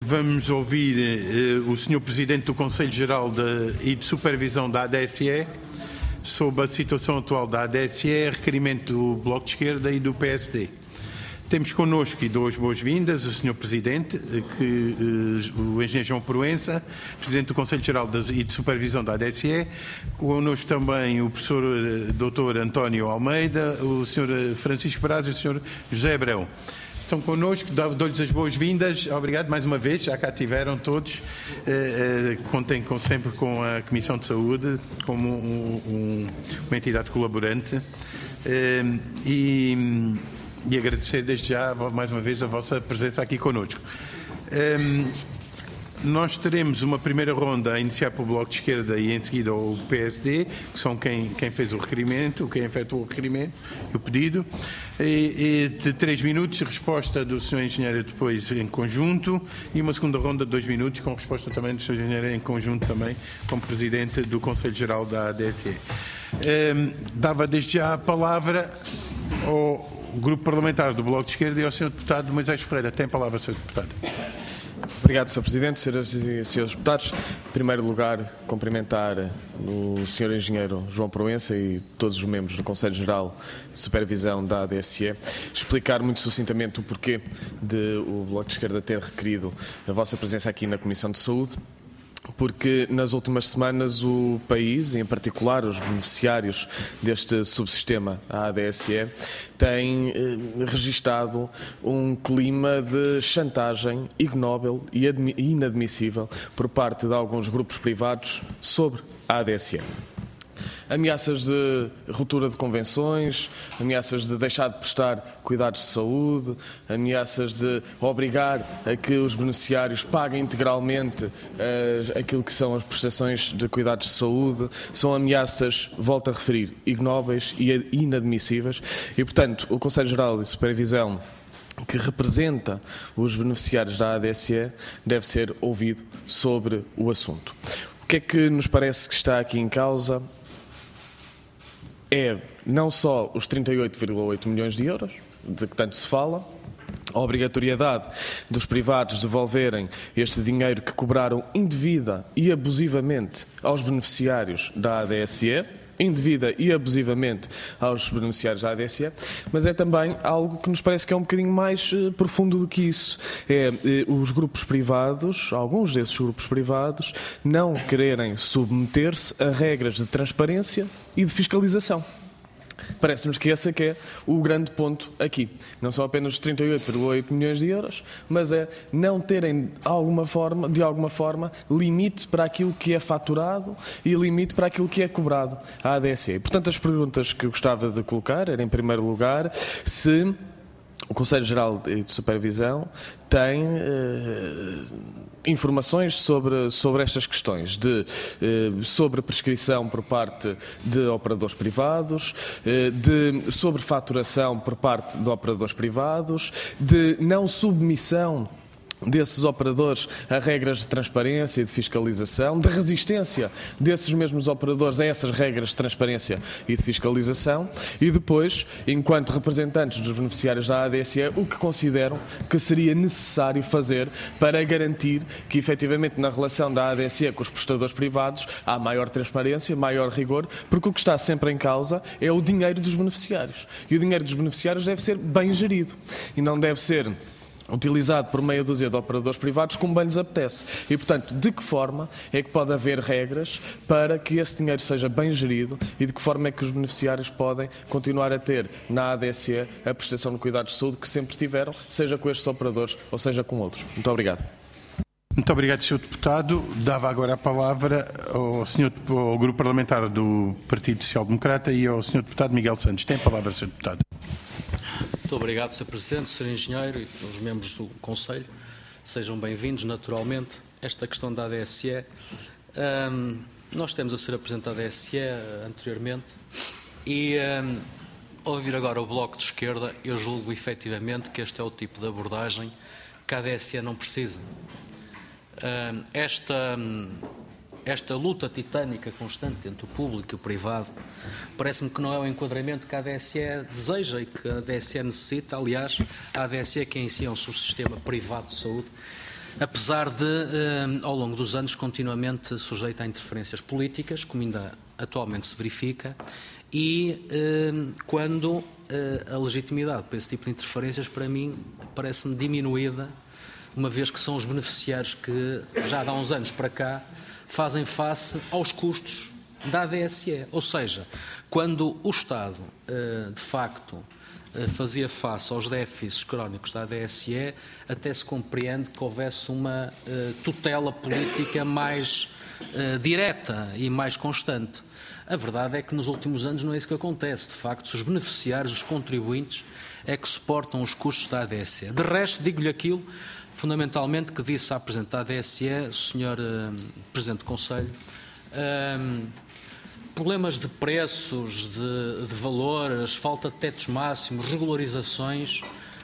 Vamos ouvir o Sr. Presidente do Conselho Geral e de Supervisão da ADSE sobre a situação atual da ADSE, requerimento do Bloco de Esquerda e do PSD. Temos connosco e dou as boas-vindas o Sr. Presidente, o Engenheiro João Proença, Presidente do Conselho Geral e de Supervisão da ADSE, connosco também o Professor Dr. António Almeida, o Sr. Francisco Braz e o Sr. José Abrão. Estão connosco, dou-lhes as boas-vindas, obrigado mais uma vez, já cá tiveram todos, contem sempre com a Comissão de Saúde como uma entidade colaborante e agradecer desde já mais uma vez a vossa presença aqui connosco. Nós teremos uma primeira ronda a iniciar pelo Bloco de Esquerda e em seguida o PSD, que são quem fez o requerimento, quem efetuou o requerimento e o pedido, e de 3 minutos, resposta do Sr. Engenheiro depois em conjunto, e uma segunda ronda de 2 minutos com resposta também do Sr. Engenheiro em conjunto também, como Presidente do Conselho Geral da ADSE. Dava desde já a palavra ao Grupo Parlamentar do Bloco de Esquerda e ao Sr. Deputado Moisés Ferreira. Tem a palavra, Sr. Deputado. Obrigado, Sr. Presidente, Sras. e Srs. Deputados. Em primeiro lugar, cumprimentar o Sr. Engenheiro João Proença e todos os membros do Conselho Geral de Supervisão da ADSE. Explicar muito sucintamente o porquê de o Bloco de Esquerda ter requerido a vossa presença aqui na Comissão de Saúde. Porque nas últimas semanas o país, em particular os beneficiários deste subsistema, a ADSE, têm registado um clima de chantagem ignóbil e inadmissível por parte de alguns grupos privados sobre a ADSE. Ameaças de ruptura de convenções, ameaças de deixar de prestar cuidados de saúde, ameaças de obrigar a que os beneficiários paguem integralmente aquilo que são as prestações de cuidados de saúde. São ameaças, volto a referir, ignóbeis e inadmissíveis e, portanto, o Conselho Geral de Supervisão, que representa os beneficiários da ADSE, deve ser ouvido sobre o assunto. O que é que nos parece que está aqui em causa? É não só os 38,8 milhões de euros, de que tanto se fala, a obrigatoriedade dos privados devolverem este dinheiro que cobraram indevida e abusivamente aos beneficiários da ADSE, indevida e abusivamente aos beneficiários da ADSE, mas é também algo que nos parece que é um bocadinho mais profundo do que isso. É os grupos privados, alguns desses grupos privados, não quererem submeter-se a regras de transparência e de fiscalização. Parece-nos que esse é que é o grande ponto aqui. Não são apenas os 38,8 milhões de euros, mas é não terem, de alguma forma, limite para aquilo que é faturado e limite para aquilo que é cobrado à ADSE. Portanto, as perguntas que eu gostava de colocar era, em primeiro lugar, se o Conselho Geral de Supervisão tem informações sobre estas questões, sobre prescrição por parte de operadores privados, sobre faturação por parte de operadores privados, de não submissão desses operadores a regras de transparência e de fiscalização, de resistência desses mesmos operadores a essas regras de transparência e de fiscalização e depois, enquanto representantes dos beneficiários da ADSE, o que consideram que seria necessário fazer para garantir que, efetivamente, na relação da ADSE com os prestadores privados há maior transparência, maior rigor, porque o que está sempre em causa é o dinheiro dos beneficiários. E o dinheiro dos beneficiários deve ser bem gerido e não deve ser utilizado por meia dúzia de operadores privados como bem lhes apetece. E, portanto, de que forma é que pode haver regras para que esse dinheiro seja bem gerido e de que forma é que os beneficiários podem continuar a ter na ADSE a prestação de cuidados de saúde que sempre tiveram, seja com estes operadores ou seja com outros. Muito obrigado. Muito obrigado, Sr. Deputado. Dava agora a palavra ao Grupo Parlamentar do Partido Social Democrata e ao Sr. Deputado Miguel Santos. Tem a palavra, Sr. Deputado. Muito obrigado, Sr. Presidente, Sr. Engenheiro e os membros do Conselho. Sejam bem-vindos, naturalmente. Esta questão da ADSE, nós temos a ser apresentada a ADSE anteriormente e, ao ouvir agora o Bloco de Esquerda, eu julgo efetivamente que este é o tipo de abordagem que a ADSE não precisa. Esta luta titânica constante entre o público e o privado parece-me que não é o enquadramento que a ADSE deseja e que a ADSE necessita. Aliás, a ADSE, que em si é um subsistema privado de saúde, apesar de, ao longo dos anos, continuamente sujeita a interferências políticas, como ainda atualmente se verifica, e quando a legitimidade para esse tipo de interferências, para mim, parece-me diminuída, uma vez que são os beneficiários que, já há uns anos para cá, fazem face aos custos da ADSE. Ou seja, quando o Estado, de facto, fazia face aos déficits crónicos da ADSE, até se compreende que houvesse uma tutela política mais direta e mais constante. A verdade é que nos últimos anos não é isso que acontece. De facto, os beneficiários, os contribuintes, é que suportam os custos da ADSE. De resto, digo-lhe aquilo, fundamentalmente, que disse à Presidente da ADSE, o Sr. Presidente do Conselho, problemas de preços, de valores, falta de tetos máximos, regularizações,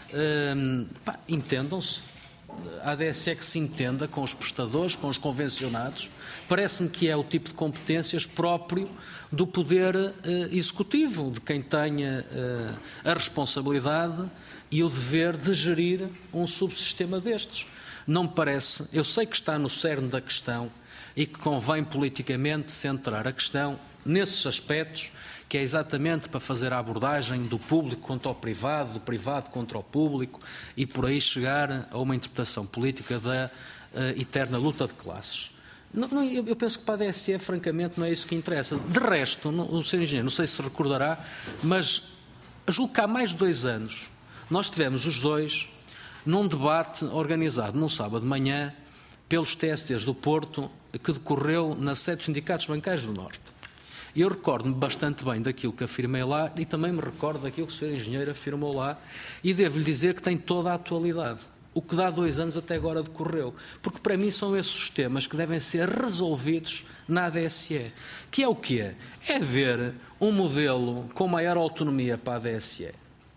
entendam-se. A ADSE é que se entenda com os prestadores, com os convencionados. Parece-me que é o tipo de competências próprio do poder executivo, de quem tenha a responsabilidade e o dever de gerir um subsistema destes. Não me parece, eu sei que está no cerne da questão e que convém politicamente centrar a questão nesses aspectos, que é exatamente para fazer a abordagem do público contra o privado, do privado contra o público e por aí chegar a uma interpretação política da eterna luta de classes. Eu penso que para a ADSE, francamente, não é isso que interessa. De resto, o Sr. Engenheiro, não sei se recordará, mas julgo que há mais de 2 anos nós tivemos os dois num debate organizado num sábado de manhã pelos TSTs do Porto, que decorreu na sede dos sindicatos bancários do Norte. E eu recordo-me bastante bem daquilo que afirmei lá e também me recordo daquilo que o Sr. Engenheiro afirmou lá e devo-lhe dizer que tem toda a atualidade. O que dá 2 anos até agora decorreu. Porque para mim são esses os temas que devem ser resolvidos na ADSE. Que é o quê? É ver um modelo com maior autonomia para a ADSE,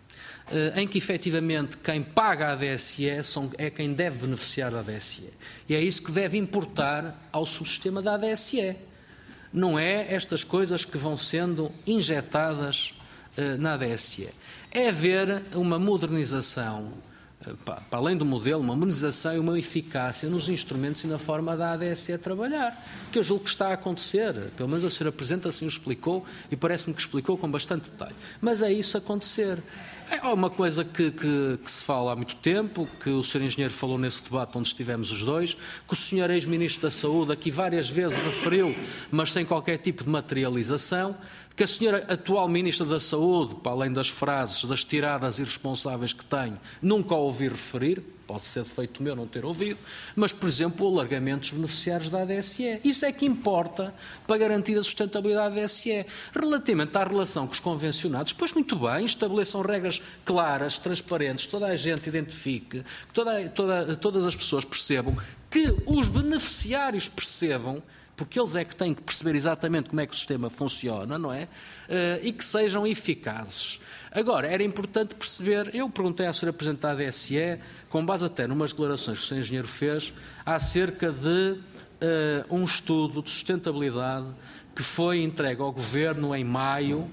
em que efetivamente quem paga a ADSE é quem deve beneficiar da ADSE. E é isso que deve importar ao subsistema da ADSE. Não é estas coisas que vão sendo injetadas na ADSE. É ver uma modernização, para além do modelo, uma modernização e uma eficácia nos instrumentos e na forma da ADSE trabalhar, que eu julgo que está a acontecer. Pelo menos a Sra. Presidente assim o explicou e parece-me que explicou com bastante detalhe. Mas é isso acontecer. É uma coisa que se fala há muito tempo, que o Sr. Engenheiro falou nesse debate onde estivemos os dois, que o Sr. Ex-Ministro da Saúde aqui várias vezes referiu, mas sem qualquer tipo de materialização, que a Sra. Atual Ministra da Saúde, para além das frases, das tiradas irresponsáveis que tem, nunca a ouvi referir. Pode ser defeito meu não ter ouvido, mas, por exemplo, o alargamento dos beneficiários da ADSE. Isso é que importa para garantir a sustentabilidade da ADSE. Relativamente à relação com os convencionados, pois muito bem, estabeleçam regras claras, transparentes, toda a gente identifique, que todas as pessoas percebam, que os beneficiários percebam, porque eles é que têm que perceber exatamente como é que o sistema funciona, não é? E que sejam eficazes. Agora, era importante perceber, eu perguntei à Sra. Presidente da ADSE, com base até numas declarações que o Sr. Engenheiro fez, acerca de um estudo de sustentabilidade que foi entregue ao Governo em maio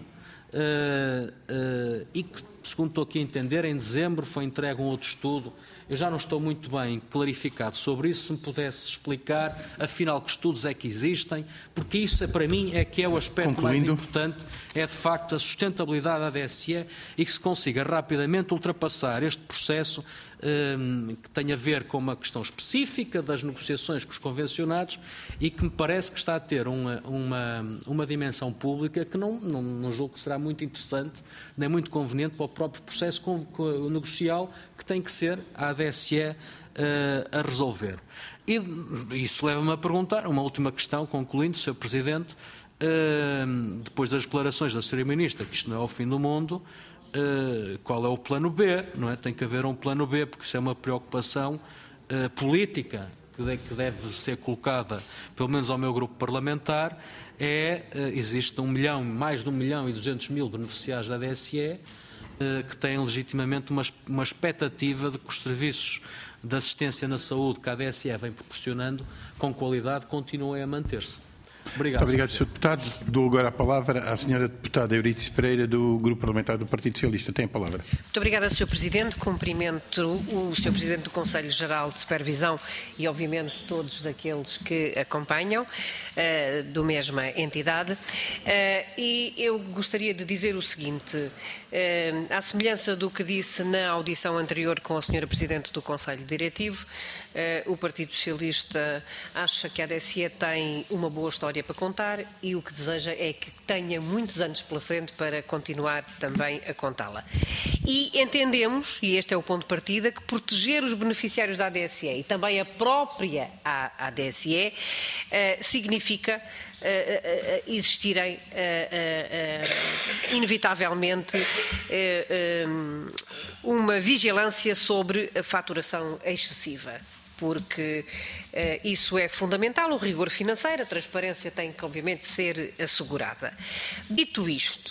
e que, segundo estou aqui a entender, em dezembro foi entregue um outro estudo. Eu já não estou muito bem clarificado sobre isso, se me pudesse explicar, afinal, que estudos é que existem, porque isso, para mim, é que é o aspecto mais importante, é de facto a sustentabilidade da ADSE e que se consiga rapidamente ultrapassar este processo que tem a ver com uma questão específica das negociações com os convencionados e que me parece que está a ter uma dimensão pública que não julgo que será muito interessante nem muito conveniente para o próprio processo negocial que tem que ser a ADSE a resolver. E isso leva-me a perguntar, uma última questão, concluindo, Sr. Presidente, depois das declarações da Sra. Ministra, que isto não é o fim do mundo, qual é o plano B, não é? Tem que haver um plano B, porque isso é uma preocupação política que deve ser colocada, pelo menos ao meu grupo parlamentar, existe mais de 1.200.000 beneficiários da ADSE que têm legitimamente uma expectativa de que os serviços de assistência na saúde que a ADSE vem proporcionando com qualidade continuem a manter-se. Obrigado. Muito obrigado, Sr. Deputado. Dou agora a palavra à Sra. Deputada Euridice Pereira, do Grupo Parlamentar do Partido Socialista. Tem a palavra. Muito obrigada, Sr. Presidente. Cumprimento o Sr. Presidente do Conselho Geral de Supervisão e, obviamente, todos aqueles que acompanham do mesma entidade. E eu gostaria de dizer o seguinte, à semelhança do que disse na audição anterior com a Sra. Presidente do Conselho Diretivo, o Partido Socialista acha que a ADSE tem uma boa história para contar e o que deseja é que tenha muitos anos pela frente para continuar também a contá-la. E entendemos, e este é o ponto de partida, que proteger os beneficiários da ADSE e também a própria ADSE significa existirem inevitavelmente uma vigilância sobre a faturação excessiva, porque isso é fundamental, o rigor financeiro, a transparência tem que obviamente ser assegurada. Dito isto,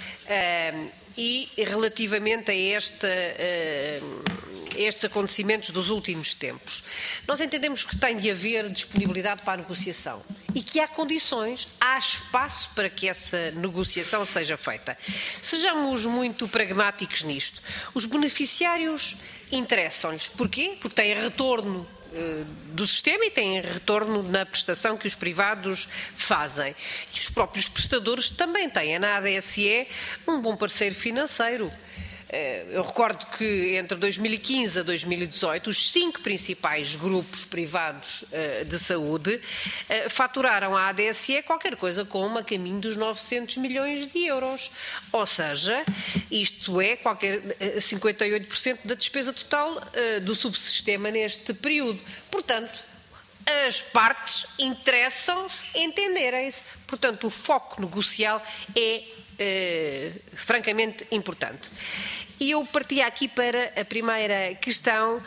e relativamente a estes acontecimentos dos últimos tempos, nós entendemos que tem de haver disponibilidade para a negociação e que há condições, há espaço para que essa negociação seja feita. Sejamos muito pragmáticos nisto. Os beneficiários interessam-lhes. Porquê? Porque têm retorno do sistema e têm retorno na prestação que os privados fazem. E os próprios prestadores também têm na ADSE um bom parceiro financeiro. Eu recordo que entre 2015 a 2018 os 5 principais grupos privados de saúde faturaram à ADSE qualquer coisa como a caminho dos 900 milhões de euros. Ou seja, isto é 58% da despesa total do subsistema neste período. Portanto, as partes interessam-se entenderem-se. Portanto, o foco negocial é francamente importante. E eu partia aqui para a primeira questão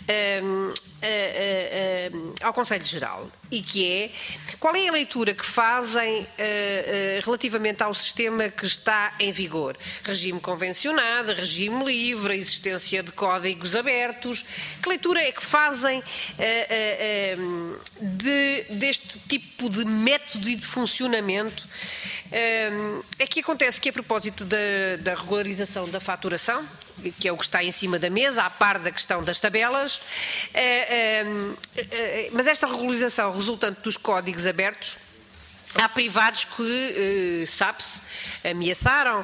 ao Conselho Geral, e que é: qual é a leitura que fazem relativamente ao sistema que está em vigor? Regime convencionado, regime livre, a existência de códigos abertos. Que leitura é que fazem deste tipo de método e de funcionamento? É que acontece que, a propósito da regularização da faturação, que é o que está em cima da mesa, à par da questão das tabelas, mas esta regularização resultante dos códigos abertos, há privados que, sabe-se, ameaçaram,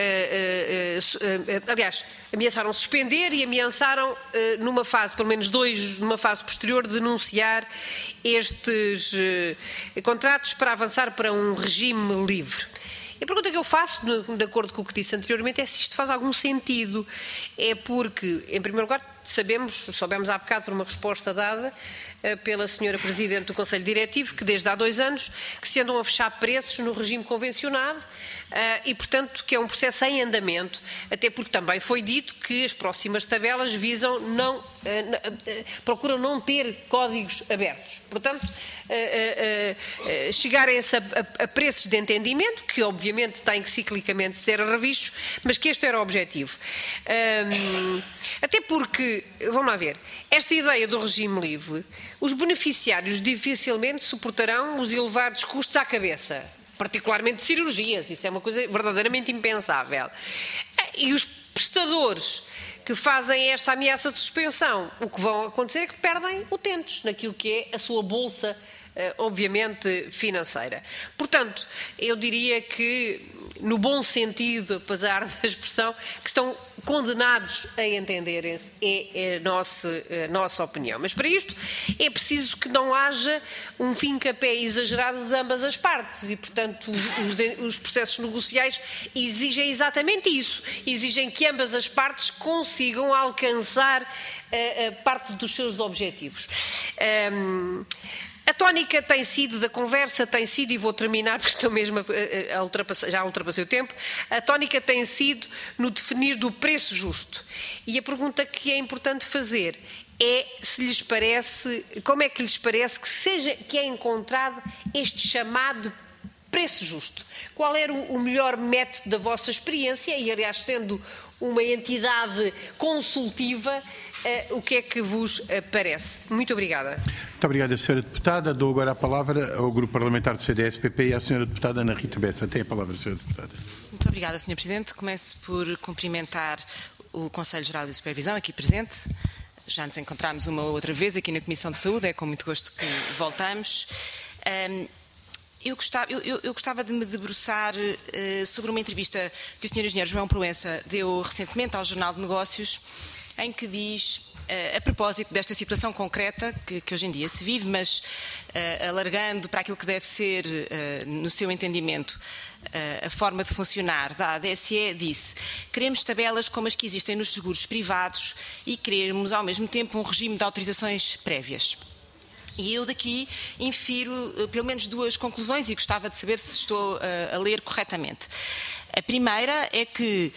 ameaçaram suspender e ameaçaram, numa fase, pelo menos 2, numa fase posterior, denunciar estes contratos para avançar para um regime livre. A pergunta que eu faço, de acordo com o que disse anteriormente, é se isto faz algum sentido. É porque, em primeiro lugar, soubemos há bocado por uma resposta dada pela Sra. Presidente do Conselho Diretivo, que desde há 2 anos que se andam a fechar preços no regime convencionado e, portanto, que é um processo em andamento, até porque também foi dito que as próximas tabelas procuram não ter códigos abertos. Portanto, chegarem-se a preços de entendimento, que obviamente têm que ciclicamente ser revistos, mas que este era o objetivo. Até porque, vamos lá ver, esta ideia do regime livre, os beneficiários dificilmente suportarão os elevados custos à cabeça, particularmente de cirurgias. Isso é uma coisa verdadeiramente impensável. E os prestadores que fazem esta ameaça de suspensão, o que vão acontecer é que perdem utentes naquilo que é a sua bolsa, obviamente, financeira. Portanto, eu diria que, no bom sentido, apesar da expressão, que estão condenados a entenderem-se, é a nossa opinião. Mas para isto é preciso que não haja um fincapé exagerado de ambas as partes e, portanto, os processos negociais exigem exatamente isso. Exigem que ambas as partes consigam alcançar parte dos seus objetivos. A tónica tem sido da conversa, e vou terminar porque estou mesmo já ultrapassei o tempo, a tónica tem sido no definir do preço justo. E a pergunta que é importante fazer é se lhes parece, como é que lhes parece que é encontrado este chamado preço justo? Qual era o melhor método da vossa experiência? E, aliás, sendo uma entidade consultiva, O que é que vos parece? Muito obrigada. Muito obrigada, Sra. Deputada. Dou agora a palavra ao Grupo Parlamentar do CDS-PP e à Sra. Deputada Ana Rita Bessa. Tem a palavra, Sra. Deputada. Muito obrigada, Sr. Presidente. Começo por cumprimentar o Conselho Geral de Supervisão, aqui presente. Já nos encontramos uma outra vez aqui na Comissão de Saúde, é com muito gosto que voltamos. Eu gostava de me debruçar sobre uma entrevista que o Sr. Engenheiro João Proença deu recentemente ao Jornal de Negócios, em que diz, a propósito desta situação concreta que hoje em dia se vive, mas alargando para aquilo que deve ser, no seu entendimento, a forma de funcionar da ADSE, disse: queremos tabelas como as que existem nos seguros privados e queremos, ao mesmo tempo, um regime de autorizações prévias. E eu daqui infiro pelo menos duas conclusões e gostava de saber se estou a ler corretamente. A primeira é que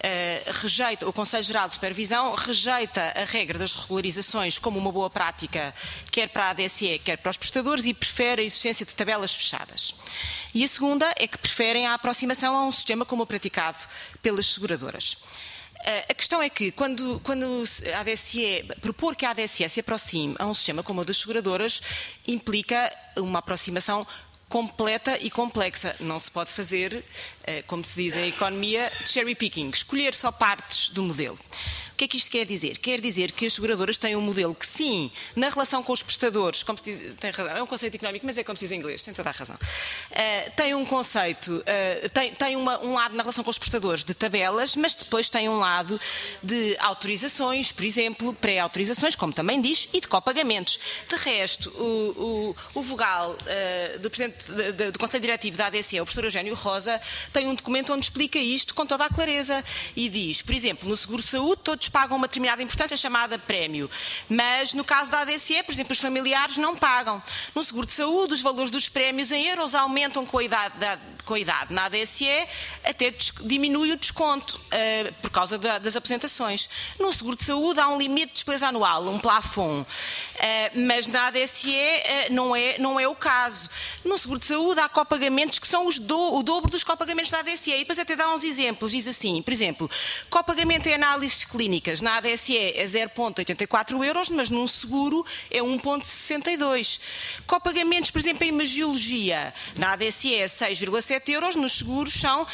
o Conselho Geral de Supervisão rejeita a regra das regularizações como uma boa prática, quer para a ADSE, quer para os prestadores, e prefere a existência de tabelas fechadas. E a segunda é que preferem a aproximação a um sistema como o praticado pelas seguradoras. A questão é que, quando a ADSE, propor que a ADSE se aproxime a um sistema como o das seguradoras, implica uma aproximação completa e complexa. Não se pode fazer, como se diz em economia, cherry picking, escolher só partes do modelo. O que é que isto quer dizer? Quer dizer que as seguradoras têm um modelo que, sim, na relação com os prestadores, como se diz, tem razão, é um conceito económico, mas é como se diz em inglês, tem toda a razão. Tem um conceito, tem um lado na relação com os prestadores de tabelas, mas depois tem um lado de autorizações, por exemplo, pré-autorizações, como também diz, e de copagamentos. De resto, o vogal do Presidente do Conselho Diretivo da ADSE, o professor Eugénio Rosa, tem um documento onde explica isto com toda a clareza e diz, por exemplo, no seguro de saúde todos pagam uma determinada importância chamada prémio, mas no caso da ADSE, por exemplo, os familiares não pagam. No seguro de saúde, os valores dos prémios em euros aumentam com a idade. Na ADSE até diminui o desconto por causa das aposentações. No seguro de saúde há um limite de despesa anual, um plafond, mas na ADSE não é o caso. No seguro de saúde há copagamentos que são o dobro dos copagamentos da ADSE. E depois até dá uns exemplos. Diz assim, por exemplo, copagamento em análises clínicas. Na ADSE é 0,84 euros, mas num seguro é 1,62. Copagamentos, por exemplo, em imagiologia. Na ADSE é 6,7 euros, nos seguros são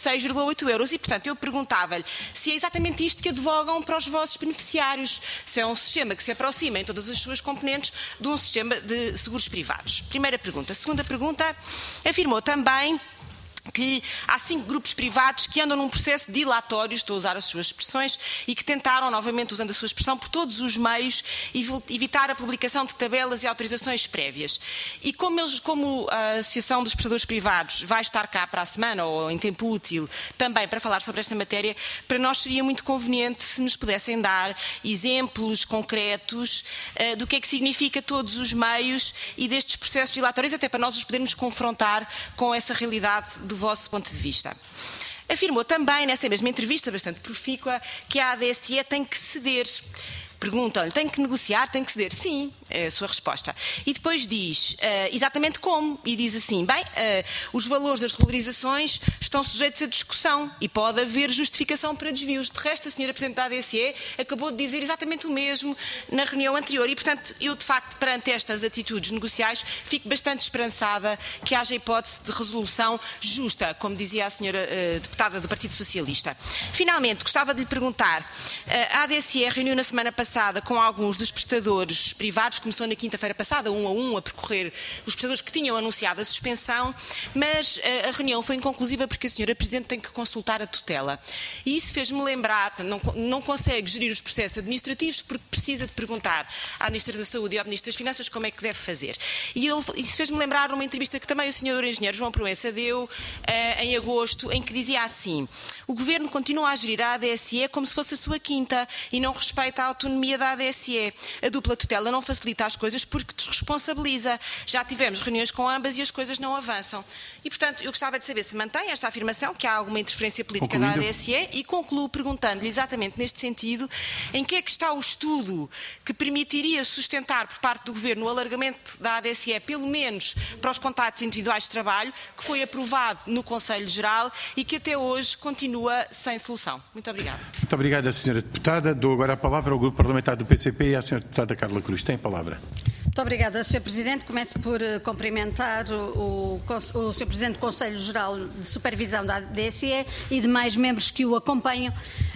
16,8 euros. E, portanto, eu perguntava-lhe se é exatamente isto que advogam para os vossos beneficiários. Se é um sistema que se aproxima em todas as suas componentes de um sistema de seguros privados. Primeira pergunta. Segunda pergunta, afirmou também que há 5 grupos privados que andam num processo dilatório, estou a usar as suas expressões, e que tentaram, novamente usando a sua expressão, por todos os meios, evitar a publicação de tabelas e autorizações prévias. E como a Associação dos Prestadores Privados vai estar cá para a semana, ou em tempo útil, também para falar sobre esta matéria, para nós seria muito conveniente se nos pudessem dar exemplos concretos do que é que significa todos os meios e destes processos dilatórios, até para nós os podermos confrontar com essa realidade do vosso ponto de vista. Afirmou também, nessa mesma entrevista, bastante profícua, que a ADSE tem que ceder. Perguntam-lhe, tem que negociar, tem que ceder? Sim, é a sua resposta. E depois diz exatamente como. E diz assim, os valores das regularizações estão sujeitos a discussão e pode haver justificação para desvios. De resto, a senhora Presidente da ADSE acabou de dizer exatamente o mesmo na reunião anterior. E, portanto, eu, de facto, perante estas atitudes negociais, fico bastante esperançada que haja hipótese de resolução justa, como dizia a senhora deputada do Partido Socialista. Finalmente, gostava de lhe perguntar, a ADSE reuniu na semana passada com alguns dos prestadores privados, começou na quinta-feira passada, um a um, a percorrer os prestadores que tinham anunciado a suspensão, mas a reunião foi inconclusiva porque a senhora Presidente tem que consultar a tutela. E isso fez-me lembrar, não consegue gerir os processos administrativos porque precisa de perguntar à Ministra da Saúde e ao Ministro das Finanças como é que deve fazer. E isso fez-me lembrar uma entrevista que também o senhor Engenheiro João Proença deu em agosto, em que dizia assim, o Governo continua a gerir a ADSE como se fosse a sua quinta e não respeita a autonomia da ADSE. A dupla tutela não facilita as coisas porque desresponsabiliza. Já tivemos reuniões com ambas e as coisas não avançam. E, portanto, eu gostava de saber se mantém esta afirmação, que há alguma interferência política da ADSE, e concluo perguntando-lhe exatamente neste sentido, em que é que está o estudo que permitiria sustentar por parte do Governo o alargamento da ADSE, pelo menos para os contratos individuais de trabalho, que foi aprovado no Conselho Geral e que até hoje continua sem solução. Muito obrigada. Muito obrigada, Sra. Deputada. Dou agora a palavra ao Grupo parlamentar do PCP e à Sra. Deputada Carla Cruz. Tem a palavra. Muito obrigada, Sr. Presidente. Começo por cumprimentar o Sr. Presidente do Conselho Geral de Supervisão da ADSE e demais membros que o acompanham.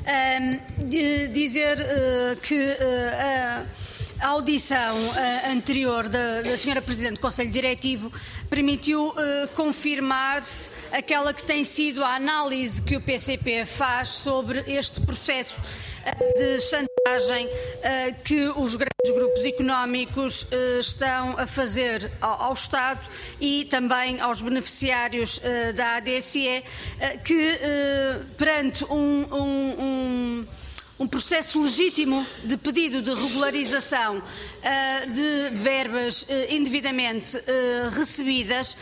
Dizer que a audição anterior da Sra. Presidente do Conselho Diretivo permitiu confirmar aquela que tem sido a análise que o PCP faz sobre este processo de chantagem que os grandes grupos económicos estão a fazer ao Estado e também aos beneficiários da ADSE, que perante um processo legítimo de pedido de regularização de verbas indevidamente recebidas,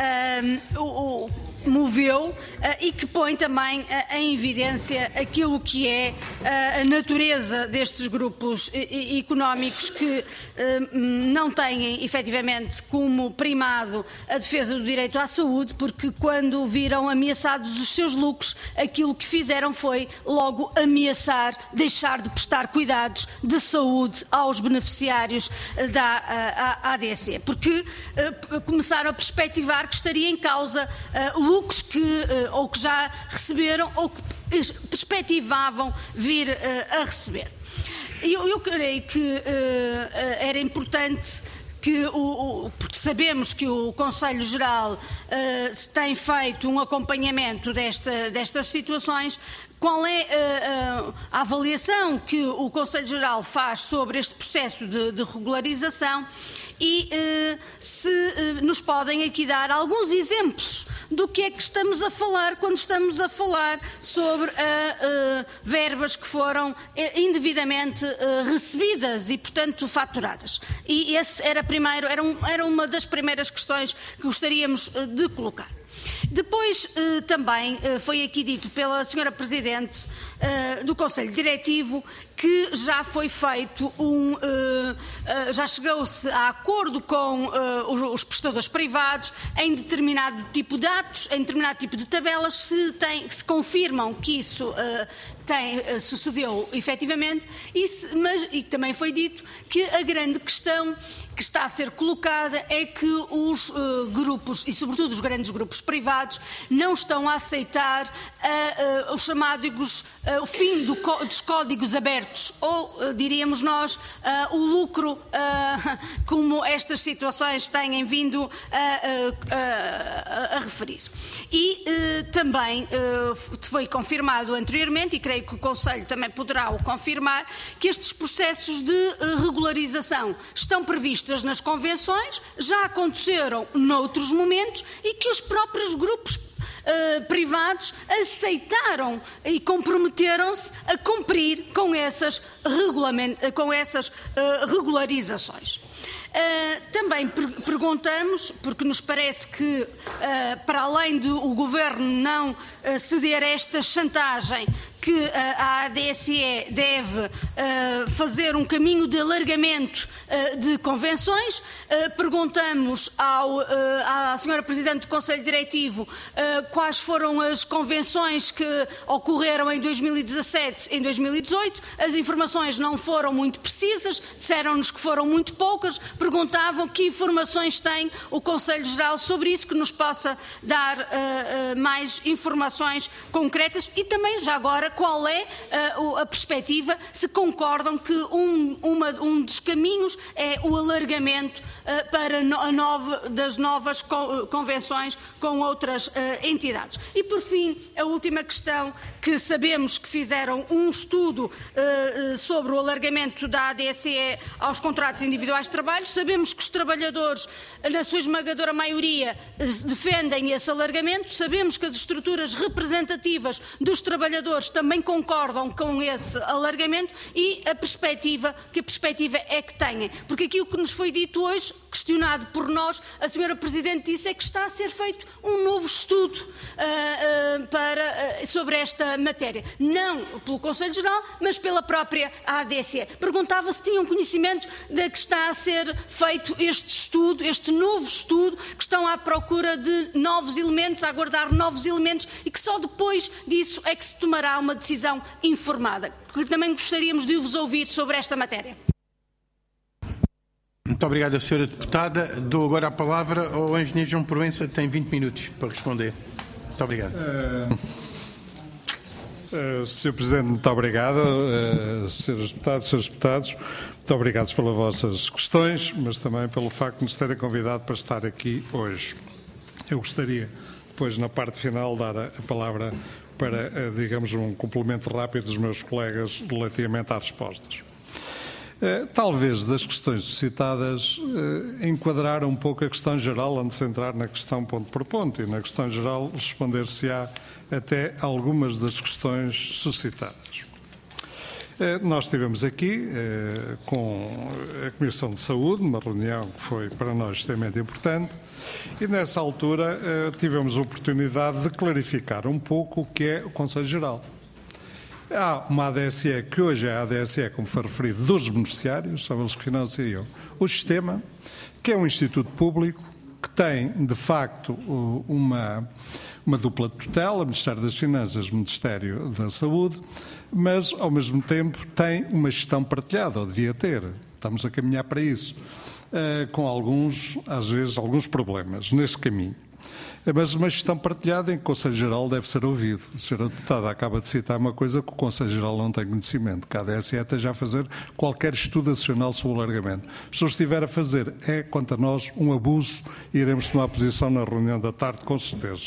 moveu e que põe também em evidência aquilo que é a natureza destes grupos económicos que não têm efetivamente como primado a defesa do direito à saúde, porque quando viram ameaçados os seus lucros, aquilo que fizeram foi logo ameaçar deixar de prestar cuidados de saúde aos beneficiários da ADSE, porque começaram a perspectivar que estaria em causa lucros que ou que já receberam ou que perspectivavam vir a receber. Eu creio que era importante porque sabemos que o Conselho Geral tem feito um acompanhamento destas situações. Qual é a avaliação que o Conselho Geral faz sobre este processo de regularização e se nos podem aqui dar alguns exemplos do que é que estamos a falar quando estamos a falar sobre verbas que foram indevidamente recebidas e, portanto, faturadas. E esse era uma das primeiras questões que gostaríamos de colocar. Depois também foi aqui dito pela Sra. Presidente do Conselho Diretivo que já foi feito já chegou-se a acordo com os prestadores privados em determinado tipo de atos, em determinado tipo de tabelas, se confirmam que isso sucedeu efetivamente, e também foi dito que a grande questão que está a ser colocada é que os grupos, e sobretudo os grandes grupos privados, não estão a aceitar os chamados, o fim dos códigos abertos, ou diríamos nós, o lucro, como estas situações têm vindo a referir. E também foi confirmado anteriormente, e creio que o Conselho também poderá o confirmar, que estes processos de regularização estão previstos nas convenções, já aconteceram noutros momentos e que os próprios grupos privados aceitaram e comprometeram-se a cumprir com essas regularizações. Também perguntamos, porque nos parece que, para além de o Governo não ceder a esta chantagem, que a ADSE deve fazer um caminho de alargamento de convenções. Perguntamos à Sra. Presidente do Conselho Diretivo quais foram as convenções que ocorreram em 2017 e em 2018. As informações não foram muito precisas, disseram-nos que foram muito poucas. Perguntavam que informações tem o Conselho Geral sobre isso, que nos possa dar mais informações concretas, e também, já agora, qual é a perspectiva, se concordam que um dos caminhos é o alargamento para das novas convenções com outras entidades. E, por fim, a última questão, que sabemos que fizeram um estudo sobre o alargamento da ADSE aos contratos individuais de trabalho. Sabemos que os trabalhadores, na sua esmagadora maioria, defendem esse alargamento. Sabemos que as estruturas representativas dos trabalhadores também concordam com esse alargamento, e a perspectiva é que têm. Porque aquilo que nos foi dito hoje, questionado por nós, a Sra. Presidente disse é que está a ser feito um novo estudo sobre esta matéria. Não pelo Conselho Geral, mas pela própria ADSE. Perguntava se tinham conhecimento de que está a ser feito este estudo, este novo estudo, que estão à procura de novos elementos, a aguardar novos elementos, e que só depois disso é que se tomará uma decisão informada. Também gostaríamos de vos ouvir sobre esta matéria. Muito obrigado, Sra. Deputada. Dou agora a palavra ao engenheiro João Proença, tem 20 minutos para responder. Muito obrigado. Sr. Presidente, muito obrigado. Srs. Deputados, Srs. Deputados, muito obrigado pelas vossas questões, mas também pelo facto de nos terem convidado para estar aqui hoje. Eu gostaria, depois, na parte final, dar a palavra para, digamos, um complemento rápido dos meus colegas relativamente às respostas. Talvez das questões suscitadas enquadrar um pouco a questão geral antes de entrar na questão ponto por ponto e na questão geral responder-se-á até algumas das questões suscitadas. Nós estivemos aqui com a Comissão de Saúde, uma reunião que foi para nós extremamente importante, e nessa altura tivemos a oportunidade de clarificar um pouco o que é o Conselho Geral. Há uma ADSE, que hoje é a ADSE, como foi referido, dos beneficiários, são eles que financiam o sistema, que é um instituto público, que tem, de facto, uma dupla tutela, Ministério das Finanças, Ministério da Saúde, mas, ao mesmo tempo, tem uma gestão partilhada, ou devia ter. Estamos a caminhar para isso, com alguns, às vezes, alguns problemas nesse caminho. Mas uma gestão partilhada em que o Conselho Geral deve ser ouvido. A Sra. Deputada acaba de citar uma coisa que o Conselho Geral não tem conhecimento, que a ADSE esteja a fazer qualquer estudo adicional sobre o alargamento. Se o estiver a fazer, é, quanto a nós, um abuso e iremos tomar posição na reunião da tarde, com certeza.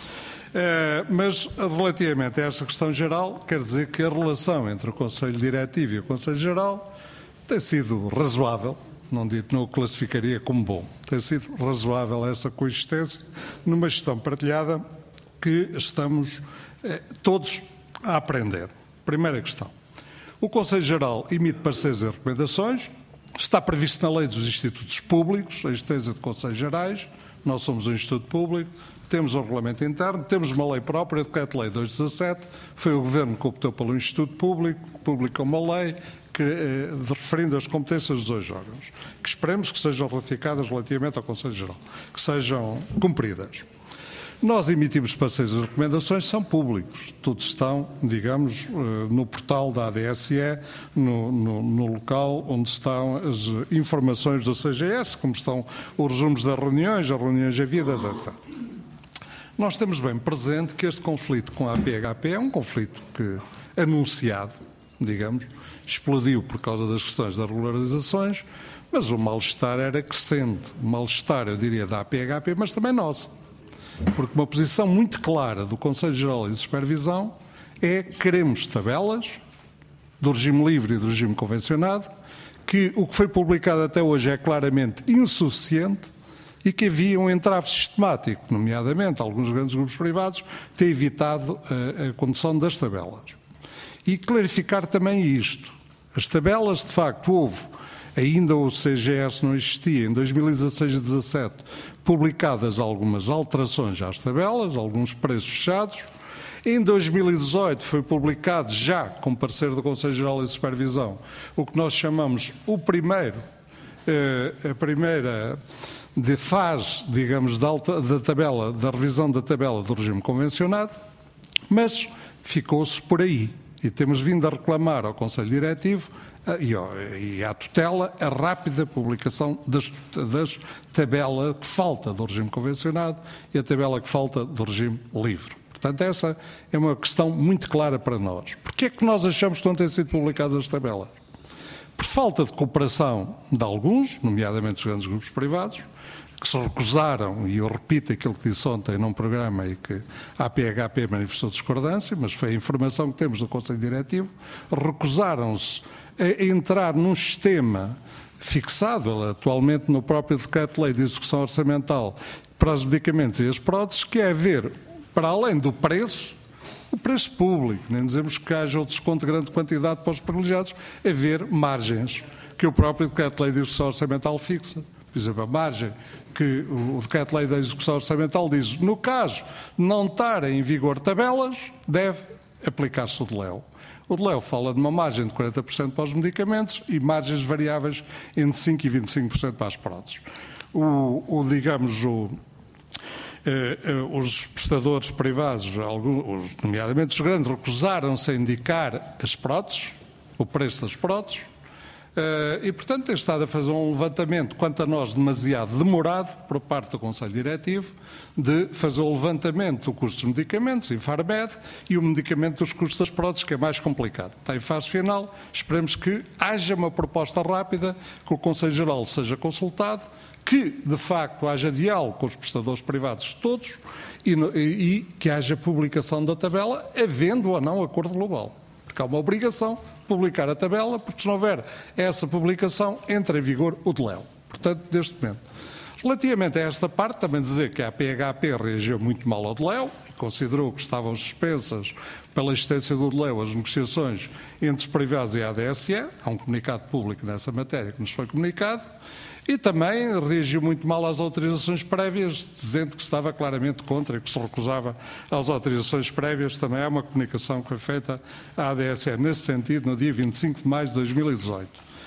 Mas, relativamente a essa questão geral, quer dizer que a relação entre o Conselho Diretivo e o Conselho Geral tem sido razoável. Não o classificaria como bom. Tem sido razoável essa coexistência numa gestão partilhada que estamos todos a aprender. Primeira questão. O Conselho Geral emite pareceres e recomendações. Está previsto na lei dos institutos públicos, a existência de Conselhos Gerais. Nós somos um instituto público, temos um regulamento interno, temos uma lei própria, Decreto-Lei 217. Foi o Governo que optou pelo instituto público, que publicou uma lei referindo as competências dos dois órgãos, que esperemos que sejam ratificadas relativamente ao Conselho Geral, que sejam cumpridas. Nós emitimos pareceres e recomendações, são públicos, todos estão, digamos, no portal da ADSE, no local onde estão as informações do CGS, como estão os resumos das reuniões, as reuniões havidas, etc. Nós temos bem presente que este conflito com a APHP é um conflito anunciado, digamos, explodiu por causa das questões das regularizações, mas o mal-estar era crescente. O mal-estar, eu diria, da APHP, mas também nosso. Porque uma posição muito clara do Conselho Geral e de Supervisão é que queremos tabelas do regime livre e do regime convencionado, que o que foi publicado até hoje é claramente insuficiente e que havia um entrave sistemático, nomeadamente alguns grandes grupos privados, ter evitado a condução das tabelas. E clarificar também isto. As tabelas, de facto, houve, ainda o CGS não existia, em 2016 e 2017, publicadas algumas alterações às tabelas, alguns preços fechados. Em 2018 foi publicado, já com parecer do Conselho Geral de Supervisão, o que nós chamamos a primeira fase, digamos, da revisão da tabela do regime convencionado, mas ficou-se por aí. E temos vindo a reclamar ao Conselho Diretivo e à tutela a rápida publicação das tabelas que falta do regime convencionado e a tabela que falta do regime livre. Portanto, essa é uma questão muito clara para nós. Porquê é que nós achamos que não têm sido publicadas as tabelas? Por falta de cooperação de alguns, nomeadamente os grandes grupos privados, que se recusaram, e eu repito aquilo que disse ontem num programa e que a APHP manifestou discordância, mas foi a informação que temos do Conselho Diretivo, recusaram-se a entrar num sistema fixado atualmente no próprio Decreto-Lei de Execução Orçamental para os medicamentos e as próteses, que é haver, para além do preço, o preço público, nem dizemos que haja o desconto de grande quantidade para os privilegiados, haver margens que o próprio Decreto-Lei de Execução Orçamental fixa. Por exemplo, a margem que o Decreto-Lei da Execução Orçamental diz, no caso de não estarem em vigor tabelas, deve aplicar-se o DLEO. O DLEO fala de uma margem de 40% para os medicamentos e margens variáveis entre 5% e 25% para as próteses. os prestadores privados, nomeadamente os grandes, recusaram-se a indicar as próteses, o preço das próteses, e, portanto, tem estado a fazer um levantamento, quanto a nós, demasiado demorado, por parte do Conselho Diretivo, de fazer o levantamento do custo dos medicamentos, Infarmed, e o medicamento dos custos das próteses, que é mais complicado. Está em fase final, esperemos que haja uma proposta rápida, que o Conselho Geral seja consultado, que, de facto, haja diálogo com os prestadores privados todos e que haja publicação da tabela, havendo ou não acordo global. Porque há uma obrigação de publicar a tabela, porque se não houver essa publicação, entra em vigor o DLEO. Portanto, neste momento. Relativamente a esta parte, também dizer que a PHP reagiu muito mal ao DLEO e considerou que estavam suspensas pela existência do DLEO as negociações entre os privados e a ADSE. Há um comunicado público nessa matéria que nos foi comunicado. E também reagiu muito mal às autorizações prévias, dizendo que estava claramente contra e que se recusava às autorizações prévias. Também há uma comunicação que foi feita à ADSE nesse sentido no dia 25 de maio de 2018.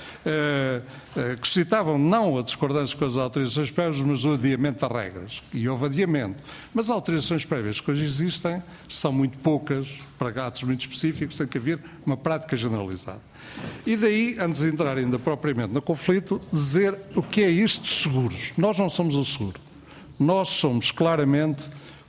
Que citavam não a discordância com as autorizações prévias, mas o adiamento das regras. E houve adiamento. Mas as autorizações prévias que hoje existem são muito poucas, para atos muito específicos, tem que haver uma prática generalizada. E daí, antes de entrar ainda propriamente no conflito, dizer o que é isto de seguros. Nós não somos o seguro. Nós somos claramente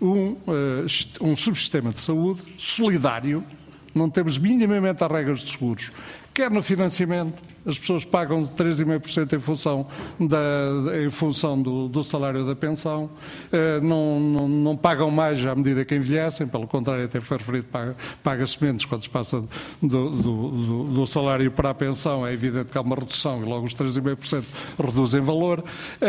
um subsistema de saúde solidário, não temos minimamente as regras de seguros, quer no financiamento, as pessoas pagam 3,5% em função do salário da pensão, não pagam mais à medida que envelhecem, pelo contrário, até foi referido, paga-se menos quando se passa do salário para a pensão. É evidente que há uma redução e logo os 3,5% reduzem valor.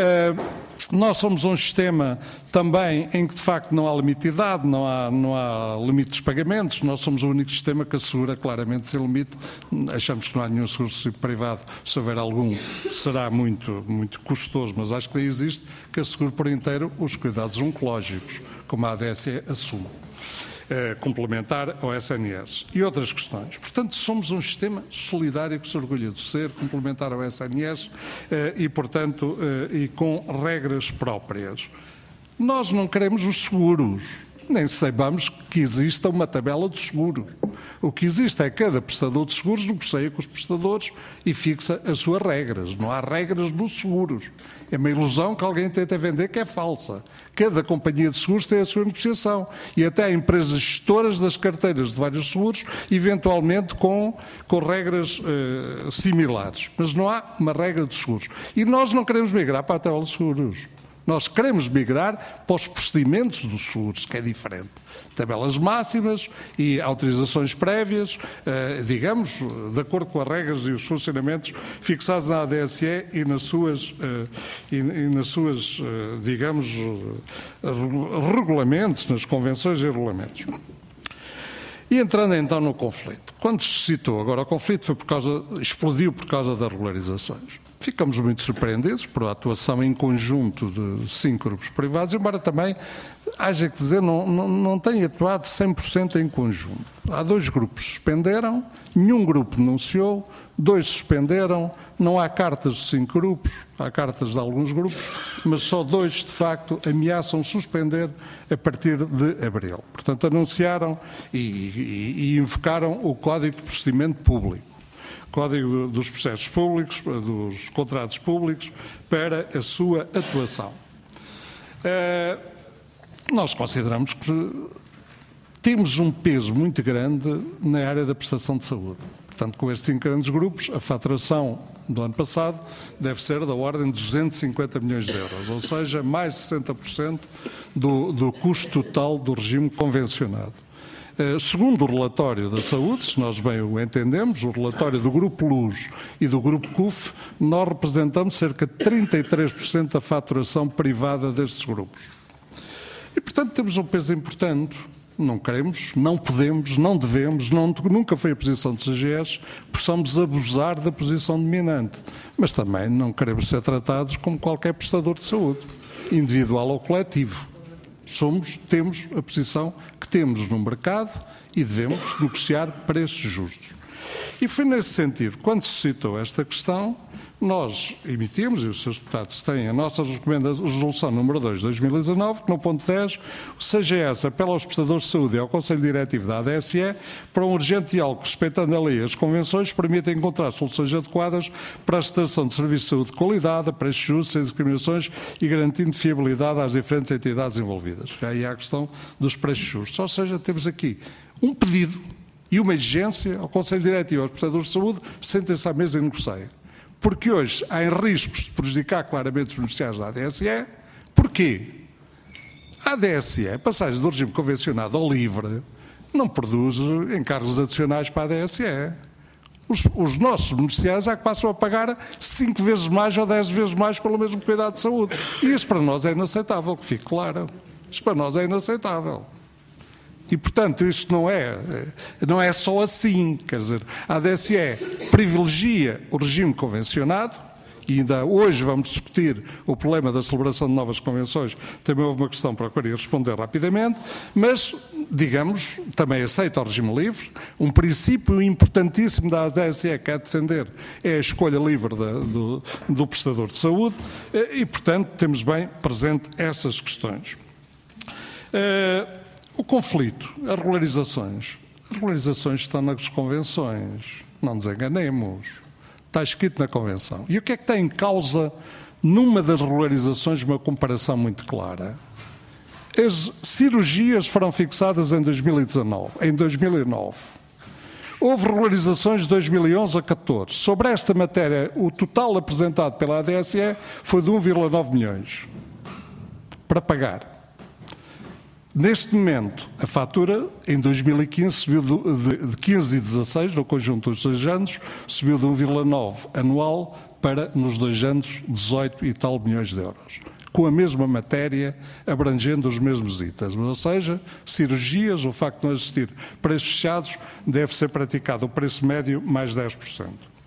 Nós somos um sistema também em que, de facto, não há limite de idade, não há limite dos pagamentos. Nós somos o único sistema que assegura claramente sem limite. Achamos que não há nenhum seguro privado. Se houver algum, será muito, muito custoso, mas acho que nem existe, que assegure por inteiro os cuidados oncológicos, como a ADSE assume. Complementar ao SNS e outras questões. Portanto, somos um sistema solidário que se orgulha de ser, complementar ao SNS e, portanto, e com regras próprias. Nós não queremos os seguros, nem saibamos que exista uma tabela de seguro. O que existe é que cada prestador de seguros negocia com os prestadores e fixa as suas regras. Não há regras nos seguros. É uma ilusão que alguém tenta vender que é falsa. Cada companhia de seguros tem a sua negociação e até há empresas gestoras das carteiras de vários seguros, eventualmente com regras similares. Mas não há uma regra de seguros. E nós não queremos migrar para a tabela de seguros. Nós queremos migrar para os procedimentos dos seguros, que é diferente. Tabelas máximas e autorizações prévias, digamos, de acordo com as regras e os funcionamentos fixados na ADSE e nas suas digamos, regulamentos, nas convenções e regulamentos. E entrando então no conflito. Quando se citou agora o conflito explodiu por causa das regularizações. Ficamos muito surpreendidos por a atuação em conjunto de 5 grupos privados, embora também, haja que dizer, não tenha atuado 100% em conjunto. Há 2 grupos que suspenderam, nenhum grupo denunciou, 2 suspenderam, não há cartas de 5 grupos, há cartas de alguns grupos, mas só 2, de facto, ameaçam suspender a partir de abril. Portanto, anunciaram e invocaram o Código de Procedimento Público. Código dos Processos Públicos, dos Contratos Públicos, para a sua atuação. Nós consideramos que temos um peso muito grande na área da prestação de saúde. Portanto, com estes 5 grandes grupos, a faturação do ano passado deve ser da ordem de 250 milhões de euros, ou seja, mais de 60% do custo total do regime convencionado. Segundo o relatório da saúde, se nós bem o entendemos, o relatório do Grupo Luz e do Grupo CUF, nós representamos cerca de 33% da faturação privada destes grupos. E, portanto, temos um peso importante. Não queremos, não podemos, não devemos, nunca foi a posição dos CGS, possamos abusar da posição dominante. Mas também não queremos ser tratados como qualquer prestador de saúde, individual ou coletivo. Temos a posição que temos no mercado e devemos negociar preços justos. E foi nesse sentido, quando se citou esta questão, nós emitimos, e os seus deputados têm, a nossa resolução número 2 de 2019, que no ponto 10, o CGS apela aos prestadores de saúde e ao Conselho Diretivo da ADSE para um urgente diálogo que, respeitando a lei e as convenções, permita encontrar soluções adequadas para a prestação de serviços de saúde de qualidade, a preços justos, sem discriminações e garantindo fiabilidade às diferentes entidades envolvidas. Aí há a questão dos preços justos. Ou seja, temos aqui um pedido e uma exigência ao Conselho Diretivo e aos prestadores de saúde, sentem-se à mesa e negociem. Porque hoje há riscos de prejudicar claramente os beneficiários da ADSE. Porquê? A ADSE, passagem do regime convencionado ao livre, não produz encargos adicionais para a ADSE. Os nossos beneficiários é que passam a pagar 5 vezes mais ou 10 vezes mais pelo mesmo cuidado de saúde. E isso para nós é inaceitável, que fique claro. Isso para nós é inaceitável. E, portanto, isto não é só assim. Quer dizer, a ADSE privilegia o regime convencionado, e ainda hoje vamos discutir o problema da celebração de novas convenções. Também houve uma questão para a qual eu responder rapidamente, mas, digamos, também aceita o regime livre. Um princípio importantíssimo da ADSE que é defender é a escolha livre do prestador de saúde e, portanto, temos bem presente essas questões. O conflito, as regularizações estão nas convenções, não nos enganemos, está escrito na convenção. E o que é que tem em causa numa das regularizações, uma comparação muito clara? As cirurgias foram fixadas em 2019, em 2009. Houve regularizações de 2011 a 14. Sobre esta matéria, o total apresentado pela ADSE foi de 1,9 milhões para pagar. Neste momento, a fatura, em 2015, subiu de 15 e 16, no conjunto dos 2 anos, subiu de 1,9 anual para, nos 2 anos, 18 e tal milhões de euros. Com a mesma matéria, abrangendo os mesmos itens. Ou seja, cirurgias, o facto de não existir preços fechados, deve ser praticado o preço médio mais 10%.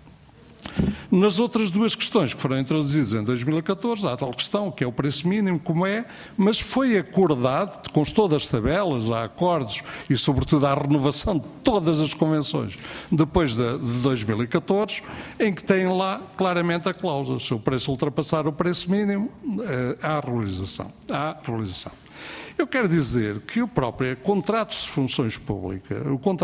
Nas outras 2 questões que foram introduzidas em 2014, há a tal questão, que é o preço mínimo, como é, mas foi acordado, constou das tabelas, há acordos e, sobretudo, há a renovação de todas as convenções depois de 2014, em que tem lá claramente a cláusula, se o preço ultrapassar o preço mínimo, há regularização. Eu quero dizer que o próprio contrato de funções públicas,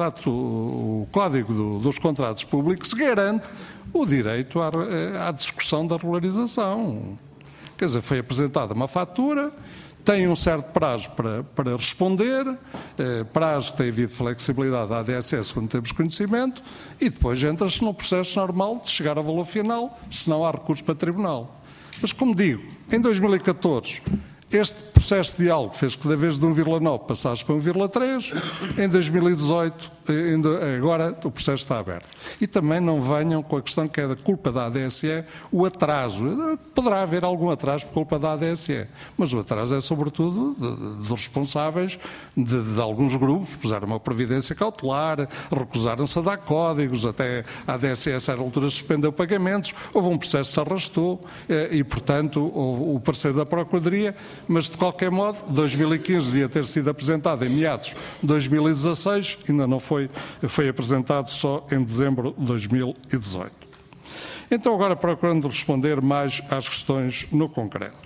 o Código dos Contratos Públicos, garante o direito à discussão da regularização. Quer dizer, foi apresentada uma fatura, tem um certo prazo para responder, prazo que tem havido flexibilidade da ADSE, segundo temos conhecimento, e depois entra-se num processo normal de chegar ao valor final, se não há recurso para tribunal. Mas, como digo, em 2014... este processo de diálogo fez que, da vez de 1,9 passasse para 1,3, em 2018, agora o processo está aberto. E também não venham com a questão que é da culpa da ADSE, o atraso. Poderá haver algum atraso por culpa da ADSE, mas o atraso é sobretudo dos responsáveis de alguns grupos, puseram uma previdência cautelar, recusaram-se a dar códigos, até a ADSE a certa altura suspendeu pagamentos, houve um processo que se arrastou e, portanto, houve o parecer da Procuradoria. Mas, de qualquer modo, 2015 devia ter sido apresentado em meados de 2016, ainda não foi apresentado só em dezembro de 2018. Então, agora procurando responder mais às questões no concreto.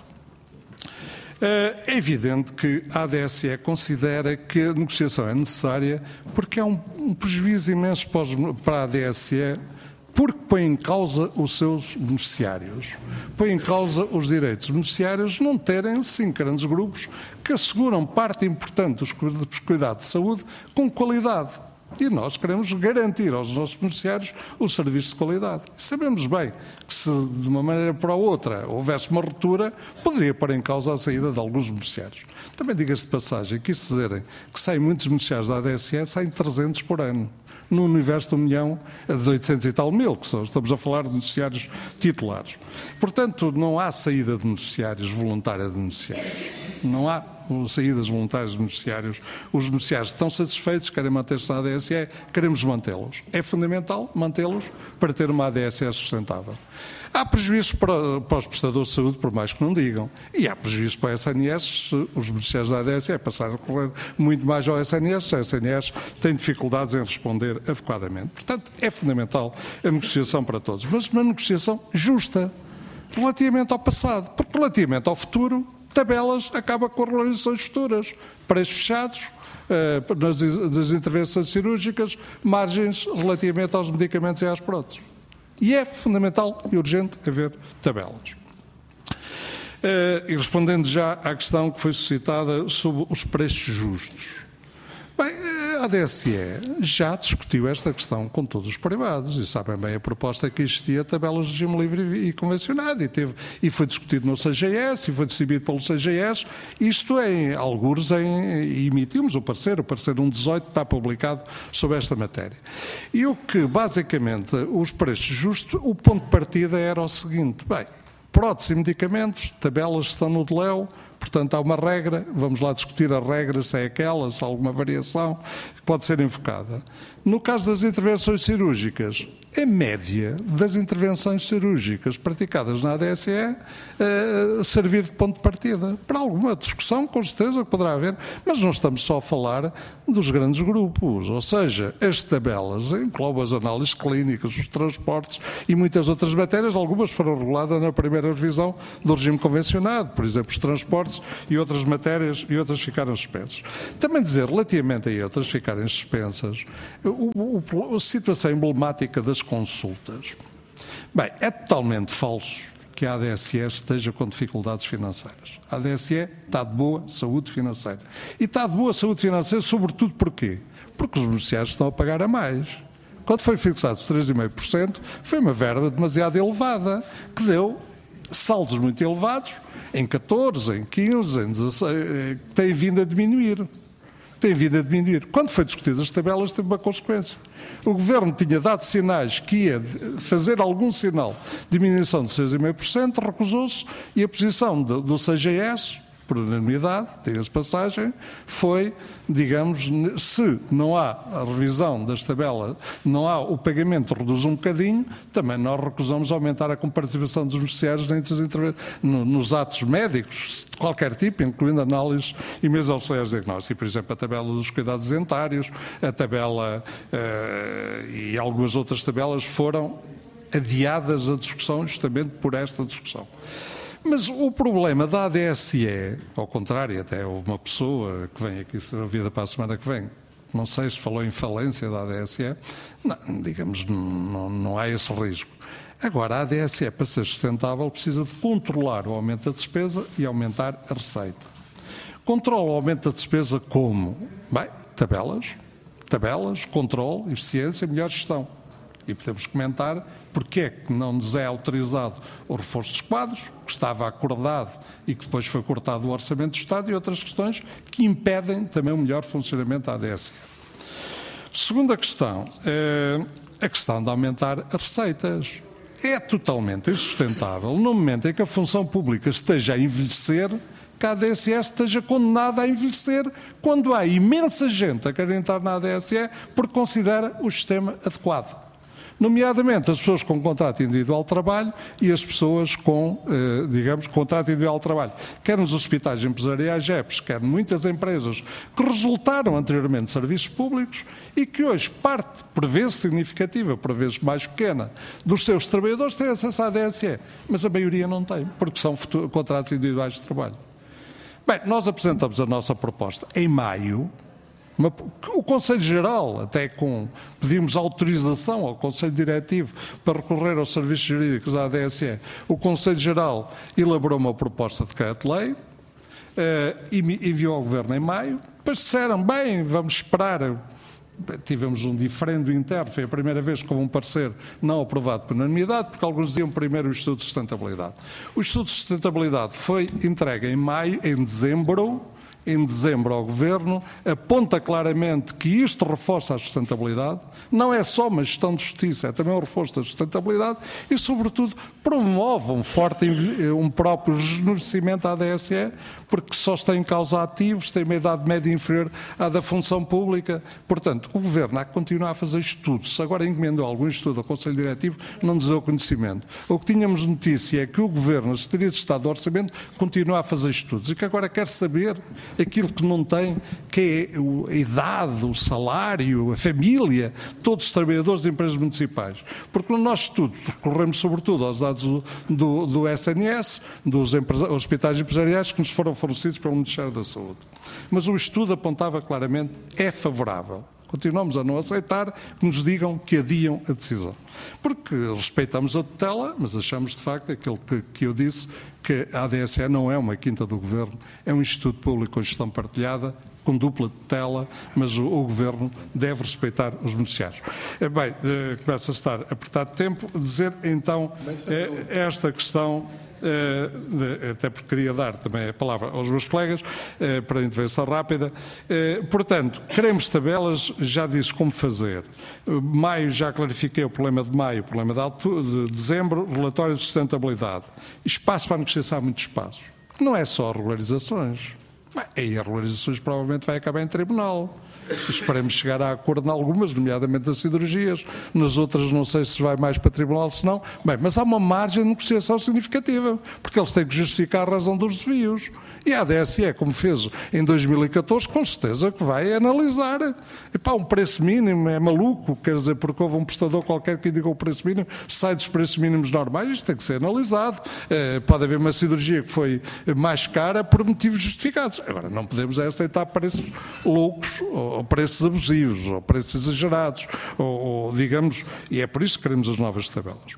É evidente que a ADSE considera que a negociação é necessária porque há um prejuízo imenso para a ADSE, porque põe em causa os seus beneficiários, põe em causa os direitos dos beneficiários não terem 5 grandes grupos que asseguram parte importante dos cuidados de saúde com qualidade. E nós queremos garantir aos nossos beneficiários o serviço de qualidade. E sabemos bem que se de uma maneira para a outra houvesse uma ruptura, poderia pôr em causa a saída de alguns beneficiários. Também diga-se de passagem que isso dizerem que saem muitos beneficiários da ADSE, saem 300 por ano. No universo de 1 milhão de 800 e tal mil, que estamos a falar de beneficiários titulares. Portanto, não há saída de beneficiários, voluntária de beneficiários. não há saídas voluntárias dos beneficiários. Os beneficiários estão satisfeitos, querem manter-se na ADSE, queremos mantê-los. É fundamental mantê-los para ter uma ADSE sustentável. Há prejuízos para os prestadores de saúde, por mais que não digam. E há prejuízos para a SNS se os beneficiários da ADSE passarem a recorrer muito mais ao SNS. A SNS tem dificuldades em responder adequadamente. Portanto, é fundamental a negociação para todos. Mas uma negociação justa, relativamente ao passado. Porque relativamente ao futuro, tabelas acaba com regularizações futuras. Preços fechados, das intervenções cirúrgicas, margens relativamente aos medicamentos e às próteses. E é fundamental e urgente haver tabelas. E respondendo já à questão que foi suscitada sobre os preços justos. Bem, a ADSE já discutiu esta questão com todos os privados e sabem bem a proposta que existia, tabelas de regime livre e convencionado, e foi discutido no CGS e foi decidido pelo CGS, isto em algures, e emitimos o parecer 118 está publicado sobre esta matéria. E o que, basicamente, os preços justos, o ponto de partida era o seguinte, bem, próteses e medicamentos, tabelas estão no DLEU, portanto, há uma regra, vamos lá discutir as regras, se é aquela, se há alguma variação que pode ser invocada. No caso das intervenções cirúrgicas, a média das intervenções cirúrgicas praticadas na ADSE servir de ponto de partida. Para alguma discussão, com certeza, que poderá haver, mas não estamos só a falar dos grandes grupos, ou seja, as tabelas englobam as análises clínicas, os transportes e muitas outras matérias, algumas foram reguladas na primeira revisão do regime convencionado, por exemplo, os transportes e outras matérias, e outras ficaram suspensas. Também dizer, relativamente a outras ficarem suspensas, a situação emblemática das consultas. Bem, é totalmente falso que a ADSE esteja com dificuldades financeiras. A ADSE está de boa saúde financeira. E está de boa saúde financeira sobretudo porquê? Porque os beneficiários estão a pagar a mais. Quando foi fixado os 3,5%, foi uma verba demasiado elevada, que deu saldos muito elevados, em 14, em 15, em 16, que têm vindo a diminuir. Quando foi discutidas as tabelas, teve uma consequência. O Governo tinha dado sinais que ia fazer algum sinal de diminuição de 6,5%, recusou-se, e a posição do CGS, por unanimidade, diga-se de passagem, foi, digamos, se não há a revisão das tabelas, não há o pagamento, reduz um bocadinho, também nós recusamos aumentar a comparticipação dos beneficiários nos atos médicos, de qualquer tipo, incluindo análises e mesas auxiliares de diagnóstico. Por exemplo, a tabela dos cuidados dentários, a tabela e algumas outras tabelas foram adiadas a discussão justamente por esta discussão. Mas o problema da ADSE, ao contrário, até houve uma pessoa que vem aqui ser ouvida para a semana que vem, não sei se falou em falência da ADSE, não, digamos, não há esse risco. Agora, a ADSE, para ser sustentável, precisa de controlar o aumento da despesa e aumentar a receita. Controla o aumento da despesa como? Bem, tabelas, controle, eficiência, melhor gestão. E podemos comentar porque é que não nos é autorizado o reforço dos quadros, que estava acordado e que depois foi cortado o Orçamento do Estado, e outras questões que impedem também o melhor funcionamento da ADSE. Segunda questão, a questão de aumentar as receitas. É totalmente insustentável no momento em que a função pública esteja a envelhecer, que a ADSE esteja condenada a envelhecer, quando há imensa gente a querer entrar na ADSE porque considera o sistema adequado. Nomeadamente as pessoas com contrato individual de trabalho e as pessoas com, digamos, contrato individual de trabalho. Quer nos hospitais empresariais GEPs, quer muitas empresas que resultaram anteriormente de serviços públicos e que hoje parte, por vezes significativa, por vezes mais pequena, dos seus trabalhadores têm acesso à ADSE, mas a maioria não tem, porque são contratos individuais de trabalho. Bem, nós apresentamos a nossa proposta em maio. O Conselho Geral, até pedimos autorização ao Conselho Diretivo para recorrer aos serviços jurídicos da ADSE. O Conselho Geral elaborou uma proposta de decreto-lei, enviou ao Governo em maio, depois disseram, bem, vamos esperar. Tivemos um diferendo interno, foi a primeira vez que houve um parecer não aprovado por unanimidade, porque alguns diziam primeiro o Estudo de Sustentabilidade. O Estudo de Sustentabilidade foi entregue em dezembro, em dezembro ao Governo, aponta claramente que isto reforça a sustentabilidade, não é só uma gestão de justiça, é também um reforço da sustentabilidade e, sobretudo, promove um próprio rejuvenescimento à ADSE, porque só está em causa ativos, tem uma idade média inferior à da função pública. Portanto, o Governo há que continuar a fazer estudos. Se agora encomendou algum estudo ao Conselho Diretivo, não nos deu conhecimento. O que tínhamos notícia é que o Governo, a Secretaria de Estado do Orçamento, continua a fazer estudos e que agora quer saber aquilo que não tem, que é a idade, o salário, a família, todos os trabalhadores de empresas municipais. Porque no nosso estudo recorremos sobretudo aos dados do SNS, dos hospitais empresariais que nos foram fornecidos pelo Ministério da Saúde. Mas o estudo apontava claramente, é favorável. Continuamos a não aceitar que nos digam que adiam a decisão. Porque respeitamos a tutela, mas achamos de facto aquilo que eu disse, que a ADSE não é uma quinta do Governo, é um Instituto Público com gestão partilhada, com dupla tutela, mas o Governo deve respeitar os beneficiários. Bem, começa a estar apertado de tempo. Dizer então esta questão, até porque queria dar também a palavra aos meus colegas para a intervenção rápida. Portanto, queremos tabelas, já disse como fazer. Maio, já clarifiquei o problema de maio, o problema de dezembro, relatório de sustentabilidade. Espaço para a negociação, há muito espaço. Não é só regularizações. Aí as regularizações provavelmente vai acabar em tribunal. Esperemos chegar a acordo em algumas, nomeadamente das cirurgias. Nas outras não sei se vai mais para tribunal, se não. Bem, mas há uma margem de negociação significativa, porque eles têm que justificar a razão dos desvios. E a ADSE, como fez em 2014, com certeza que vai analisar. Epá, um preço mínimo é maluco, quer dizer, porque houve um prestador qualquer que indicou o preço mínimo, sai dos preços mínimos normais, isto tem que ser analisado. Pode haver uma cirurgia que foi mais cara por motivos justificados. Agora, não podemos aceitar preços loucos, ou preços abusivos, ou preços exagerados, ou digamos, e é por isso que queremos as novas tabelas.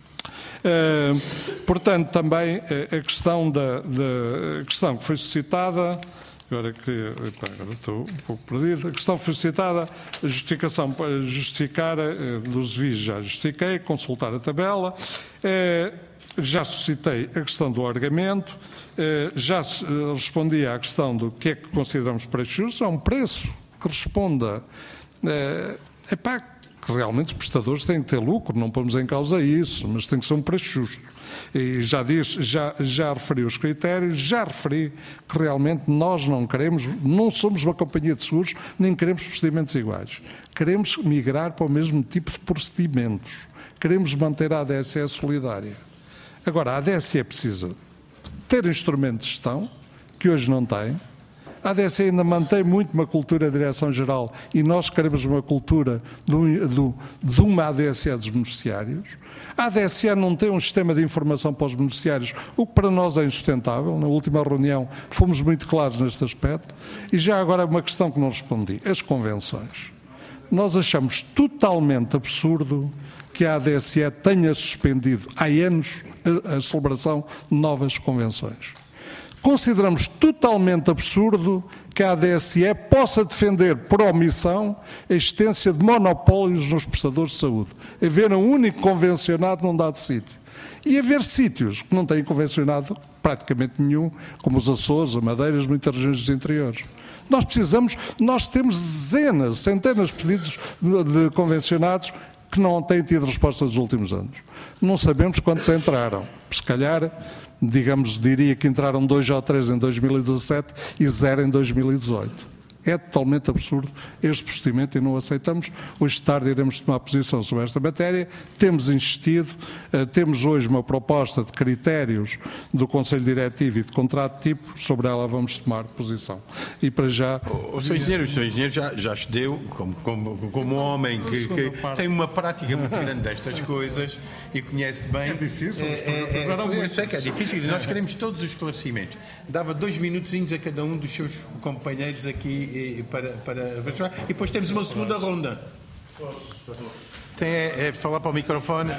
Portanto, também a questão questão que foi suscitada, agora estou um pouco perdido, a questão que foi suscitada, a justificação para justificar dos desvios, já justifiquei, consultar a tabela, já suscitei a questão do alargamento, já respondi à questão do que é que consideramos preço justo, é um preço que responda que realmente os prestadores têm que ter lucro, não pomos em causa isso, mas tem que ser um preço justo. E já referi os critérios, já referi que realmente nós não somos uma companhia de seguros, nem queremos procedimentos iguais. Queremos migrar para o mesmo tipo de procedimentos. Queremos manter a ADSE solidária. Agora, a ADSE precisa ter instrumentos de gestão, que hoje não tem. A ADSE ainda mantém muito uma cultura de direção-geral e nós queremos uma cultura de uma ADSE dos beneficiários. A ADSE não tem um sistema de informação para os beneficiários, o que para nós é insustentável. Na última reunião fomos muito claros neste aspecto. E já agora uma questão que não respondi, as convenções. Nós achamos totalmente absurdo que a ADSE tenha suspendido há anos a celebração de novas convenções. Consideramos totalmente absurdo que a ADSE possa defender por omissão a existência de monopólios nos prestadores de saúde. Haver um único convencionado num dado sítio. E haver sítios que não têm convencionado praticamente nenhum, como os Açores, a Madeira, muitas regiões dos interiores. Nós temos dezenas, centenas de pedidos de convencionados que não têm tido resposta nos últimos anos. Não sabemos quantos entraram. Se calhar, diria que entraram 2 ou 3 em 2017 e 0 em 2018. É totalmente absurdo este procedimento e não aceitamos. Hoje de tarde iremos tomar posição sobre esta matéria. Temos insistido, temos hoje uma proposta de critérios do Conselho Diretivo e de contrato tipo, sobre ela vamos tomar posição. E para já... O Sr. Engenheiro já deu, como homem que tem uma prática muito grande destas coisas e conhece bem... É difícil, eu sei que é difícil e nós queremos todos os esclarecimentos. Dava 2 minutinhos a cada um dos seus companheiros aqui para e depois temos uma segunda ronda. Tem falar para o microfone.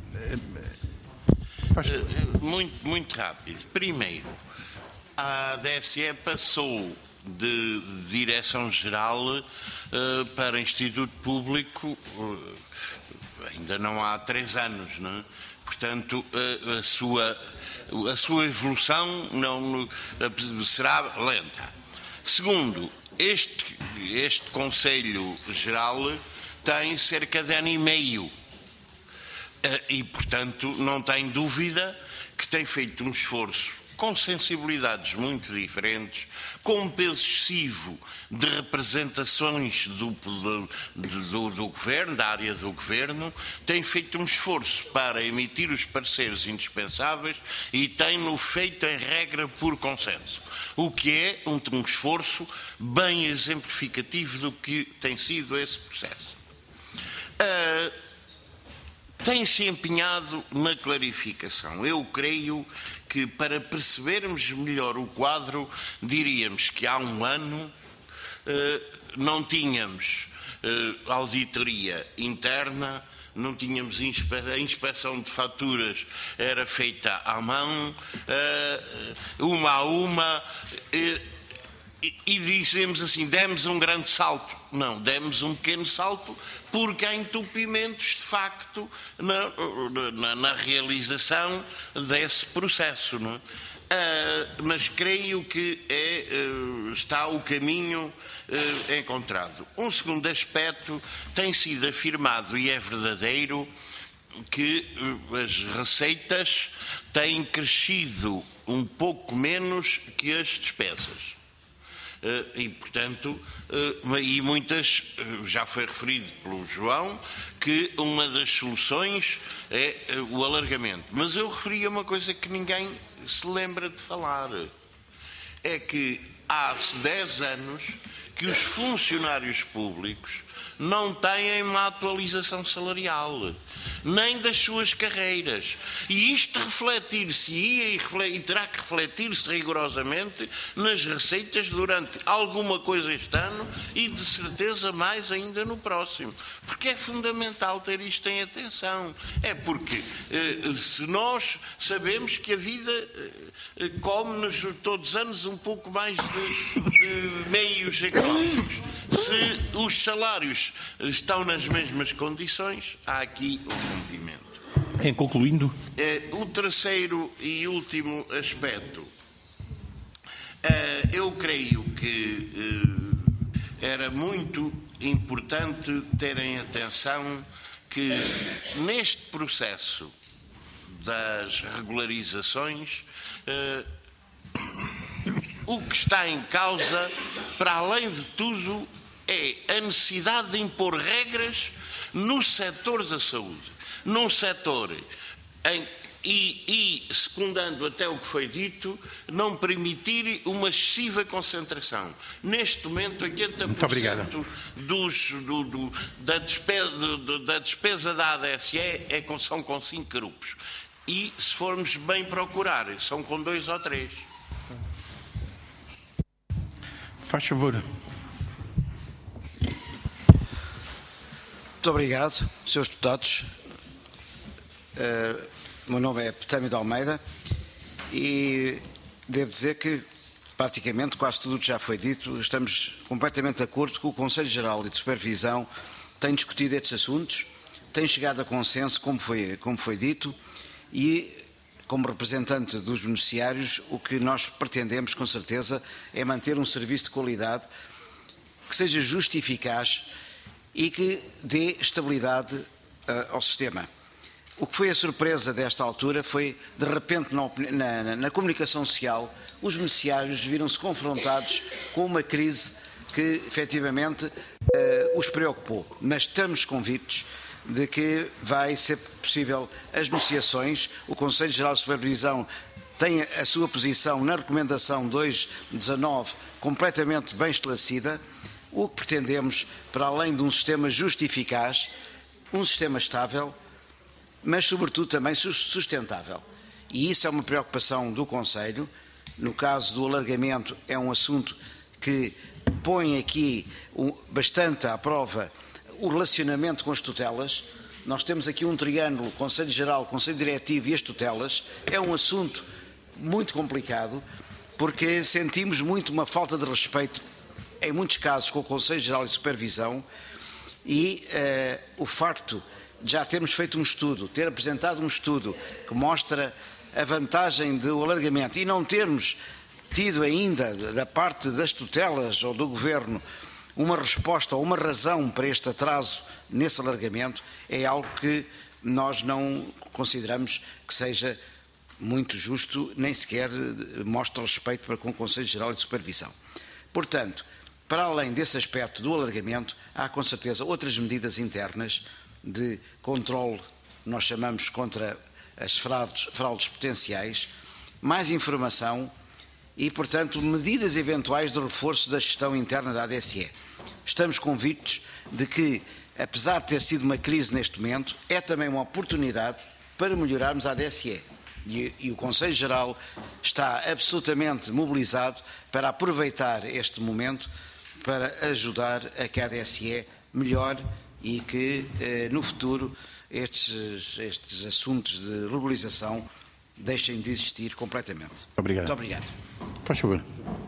Muito rápido. Primeiro, a ADSE passou de Direção-Geral para Instituto Público ainda não há 3 anos, não é? Portanto, a sua evolução não será lenta. Segundo, este Conselho Geral tem cerca de ano e meio e, portanto, não tem dúvida que tem feito um esforço com sensibilidades muito diferentes, com um peso excessivo de representações do Governo, da área do Governo, tem feito um esforço para emitir os pareceres indispensáveis e tem-no feito em regra por consenso, o que é um esforço bem exemplificativo do que tem sido esse processo. Tem-se empenhado na clarificação. Eu creio que, para percebermos melhor o quadro, diríamos que há um ano não tínhamos auditoria interna, não tínhamos a inspeção de faturas, era feita à mão, uma a uma, e dizemos assim, demos um grande salto. Não, demos um pequeno salto porque há entupimentos, de facto, na realização desse processo. Não é? Mas creio que está o caminho encontrado. Um segundo aspecto tem sido afirmado, e é verdadeiro, que as receitas têm crescido um pouco menos que as despesas. E, portanto, e muitas, já foi referido pelo João, que uma das soluções é o alargamento. Mas eu referi a uma coisa que ninguém se lembra de falar. É que há 10 anos que os funcionários públicos não têm uma atualização salarial, nem das suas carreiras. E isto refletir-se-ia e terá que refletir-se rigorosamente nas receitas durante alguma coisa este ano e, de certeza, mais ainda no próximo. Porque é fundamental ter isto em atenção. É porque, se nós sabemos que a vida come-nos todos os anos um pouco mais de meios económicos, se os salários estão nas mesmas condições, há aqui um rompimento. Em concluindo? O terceiro e último aspecto. Eu creio que era muito importante terem atenção que neste processo das regularizações o que está em causa, para além de tudo, é a necessidade de impor regras no setor da saúde. Num setor, secundando até o que foi dito, não permitir uma excessiva concentração. Neste momento, 80% da despesa da ADSE são com 5 grupos. E, se formos bem procurar, são com 2 ou 3. Faz favor. Muito obrigado, Srs. Deputados. O meu nome é Petâmio de Almeida e devo dizer que praticamente quase tudo o que já foi dito, estamos completamente de acordo que o Conselho Geral de Supervisão tem discutido estes assuntos, tem chegado a consenso, como foi dito, e como representante dos beneficiários, o que nós pretendemos, com certeza, é manter um serviço de qualidade que seja justo e eficaz e que dê estabilidade ao sistema. O que foi a surpresa desta altura foi, de repente, na comunicação social, os beneficiários viram-se confrontados com uma crise que, efetivamente, os preocupou. Mas estamos convictos de que vai ser possível as negociações. O Conselho Geral de Supervisão tem a sua posição na recomendação 2.19 completamente bem esclarecida. O que pretendemos, para além de um sistema justo e eficaz, um sistema estável, mas sobretudo também sustentável. E isso é uma preocupação do Conselho. No caso do alargamento, é um assunto que põe aqui bastante à prova o relacionamento com as tutelas. Nós temos aqui um triângulo, Conselho Geral, Conselho Diretivo e as tutelas. É um assunto muito complicado, porque sentimos muito uma falta de respeito, em muitos casos, com o Conselho Geral de Supervisão, e o facto de já termos feito um estudo, ter apresentado um estudo que mostra a vantagem do alargamento e não termos tido ainda da parte das tutelas ou do Governo uma resposta ou uma razão para este atraso nesse alargamento, é algo que nós não consideramos que seja muito justo, nem sequer mostra respeito para com o Conselho Geral de Supervisão. Portanto, para além desse aspecto do alargamento, há com certeza outras medidas internas de controle, nós chamamos contra as fraudes potenciais, mais informação e, portanto, medidas eventuais de reforço da gestão interna da ADSE. Estamos convictos de que, apesar de ter sido uma crise neste momento, é também uma oportunidade para melhorarmos a ADSE. E o Conselho Geral está absolutamente mobilizado para aproveitar este momento para ajudar a que a ADSE melhore e que, no futuro, estes assuntos de regularização deixem de existir completamente. Obrigado. Muito obrigado. Faz favor.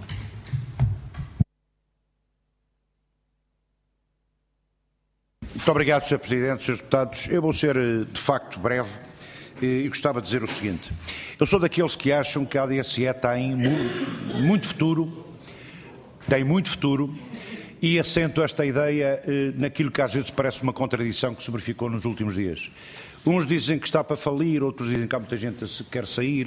Muito obrigado, Sr. Presidente, Srs. Deputados. Eu vou ser, de facto, breve e gostava de dizer o seguinte. Eu sou daqueles que acham que a ADSE tem muito futuro, e assento esta ideia naquilo que às vezes parece uma contradição que se verificou nos últimos dias. Uns dizem que está para falir, outros dizem que há muita gente que quer sair.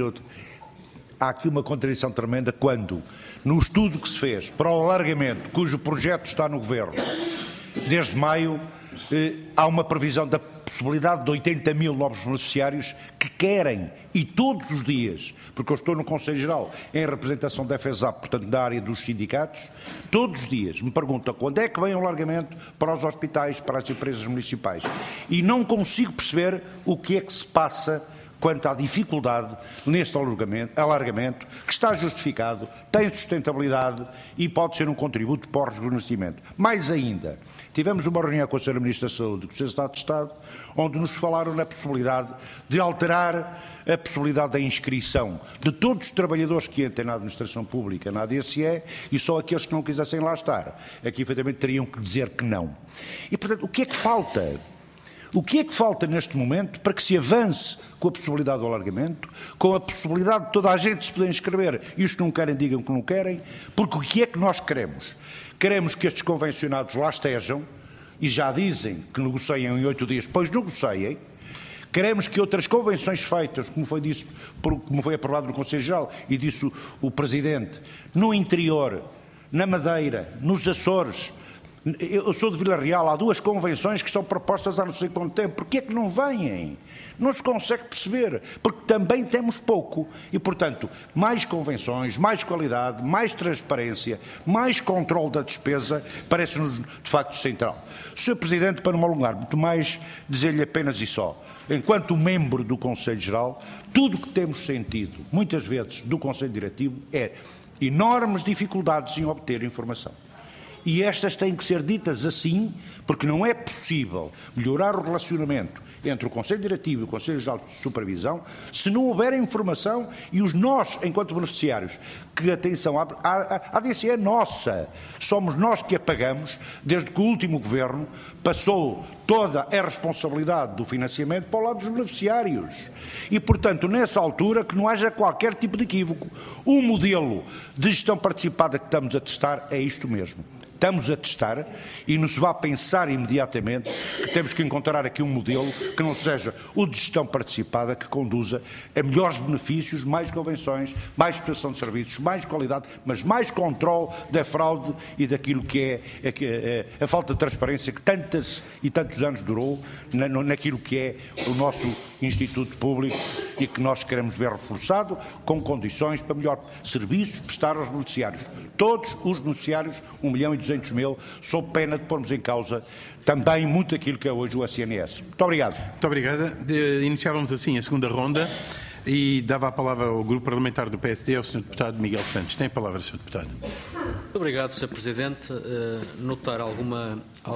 Há aqui uma contradição tremenda quando, no estudo que se fez para o alargamento, cujo projeto está no Governo, desde maio, há uma previsão da possibilidade de 80 mil novos beneficiários que querem, e todos os dias, porque eu estou no Conselho Geral em representação da FESAP, portanto da área dos sindicatos, todos os dias me perguntam quando é que vem o alargamento para os hospitais, para as empresas municipais. E não consigo perceber o que é que se passa quanto à dificuldade neste alargamento, que está justificado, tem sustentabilidade e pode ser um contributo para o rejuvenescimento. Mais ainda, tivemos uma reunião com a Sra. Ministra da Saúde e com o Sr. Secretário de Estado, onde nos falaram na possibilidade de alterar a possibilidade da inscrição de todos os trabalhadores que entrem na administração pública, na ADSE, e só aqueles que não quisessem lá estar. Aqui, efetivamente, teriam que dizer que não. E, portanto, o que é que falta? O que é que falta neste momento para que se avance com a possibilidade do alargamento, com a possibilidade de toda a gente se poder inscrever? E os que não querem, digam que não querem, porque o que é que nós queremos? Queremos que estes convencionados lá estejam, e já dizem que negociem em 8 dias, pois negociem. Queremos que outras convenções feitas, como foi aprovado no Conselho Geral, e disse o Presidente, no interior, na Madeira, nos Açores. Eu sou de Vila Real, há 2 convenções que estão propostas há não sei quanto tempo. Porquê é que não vêm? Não se consegue perceber, porque também temos pouco. E, portanto, mais convenções, mais qualidade, mais transparência, mais controle da despesa, parece-nos de facto central. Sr. Presidente, para não me alongar muito mais, dizer-lhe apenas e só, enquanto membro do Conselho Geral, tudo o que temos sentido, muitas vezes, do Conselho Diretivo, é enormes dificuldades em obter informação. E estas têm que ser ditas assim, porque não é possível melhorar o relacionamento entre o Conselho Diretivo e o Conselho Geral de Supervisão se não houver informação e nós, enquanto beneficiários, que, atenção, a ADSE é nossa, somos nós que a pagamos, desde que o último Governo passou toda a responsabilidade do financiamento para o lado dos beneficiários. E, portanto, nessa altura, que não haja qualquer tipo de equívoco. O modelo de gestão participada que estamos a testar é isto mesmo. Estamos a testar e não se vai pensar imediatamente que temos que encontrar aqui um modelo que não seja o de gestão participada, que conduza a melhores benefícios, mais convenções, mais prestação de serviços, mais qualidade, mas mais controle da fraude e daquilo que é a falta de transparência que tantos anos durou naquilo que é o nosso Instituto Público e que nós queremos ver reforçado com condições para melhor serviços prestar aos beneficiários. Todos os beneficiários, 1.200.000, sob pena de pormos em causa também muito aquilo que é hoje o SNS. Muito obrigado. Muito obrigado. Iniciávamos assim a segunda ronda e dava a palavra ao Grupo Parlamentar do PSD, ao Sr. Deputado Miguel Santos. Tem a palavra, Sr. Deputado. Muito obrigado, Sr. Presidente. Notar alguma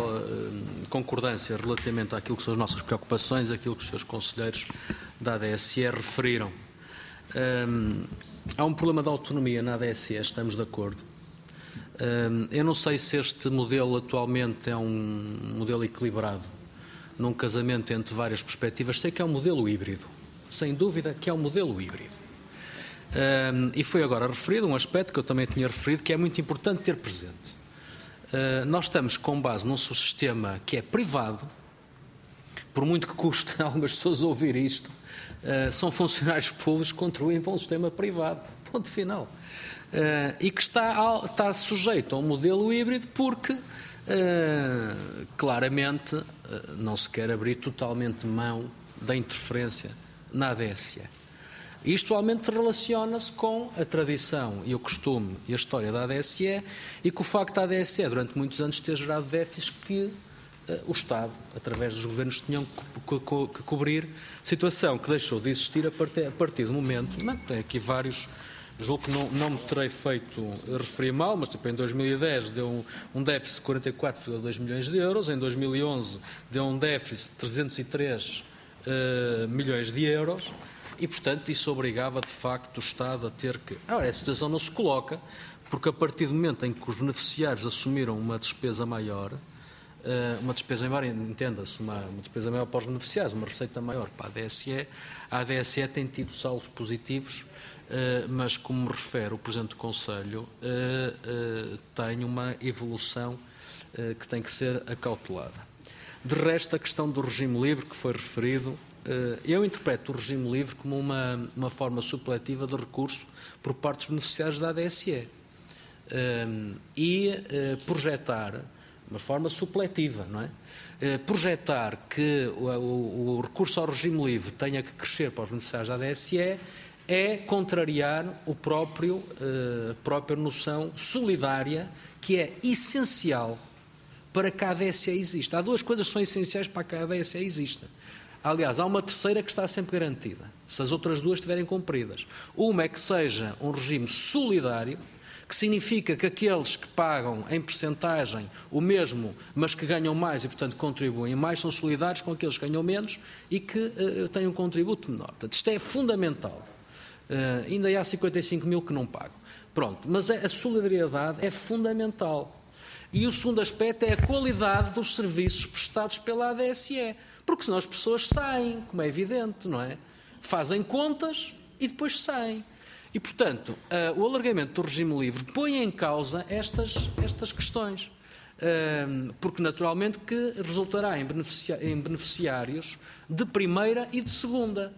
concordância relativamente àquilo que são as nossas preocupações, aquilo que os Srs. Conselheiros da ADSE referiram. Há um problema de autonomia na ADSE, estamos de acordo. Eu não sei se este modelo atualmente é um modelo equilibrado, num casamento entre várias perspectivas. Sei que é um modelo híbrido, sem dúvida que é um modelo híbrido. E foi agora referido um aspecto que eu também tinha referido, que é muito importante ter presente. Nós estamos com base num sistema que é privado, por muito que custe a algumas pessoas ouvir isto, são funcionários públicos que contribuem para um sistema privado, ponto final. E que está sujeito a um modelo híbrido porque, claramente, não se quer abrir totalmente mão da interferência na ADSE. Isto atualmente relaciona-se com a tradição e o costume e a história da ADSE e com o facto da ADSE, durante muitos anos, ter gerado déficits que o Estado, através dos governos, tinham que cobrir, situação que deixou de existir a partir do momento. Tem aqui vários, julgo que não me terei feito referir mal, mas tipo, em 2010 deu um déficit de 44,2 milhões de euros, em 2011 deu um déficit de 303 milhões de euros. E, portanto, isso obrigava, de facto, o Estado a ter que... Ora, a situação não se coloca, porque a partir do momento em que os beneficiários assumiram uma despesa maior, entenda-se, uma despesa maior para os beneficiários, uma receita maior para a ADSE tem tido saldos positivos, mas, como me refere o Presidente do Conselho, tem uma evolução que tem que ser acautelada. De resto, a questão do regime livre, que foi referido, eu interpreto o regime livre como uma forma supletiva de recurso por parte dos beneficiários da ADSE e projetar, uma forma supletiva, não é? Projetar que o recurso ao regime livre tenha que crescer para os beneficiários da ADSE é contrariar a própria noção solidária que é essencial para que a ADSE exista. Há duas coisas que são essenciais para que a ADSE exista. Aliás, há uma terceira que está sempre garantida, se as outras duas estiverem cumpridas. Uma é que seja um regime solidário, que significa que aqueles que pagam em percentagem o mesmo, mas que ganham mais e, portanto, contribuem mais, são solidários com aqueles que ganham menos e que têm um contributo menor. Portanto, isto é fundamental. Ainda há 55 mil que não pagam. Pronto, mas a solidariedade é fundamental. E o segundo aspecto é a qualidade dos serviços prestados pela ADSE. Porque senão as pessoas saem, como é evidente, não é? Fazem contas e depois saem. E, portanto, o alargamento do regime livre põe em causa estas questões. Porque, naturalmente, que resultará em beneficiários de primeira e de segunda.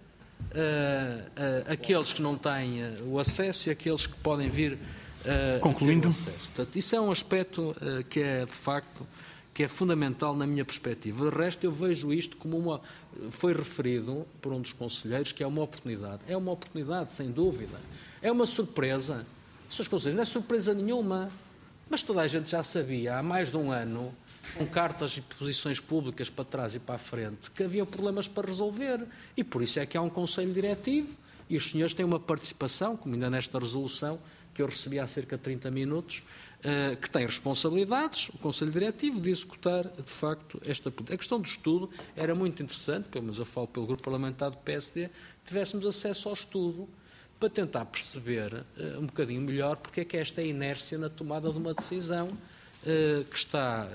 Aqueles que não têm o acesso e aqueles que podem vir concluindo. A ter o acesso. Portanto, isso é um aspecto que é, de facto, que é fundamental na minha perspectiva. De resto, eu vejo isto como foi referido por um dos conselheiros, que é uma oportunidade. É uma oportunidade, sem dúvida. É uma surpresa. Senhores conselheiros, não é surpresa nenhuma. Mas toda a gente já sabia, há mais de um ano, com cartas e posições públicas para trás e para a frente, que havia problemas para resolver. E por isso é que há um Conselho Diretivo e os senhores têm uma participação, como ainda nesta resolução, que eu recebi há cerca de 30 minutos, que tem responsabilidades, o Conselho Diretivo, de executar, de facto, esta política. A questão do estudo era muito interessante, pelo menos eu falo pelo Grupo Parlamentar do PSD, que tivéssemos acesso ao estudo para tentar perceber um bocadinho melhor porque é que esta inércia na tomada de uma decisão que está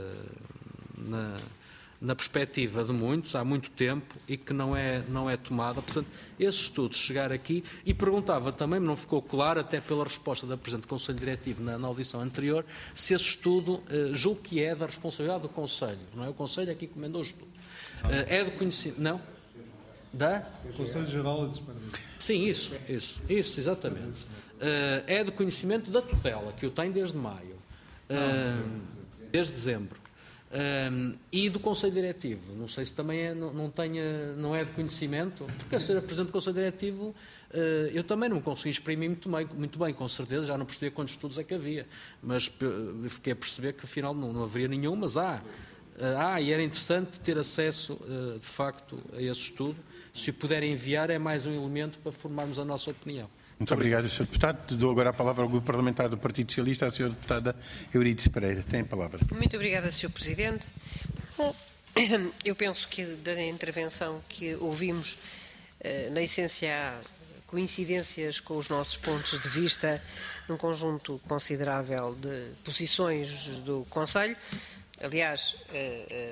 na perspectiva de muitos, há muito tempo, e que não é tomada. Portanto, esse estudo chegar aqui, e perguntava também, mas não ficou claro, até pela resposta da Presidente do Conselho Diretivo na audição anterior, se esse estudo, julgo que é da responsabilidade do Conselho, não é? O Conselho é que encomendou o estudo. É do conhecimento... Não? Da? Conselho Geral de Supervisão. Sim, isso, exatamente. É do conhecimento da tutela, que eu tenho desde maio. Desde dezembro. E do Conselho Diretivo. Não sei se também não é de conhecimento, porque a senhora Presidente do Conselho Diretivo, eu também não consegui exprimir muito bem, com certeza, já não percebia quantos estudos é que havia, mas fiquei a perceber que afinal não haveria nenhum, mas e era interessante ter acesso, de facto, a esse estudo. Se o puderem enviar, é mais um elemento para formarmos a nossa opinião. Muito obrigado, Sr. Deputado. Dou agora a palavra ao Grupo Parlamentar do Partido Socialista, à Sra. Deputada Euridice Pereira. Tem a palavra. Muito obrigada, Sr. Presidente. Bom, eu penso que da intervenção que ouvimos, na essência, há coincidências com os nossos pontos de vista num conjunto considerável de posições do Conselho. Aliás,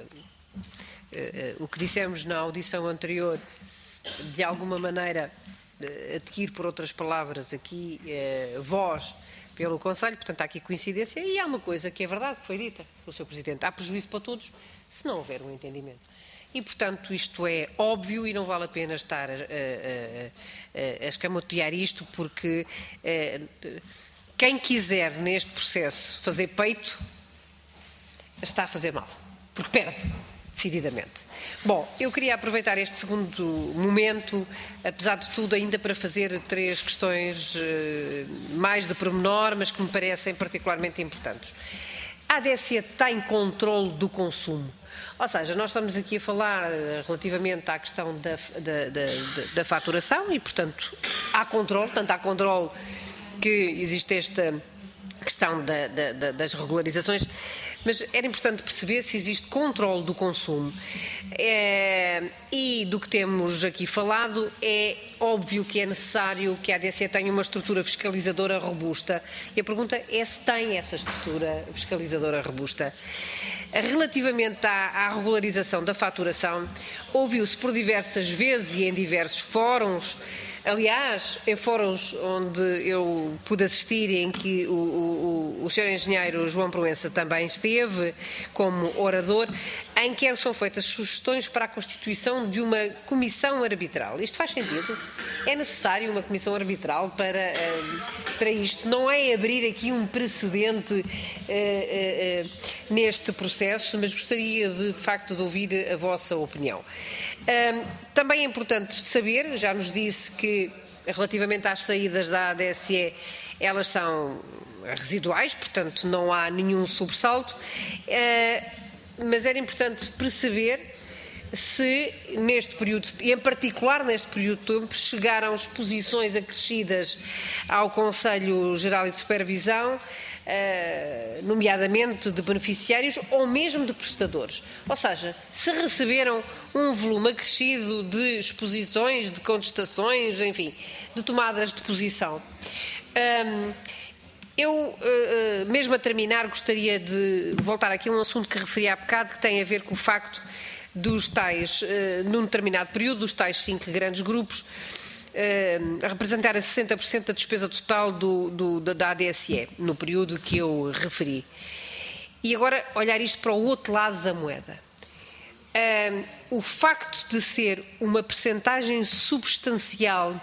o que dissemos na audição anterior, de alguma maneira, adquire, por outras palavras, aqui voz pelo Conselho, portanto há aqui coincidência, e há uma coisa que é verdade, que foi dita pelo Sr. Presidente, há prejuízo para todos se não houver um entendimento. E, portanto, isto é óbvio e não vale a pena estar a escamotear isto, porque quem quiser neste processo fazer peito está a fazer mal, porque perde, decididamente. Bom, eu queria aproveitar este segundo momento, apesar de tudo, ainda para fazer 3 questões mais de pormenor, mas que me parecem particularmente importantes. A ADSE tem controle do consumo. Ou seja, nós estamos aqui a falar relativamente à questão da faturação e, portanto, há controle, tanto há controle que existe esta questão das regularizações, mas era importante perceber se existe controle do consumo. E do que temos aqui falado, é óbvio que é necessário que a ADSE tenha uma estrutura fiscalizadora robusta. E a pergunta é se tem essa estrutura fiscalizadora robusta. Relativamente à regularização da faturação, ouviu-se por diversas vezes e em diversos fóruns, aliás, em fóruns onde eu pude assistir, em que o Sr. Engenheiro João Proença também esteve como orador, em que são feitas sugestões para a constituição de uma comissão arbitral. Isto faz sentido? É necessário uma comissão arbitral para isto? Não é abrir aqui um precedente neste processo, mas gostaria de facto de ouvir a vossa opinião. Também é importante saber, já nos disse que relativamente às saídas da ADSE, elas são residuais, portanto não há nenhum sobressalto, mas era importante perceber se neste período, e em particular neste período de tempo, chegaram exposições acrescidas ao Conselho Geral e de Supervisão, nomeadamente de beneficiários ou mesmo de prestadores. Ou seja, se receberam um volume acrescido de exposições, de contestações, enfim, de tomadas de posição. Eu, mesmo a terminar, gostaria de voltar aqui a um assunto que referi há bocado, que tem a ver com o facto dos tais, num determinado período, dos tais 5 grandes grupos, a representar a 60% da despesa total da ADSE, no período que eu referi. E agora olhar isto para o outro lado da moeda. O facto de ser uma percentagem substancial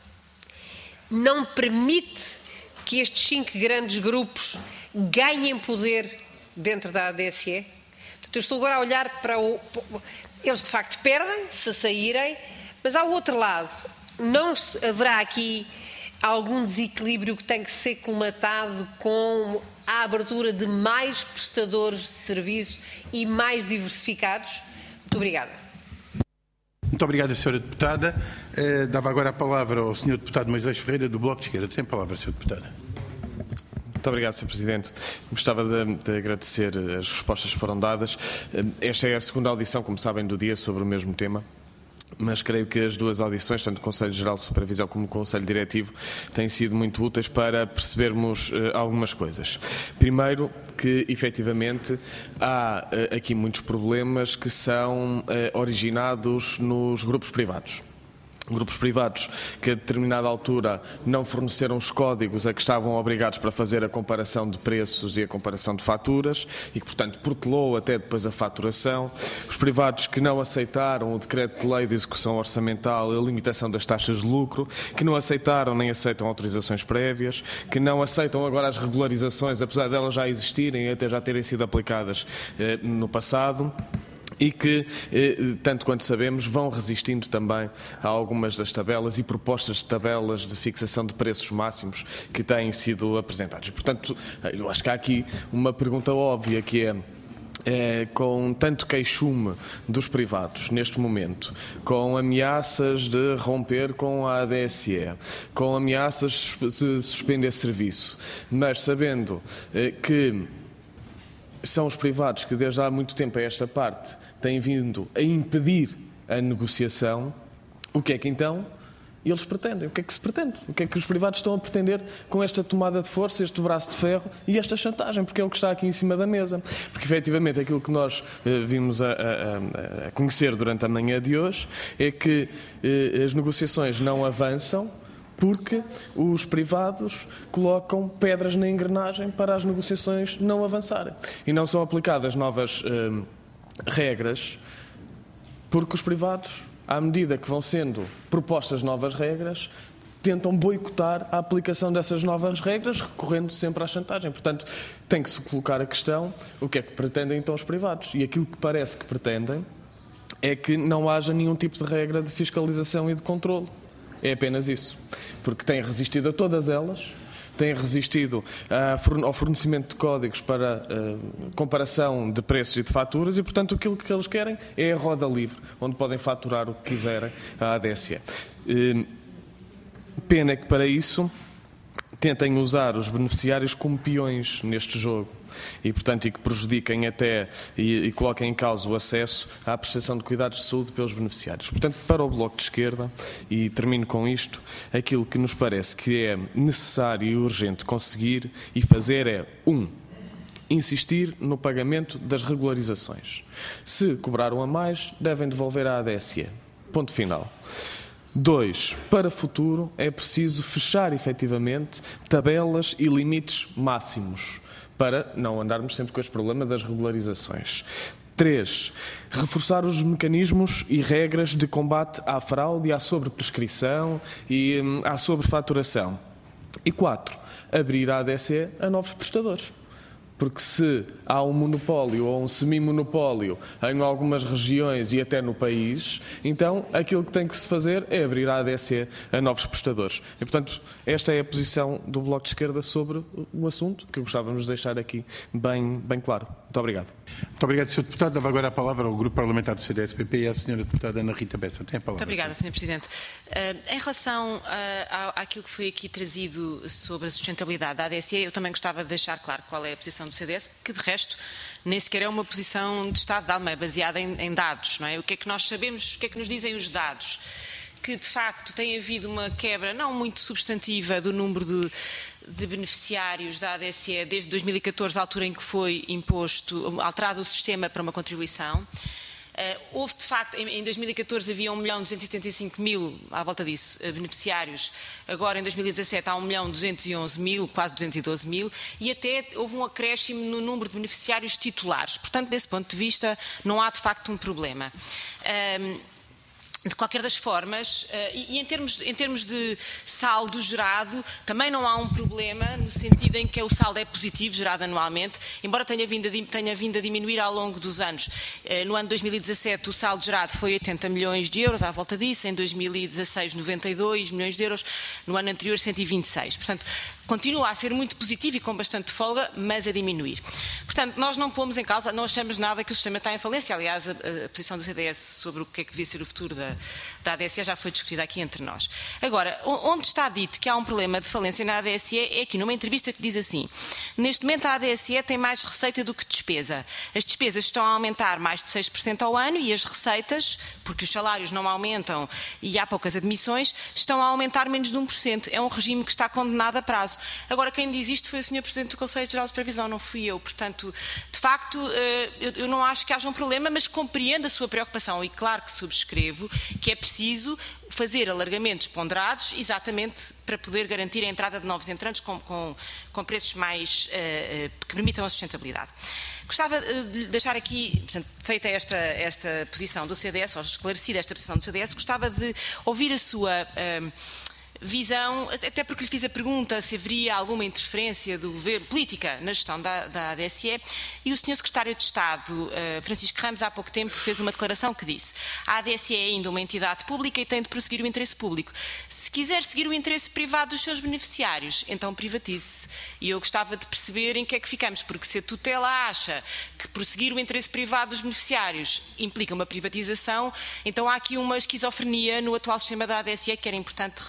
não permite que estes 5 grandes grupos ganhem poder dentro da ADSE. Portanto, eu estou agora a olhar para eles de facto perdem se saírem, mas ao outro lado não haverá aqui algum desequilíbrio que tem que ser comatado com a abertura de mais prestadores de serviço e mais diversificados? Muito obrigada. Muito obrigado, Sra. Deputada. Dava agora a palavra ao Sr. Deputado Moisés Ferreira, do Bloco de Esquerda. Tem a palavra, Sra. Deputada. Muito obrigado, Sr. Presidente. Gostava de agradecer as respostas que foram dadas. Esta é a segunda audição, como sabem, do dia sobre o mesmo tema. Mas creio que as 2 audições, tanto o Conselho Geral de Supervisão como o Conselho Diretivo, têm sido muito úteis para percebermos algumas coisas. Primeiro, que efetivamente há aqui muitos problemas que são originados nos grupos privados. Grupos privados que a determinada altura não forneceram os códigos a que estavam obrigados para fazer a comparação de preços e a comparação de faturas e que, portanto, protelou até depois a faturação. Os privados que não aceitaram o decreto de lei de execução orçamental e a limitação das taxas de lucro, que não aceitaram nem aceitam autorizações prévias, que não aceitam agora as regularizações, apesar delas já existirem e até já terem sido aplicadas no passado. E que, tanto quanto sabemos, vão resistindo também a algumas das tabelas e propostas de tabelas de fixação de preços máximos que têm sido apresentados. Portanto, eu acho que há aqui uma pergunta óbvia que com tanto queixume dos privados neste momento, com ameaças de romper com a ADSE, com ameaças de suspender serviço, mas sabendo que são os privados que desde há muito tempo a esta parte têm vindo a impedir a negociação, o que é que então E eles pretendem. O que é que se pretende? O que é que os privados estão a pretender com esta tomada de força, este braço de ferro e esta chantagem? Porque é o que está aqui em cima da mesa. Porque, efetivamente, aquilo que nós vimos a conhecer durante a manhã de hoje é que as negociações não avançam porque os privados colocam pedras na engrenagem para as negociações não avançarem. E não são aplicadas novas regras porque os privados, à medida que vão sendo propostas novas regras, tentam boicotar a aplicação dessas novas regras, recorrendo sempre à chantagem. Portanto, tem que se colocar a questão, o que é que pretendem então os privados? E aquilo que parece que pretendem é que não haja nenhum tipo de regra de fiscalização e de controle. É apenas isso. Porque têm resistido a todas elas, têm resistido ao fornecimento de códigos para comparação de preços e de faturas e, portanto, aquilo que eles querem é a roda livre, onde podem faturar o que quiserem à ADSE. Pena é que, para isso, tentem usar os beneficiários como peões neste jogo e, portanto, que prejudiquem até e coloquem em causa o acesso à prestação de cuidados de saúde pelos beneficiários. Portanto, para o Bloco de Esquerda, e termino com isto, aquilo que nos parece que é necessário e urgente conseguir e fazer é, insistir no pagamento das regularizações. Se cobraram a mais, devem devolver à ADSE. Ponto final. 2. Para o futuro é preciso fechar efetivamente tabelas e limites máximos para não andarmos sempre com este problema das regularizações. 3. Reforçar os mecanismos e regras de combate à fraude e à sobreprescrição e à sobrefaturação. E 4. Abrir a ADSE a novos prestadores. Porque se há um monopólio ou um semi-monopólio em algumas regiões e até no país, então aquilo que tem que se fazer é abrir a ADSE a novos prestadores. E, portanto, esta é a posição do Bloco de Esquerda sobre o assunto, que gostávamos de deixar aqui bem claro. Muito obrigado. Muito obrigado, Sr. Deputado. Dava agora a palavra ao Grupo Parlamentar do CDS-PP e à Sra. Deputada Ana Rita Bessa. Tem a palavra. Muito obrigada, Sr. Presidente. Em relação àquilo que foi aqui trazido sobre a sustentabilidade da ADSE, eu também gostava de deixar claro qual é a posição do CDS, que de resto nem sequer é uma posição de Estado de alma, é baseada em dados, não é? O que é que nós sabemos, o que é que nos dizem os dados? Que de facto tem havido uma quebra não muito substantiva do número de beneficiários da ADSE desde 2014, a altura em que foi alterado o sistema para uma contribuição. Houve, de facto, em 2014 havia 1.275.000, à volta disso, beneficiários. Agora, em 2017, há 1.211.000, quase 212.000, e até houve um acréscimo no número de beneficiários titulares. Portanto, desse ponto de vista, não há, de facto, um problema. De qualquer das formas, e em termos de saldo gerado, também não há um problema no sentido em que o saldo é positivo, gerado anualmente, embora tenha vindo a diminuir ao longo dos anos. No ano 2017 o saldo gerado foi 80 milhões de euros, à volta disso, em 2016 92 milhões de euros, no ano anterior 126. Portanto, continua a ser muito positivo e com bastante folga, mas a diminuir. Portanto, nós não pomos em causa, não achamos nada que o sistema está em falência. Aliás, a posição do CDS sobre o que é que devia ser o futuro da ADSE já foi discutida aqui entre nós. Agora, onde está dito que há um problema de falência na ADSE é aqui numa entrevista que diz assim: neste momento a ADSE tem mais receita do que despesa. As despesas estão a aumentar mais de 6% ao ano e as receitas, porque os salários não aumentam e há poucas admissões, estão a aumentar menos de 1%. É um regime que está condenado a prazo. Agora, quem diz isto foi o Sr. Presidente do Conselho Geral de Supervisão, não fui eu. Portanto, de facto, eu não acho que haja um problema, mas compreendo a sua preocupação e claro que subscrevo que é preciso fazer alargamentos ponderados exatamente para poder garantir a entrada de novos entrantes com preços mais que permitam a sustentabilidade. Gostava de deixar aqui, portanto, feita esta posição do CDS, ou esclarecida esta posição do CDS, gostava de ouvir a sua visão, até porque lhe fiz a pergunta se haveria alguma interferência do governo política na gestão da ADSE, e o Sr. Secretário de Estado, Francisco Ramos, há pouco tempo fez uma declaração que disse: a ADSE é ainda uma entidade pública e tem de prosseguir o interesse público. Se quiser seguir o interesse privado dos seus beneficiários, então privatize-se. E eu gostava de perceber em que é que ficamos, porque se a tutela acha que prosseguir o interesse privado dos beneficiários implica uma privatização, então há aqui uma esquizofrenia no atual sistema da ADSE que era importante resolver.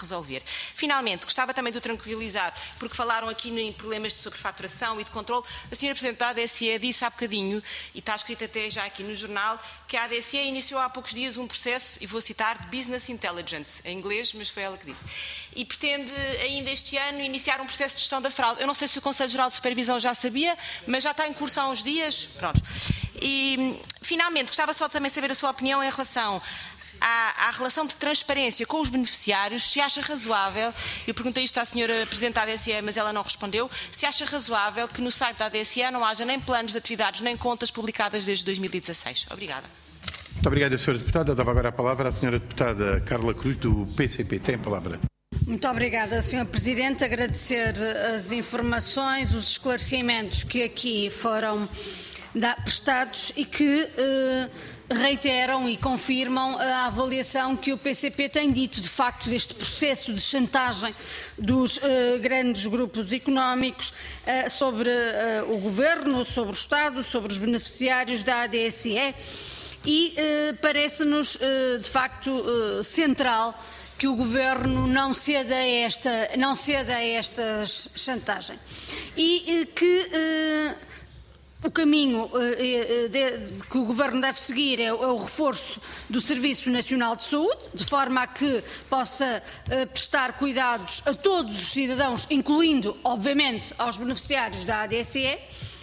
Finalmente, gostava também de o tranquilizar, porque falaram aqui em problemas de sobrefaturação e de controle. A senhora Presidente da ADSE disse há bocadinho, e está escrito até já aqui no jornal, que a ADSE iniciou há poucos dias um processo, e vou citar, de Business Intelligence, em inglês, mas foi ela que disse. E pretende ainda este ano iniciar um processo de gestão da fraude. Eu não sei se o Conselho Geral de Supervisão já sabia, mas já está em curso há uns dias. Pronto. E, finalmente, gostava só de também saber a sua opinião em relação à relação de transparência com os beneficiários, se acha razoável, eu perguntei isto à senhora Presidente da ADSE, mas ela não respondeu, se acha razoável que no site da ADSE não haja nem planos de atividades nem contas publicadas desde 2016. Obrigada. Muito obrigado, Sra. Deputada. Dava agora a palavra à Sra. Deputada Carla Cruz, do PCP. Tem a palavra. Muito obrigada, Sr. Presidente. Agradecer as informações, os esclarecimentos que aqui foram prestados e que reiteram e confirmam a avaliação que o PCP tem dito, de facto, deste processo de chantagem dos grandes grupos económicos sobre o Governo, sobre o Estado, sobre os beneficiários da ADSE e parece-nos, de facto, central que o Governo não ceda a esta chantagem e que o caminho que o Governo deve seguir é o reforço do Serviço Nacional de Saúde, de forma a que possa prestar cuidados a todos os cidadãos, incluindo, obviamente, aos beneficiários da ADSE,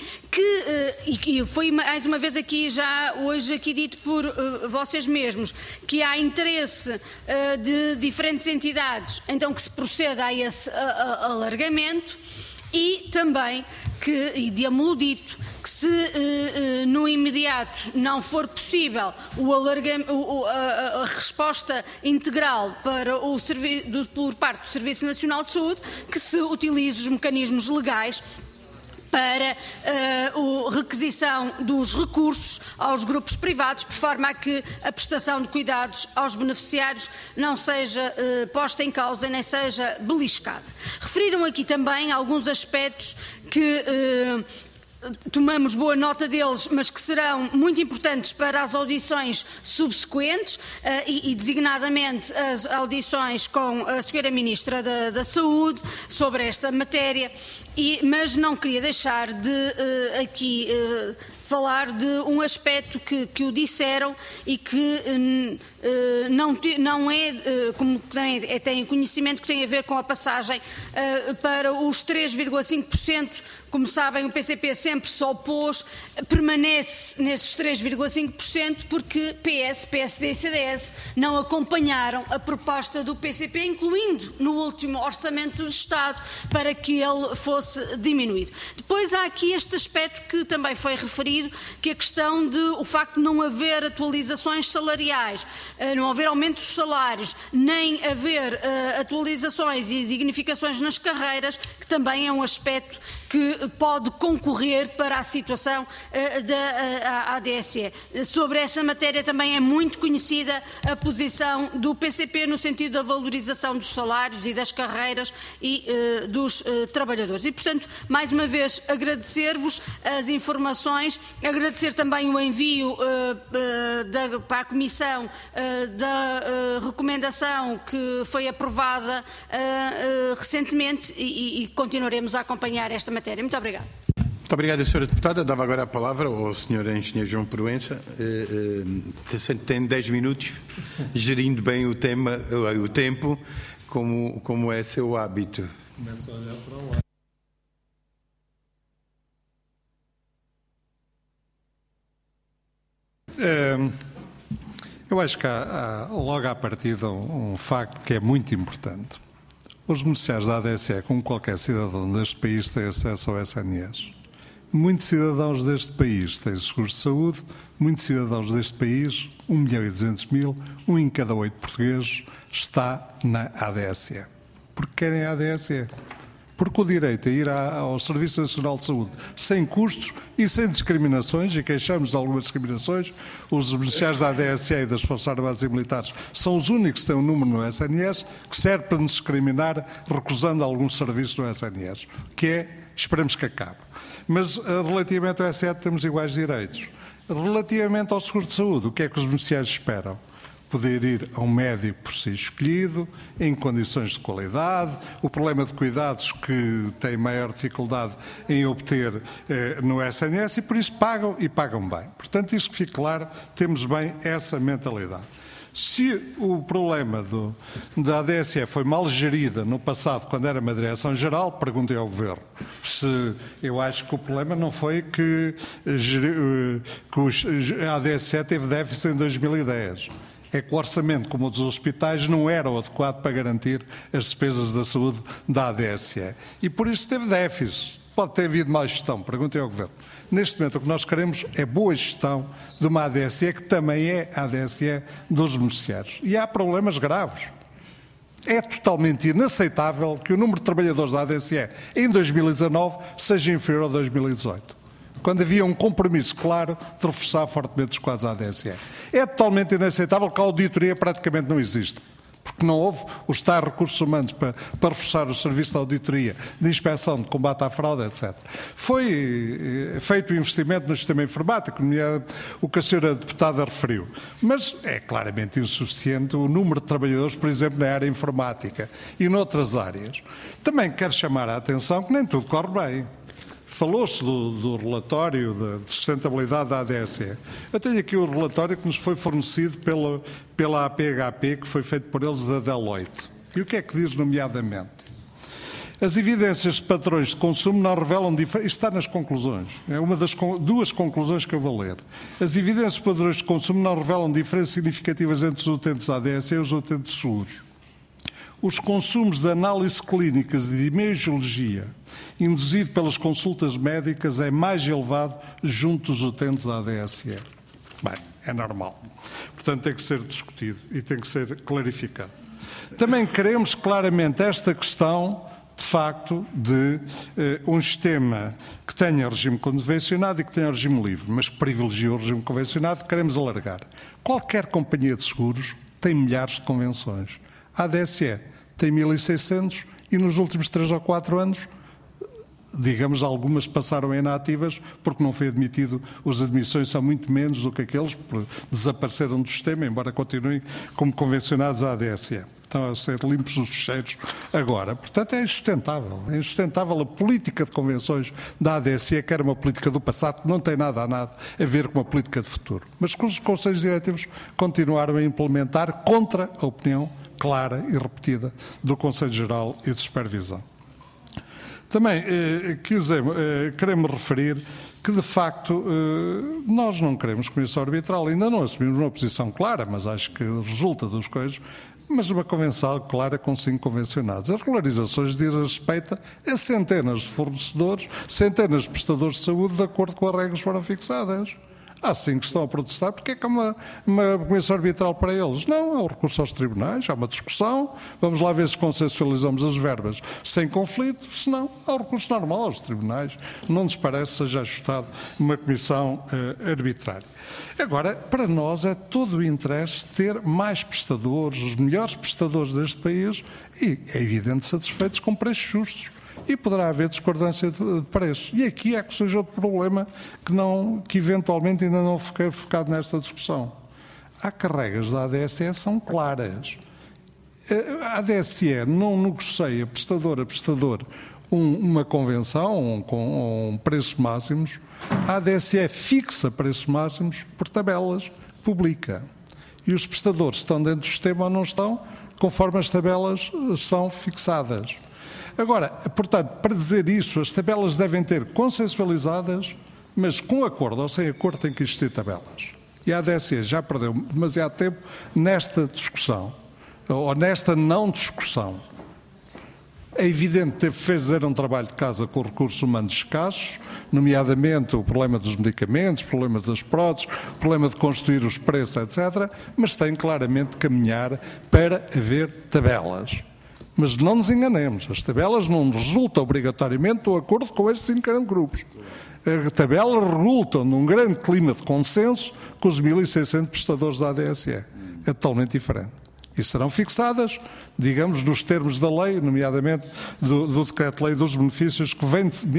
e foi mais uma vez aqui já hoje aqui dito por vocês mesmos, que há interesse de diferentes entidades, então que se proceda a esse alargamento e também e demo-lo dito, que se no imediato não for possível a resposta integral por parte do Serviço Nacional de Saúde, que se utilize os mecanismos legais para a requisição dos recursos aos grupos privados, por forma a que a prestação de cuidados aos beneficiários não seja posta em causa nem seja beliscada. Referiram aqui também alguns aspectos que tomamos boa nota deles, mas que serão muito importantes para as audições subsequentes e designadamente as audições com a Sra. Ministra da Saúde sobre esta matéria, mas não queria deixar de aqui falar de um aspecto que o disseram e que não é, como têm conhecimento, que tem a ver com a passagem para os 3,5%. Como sabem, o PCP sempre se opôs, permanece nesses 3,5% porque PS, PSD e CDS não acompanharam a proposta do PCP, incluindo no último Orçamento do Estado, para que ele fosse diminuído. Depois há aqui este aspecto que também foi referido, que é a questão de o facto de não haver atualizações salariais, não haver aumento dos salários, nem haver atualizações e dignificações nas carreiras, que também é um aspecto que pode concorrer para a situação da ADSE. Sobre esta matéria também é muito conhecida a posição do PCP no sentido da valorização dos salários e das carreiras e dos trabalhadores. E, portanto, mais uma vez agradecer-vos as informações, agradecer também o envio para a Comissão da recomendação que foi aprovada recentemente e continuaremos a acompanhar esta matéria. Muito obrigada. Muito obrigado, Sra. Deputada. Dava agora a palavra ao Sr. Engenheiro João Proença. Tem 10 minutos, gerindo bem o tempo, como é seu hábito. Começa a olhar para lá. Eu acho que há logo à partida um facto que é muito importante. Os beneficiários da ADSE, como qualquer cidadão deste país, têm acesso ao SNS. Muitos cidadãos deste país têm seguros de saúde, muitos cidadãos deste país, 1.200.000, um em cada 8 portugueses, está na ADSE. Porque querem a ADSE. Porque o direito a ir ao Serviço Nacional de Saúde sem custos e sem discriminações, e queixamos de algumas discriminações, os beneficiários da ADSE e das Forças Armadas e Militares são os únicos que têm um número no SNS que serve para nos discriminar recusando alguns serviços no SNS, que é, esperemos que acabe. Mas relativamente ao SNS temos iguais direitos. Relativamente ao seguro de saúde, o que é que os beneficiários esperam? poder ir a um médico por si escolhido, em condições de qualidade, o problema de cuidados que têm maior dificuldade em obter no SNS e por isso pagam e pagam bem. Portanto, isto que fique claro, temos bem essa mentalidade. Se o problema da ADSE foi mal gerida no passado, quando era uma direção-geral, perguntei ao Governo. Eu acho que o problema não foi que a ADSE teve déficit em 2010. É que o orçamento, como o dos hospitais, não era o adequado para garantir as despesas da saúde da ADSE. E por isso teve déficit. Pode ter havido má gestão, perguntei ao Governo. Neste momento o que nós queremos é boa gestão de uma ADSE que também é a ADSE dos beneficiários. E há problemas graves. É totalmente inaceitável que o número de trabalhadores da ADSE em 2019 seja inferior a 2018. Quando havia um compromisso claro de reforçar fortemente os quadros da ADSE. É totalmente inaceitável que a auditoria praticamente não existe. Porque não houve os tais recursos humanos para reforçar o serviço de auditoria, de inspeção, de combate à fraude, etc. Foi feito o investimento no sistema informático, o que a senhora deputada referiu. Mas é claramente insuficiente o número de trabalhadores, por exemplo, na área informática e noutras áreas. Também quero chamar a atenção que nem tudo corre bem. Falou-se do relatório de sustentabilidade da ADSE. Eu tenho aqui o relatório que nos foi fornecido pela APHP, que foi feito por eles da Deloitte. E o que é que diz nomeadamente? As evidências de padrões de consumo não revelam diferença. Isto está nas conclusões. É uma das duas conclusões que eu vou ler. As evidências de padrões de consumo não revelam diferenças significativas entre os utentes da ADSE e os utentes seguros. Os consumos de análise clínicas e de imagiologia induzido pelas consultas médicas é mais elevado junto dos utentes da ADSE. Bem, é normal. Portanto, tem que ser discutido e tem que ser clarificado. Também queremos claramente esta questão, de facto, de um sistema que tenha regime convencionado e que tenha regime livre, mas privilegia o regime convencionado, queremos alargar. Qualquer companhia de seguros tem milhares de convenções. A ADSE tem 1.600 e nos últimos 3 ou 4 anos, digamos, algumas passaram inativas porque não foi admitido, as admissões são muito menos do que aqueles que desapareceram do sistema, embora continuem como convencionados à ADSE. Estão a ser limpos os fecheiros agora. Portanto, é insustentável. É insustentável a política de convenções da ADSE, que era uma política do passado, que não tem nada a ver com uma política de futuro. Mas que os conselhos diretivos continuaram a implementar contra a opinião clara e repetida do Conselho Geral e de Supervisão. Também queremos referir que, de facto, nós não queremos comissão arbitral. Ainda não assumimos uma posição clara, mas acho que resulta das coisas, mas uma convenção clara com 5 convencionados. As regularizações dizem respeito a centenas de fornecedores, centenas de prestadores de saúde, de acordo com as regras que foram fixadas. Há 5 que estão a protestar, porque é que há uma comissão arbitral para eles? Não, há o recurso aos tribunais, há uma discussão, vamos lá ver se consensualizamos as verbas sem conflito, se não, há o recurso normal aos tribunais. Não nos parece que seja ajustado uma comissão arbitrária. Agora, para nós é todo o interesse ter mais prestadores, os melhores prestadores deste país e, é evidente, satisfeitos com preços justos. E poderá haver discordância de preços. E aqui é que surge outro problema que eventualmente ainda não fiquei focado nesta discussão. Há que as regras da ADSE são claras. A ADSE não negocia prestador a prestador uma convenção com preços máximos. A ADSE fixa preços máximos por tabelas, publica. E os prestadores estão dentro do sistema ou não estão, conforme as tabelas são fixadas. Agora, portanto, para dizer isso, as tabelas devem ter consensualizadas, mas com acordo ou sem acordo tem que existir tabelas. E a ADSE já perdeu demasiado tempo nesta discussão, ou nesta não discussão. É evidente que teve que fazer um trabalho de casa com recursos humanos escassos, nomeadamente o problema dos medicamentos, o problema das próteses, o problema de construir os preços, etc., mas tem claramente de caminhar para haver tabelas. Mas não nos enganemos, as tabelas não resultam obrigatoriamente do acordo com estes 5 grandes grupos. As tabelas resultam num grande clima de consenso com os 1.600 prestadores da ADSE. É totalmente diferente. E serão fixadas, digamos, nos termos da lei, nomeadamente do Decreto-Lei dos Benefícios, que vem de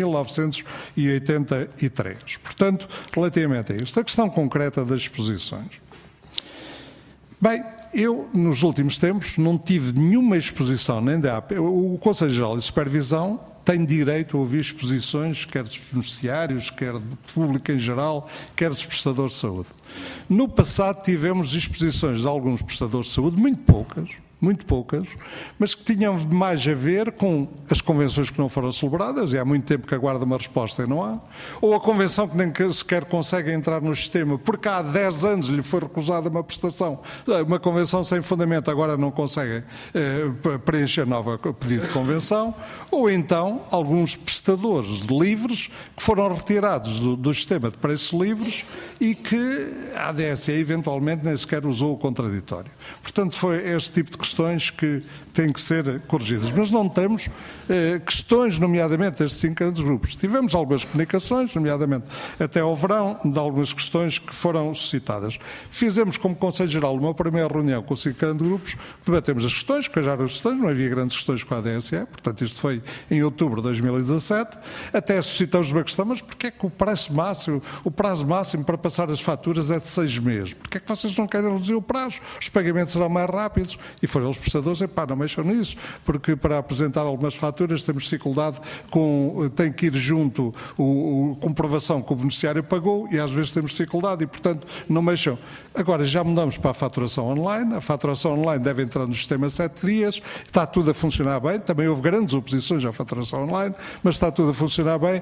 1983. Portanto, relativamente a isto, a questão concreta das exposições. Bem, Eu, nos últimos tempos, não tive nenhuma exposição, nem da AP. O Conselho Geral de Supervisão tem direito a ouvir exposições, quer dos beneficiários, quer do público em geral, quer dos prestadores de saúde. No passado tivemos exposições de alguns prestadores de saúde, muito poucas, mas que tinham mais a ver com as convenções que não foram celebradas, e há muito tempo que aguarda uma resposta e não há, ou a convenção que nem sequer consegue entrar no sistema, porque há 10 anos lhe foi recusada uma prestação, uma convenção sem fundamento, agora não conseguem preencher nova pedido de convenção, ou então alguns prestadores livres que foram retirados do sistema de preços livres e que a ADSE eventualmente nem sequer usou o contraditório. Portanto, foi este tipo de questões que têm que ser corrigidas. Mas não temos questões, nomeadamente, destes 5 grandes grupos. Tivemos algumas comunicações, nomeadamente até ao verão, de algumas questões que foram suscitadas. Fizemos, como Conselho Geral, uma primeira reunião com os 5 grandes grupos, debatemos as questões, queijaram as questões, não havia grandes questões com a ADSE, portanto isto foi em outubro de 2017, até suscitamos uma questão, mas porquê é que o prazo máximo para passar as faturas é de 6 meses? Porquê é que vocês não querem reduzir o prazo? Os pagamentos serão mais rápidos. E foram os prestadores, não mexam nisso, porque para apresentar algumas faturas temos dificuldade tem que ir junto a comprovação que o beneficiário pagou e às vezes temos dificuldade e, portanto, não mexam. Agora já mudamos para a faturação online, a faturação online deve entrar no sistema 7 dias, está tudo a funcionar bem, também houve grandes oposições à faturação online, mas está tudo a funcionar bem,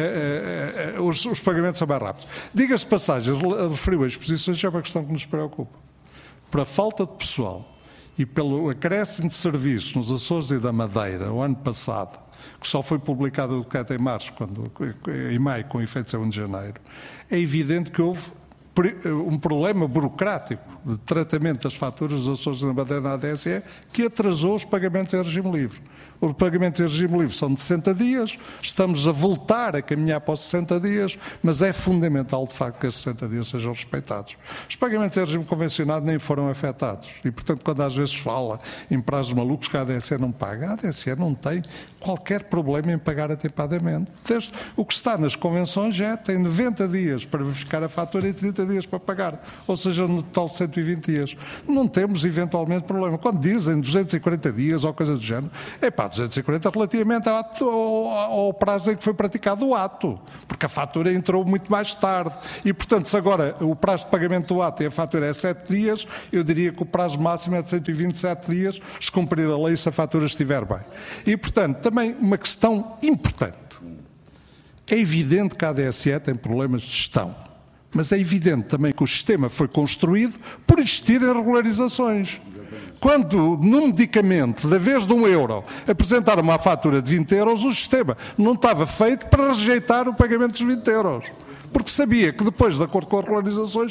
os pagamentos são mais rápidos. Diga-se de passagem, referiu a exposições, é uma questão que nos preocupa. Para a falta de pessoal e pelo acréscimo de serviços nos Açores e da Madeira, o ano passado, que só foi publicado o decreto em março, em maio, com efeito a 1 de janeiro, é evidente que houve um problema burocrático de tratamento das faturas dos Açores e da Madeira na ADSE que atrasou os pagamentos em regime livre. Os pagamentos em regime livre são de 60 dias, estamos a voltar a caminhar para os 60 dias, mas é fundamental, de facto, que esses 60 dias sejam respeitados. Os pagamentos em regime convencionado nem foram afetados e, portanto, quando às vezes fala em prazos malucos que a ADSE não paga, a ADSE não tem qualquer problema em pagar atempadamente. O que está nas convenções tem 90 dias para verificar a fatura e 30 dias para pagar, ou seja, no total 120 dias. Não temos, eventualmente, problema. Quando dizem 240 dias ou coisa do género, 240 relativamente ao prazo em que foi praticado o ato, porque a fatura entrou muito mais tarde. E, portanto, se agora o prazo de pagamento do ato e a fatura é 7 dias, eu diria que o prazo máximo é de 127 dias, se cumprir a lei, se a fatura estiver bem. E, portanto, também uma questão importante. É evidente que a ADSE tem problemas de gestão, mas é evidente também que o sistema foi construído por existirem regularizações. Quando, num medicamento, da vez de €1, apresentaram uma fatura de 20 €, o sistema não estava feito para rejeitar o pagamento dos 20 €. Porque sabia que depois, de acordo com as regularizações,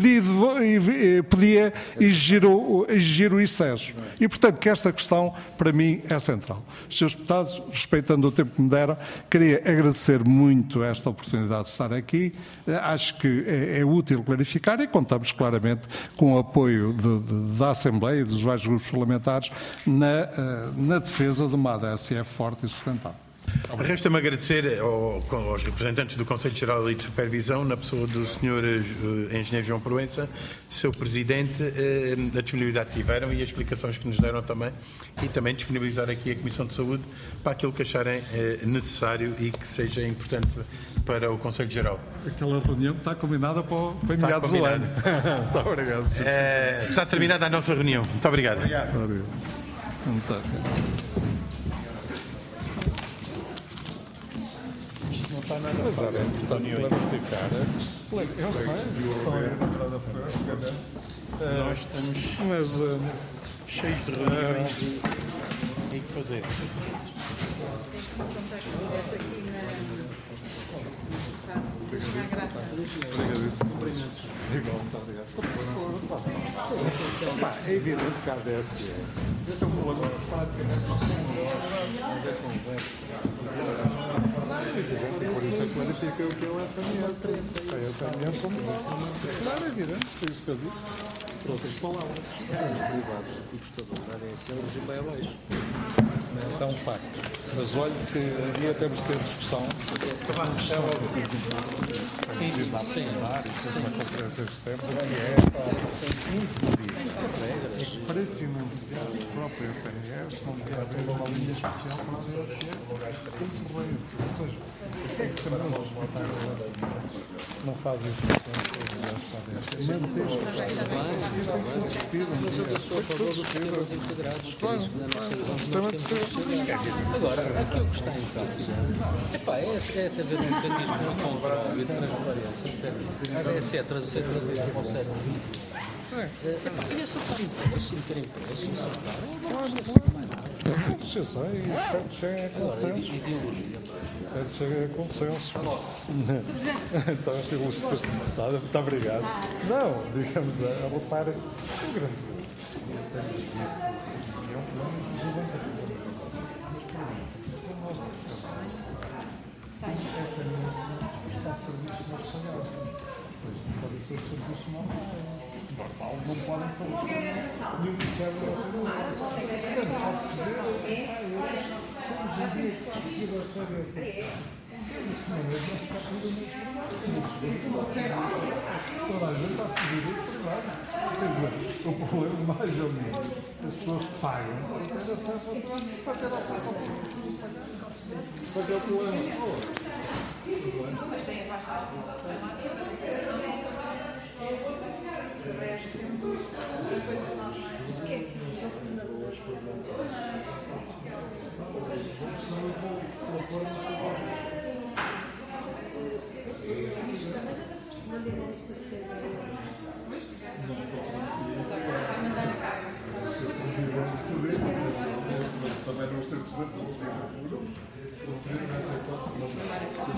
podia exigir o excesso. E, portanto, que esta questão, para mim, é central. Senhores deputados, respeitando o tempo que me deram, queria agradecer muito esta oportunidade de estar aqui. Acho que é útil clarificar e contamos claramente com o apoio da Assembleia e dos vários grupos parlamentares na defesa de uma ADSE forte e sustentável. Resta-me agradecer aos representantes do Conselho Geral e de Supervisão, na pessoa do Sr. Engenheiro João Proença, seu Presidente, a disponibilidade que tiveram e as explicações que nos deram também, e também disponibilizar aqui a Comissão de Saúde para aquilo que acharem necessário e que seja importante para o Conselho Geral. Aquela reunião está combinada para meados do ano. Muito obrigado. Está terminada a nossa reunião. Muito obrigado. Obrigado. Não está nada fácil, portanto, clarificar. Eu sei, nós estamos cheios de reuniões e que fazer. É evidente que a ADSE é um problema praticamente por isso é que clarifica o que é o SMS. A SMS como claro, é evidente, foi isso que eu disse. Por outras palavras. Se tiverem os derivados do prestador da ADSE, o regime vai abaixo. Isso é um facto. Mas olha que havia temos de ter discussão. Uma conferência de tempo que é aliás, o próprio SNS não quer abrir uma linha especial para a DSE concorrência. Ou seja, o que é que estamos a respeitar a DSE? Não faz instituições aliás para a DSE. Mantém-se. Isto tem que ser discutido. Mas eu sou a favor dos sistemas integrados, que é isso que nós temos Agora, aqui o que está em causa é ter um mecanismo de controle e de transparência. A DSE ser trazida para o século XX. E acertar em preço, meter em preço, acertar. Eu sei, chega a consenso. Chega a consenso. Então, muito obrigado. Não, digamos, a lutar o grande grupo. Essa é a minha está a serviço nacional. Depois não pode ser serviço normal. Normal não podem fazer nenhum serve pode-se ver todos os dias discutir a série esta. Toda a gente está a pedir isso, claro. Quer dizer, o problema mais ou menos, as pessoas pagam para ter acesso ao produto, para ter acesso ao produto. Porque é o problema. Também não ser presidente do grupo. O Felipe não aceitou-se.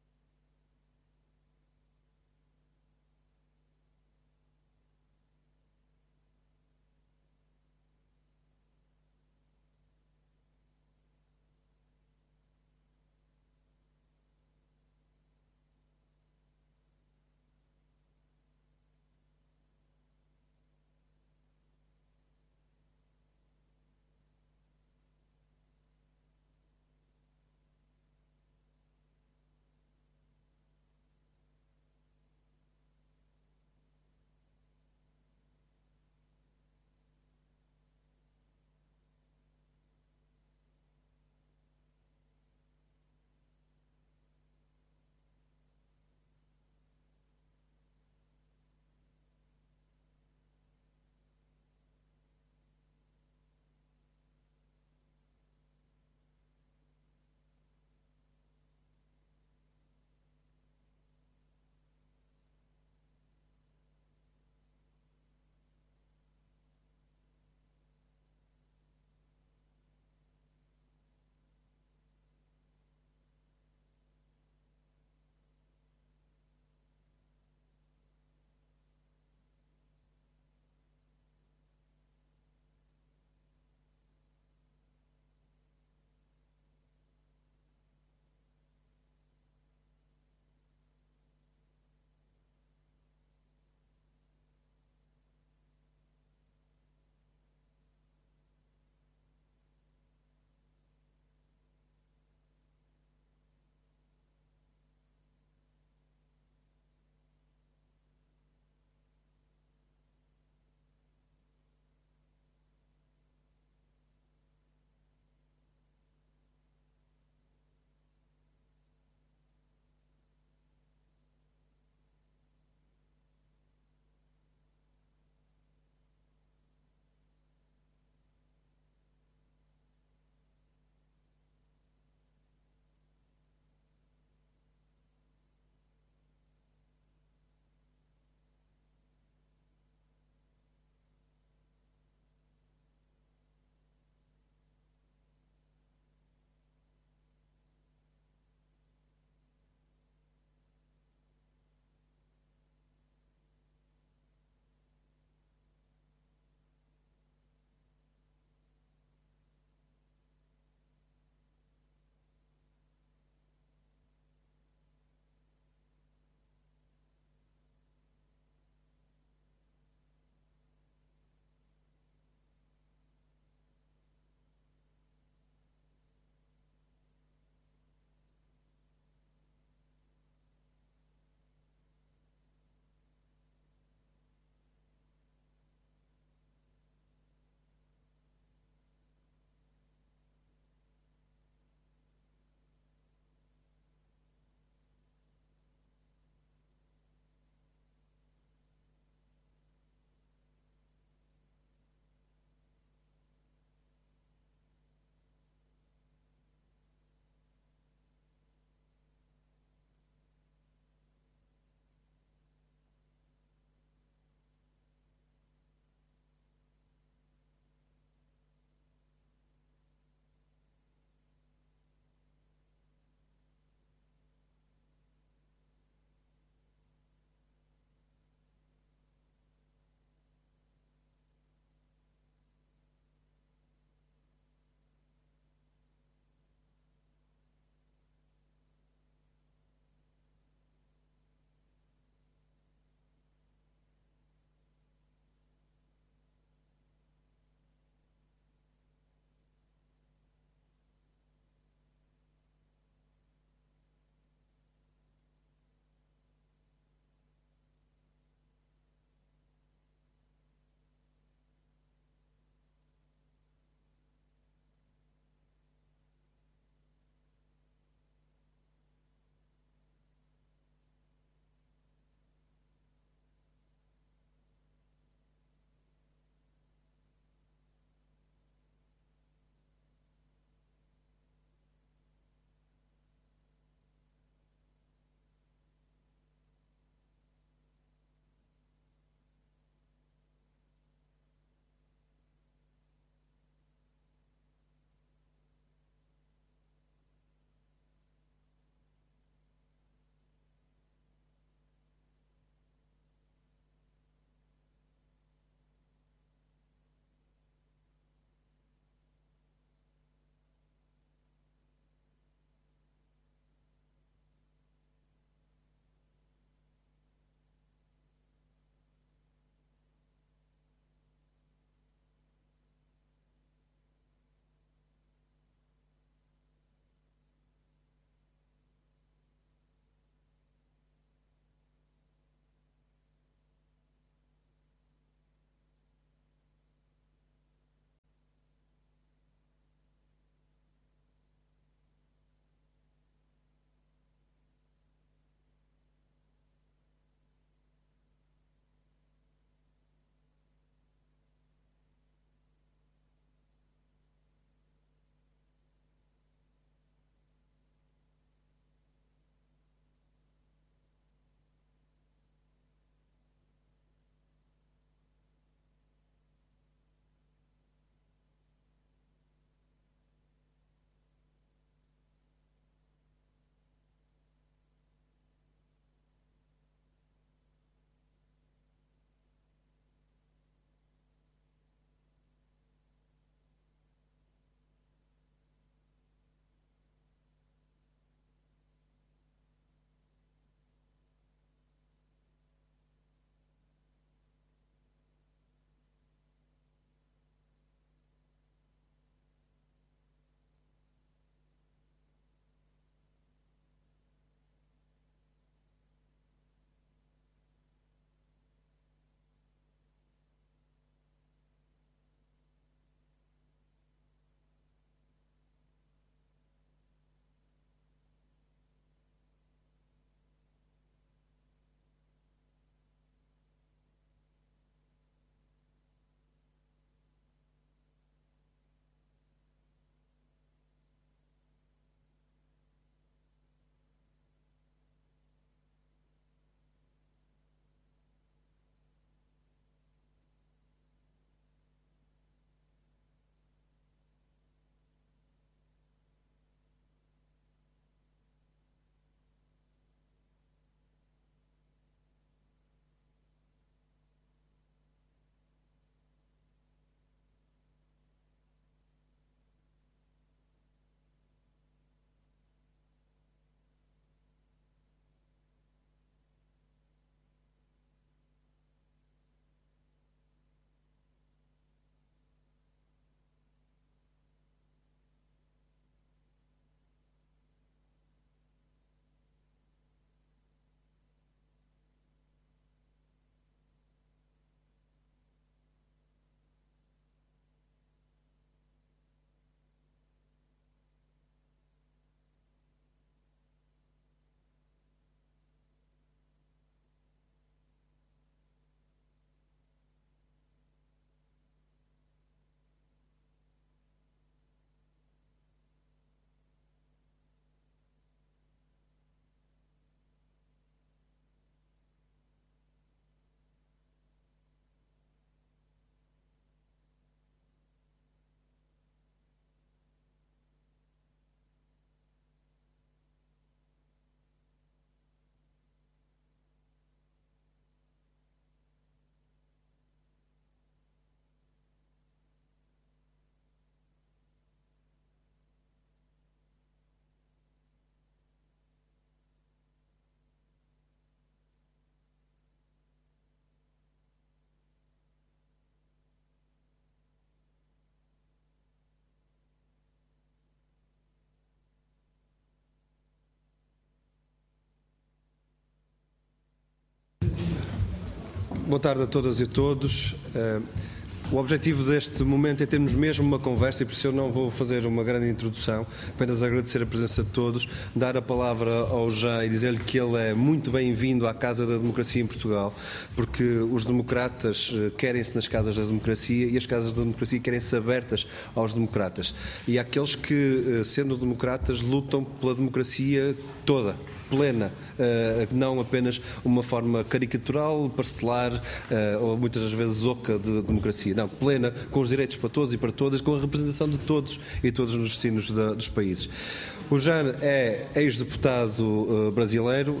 Boa tarde a todas e a todos. O objetivo deste momento é termos mesmo uma conversa e por isso eu não vou fazer uma grande introdução, apenas agradecer a presença de todos, dar a palavra ao Jean e dizer-lhe que ele é muito bem-vindo à Casa da Democracia em Portugal, porque os democratas querem-se nas casas da democracia e as casas da democracia querem-se abertas aos democratas. E há aqueles que, sendo democratas, lutam pela democracia toda, plena, não apenas uma forma caricatural, parcelar ou muitas das vezes oca de democracia. Não, plena, com os direitos para todos e para todas, com a representação de todos e todos nos destinos dos países. O Jean é ex-deputado brasileiro.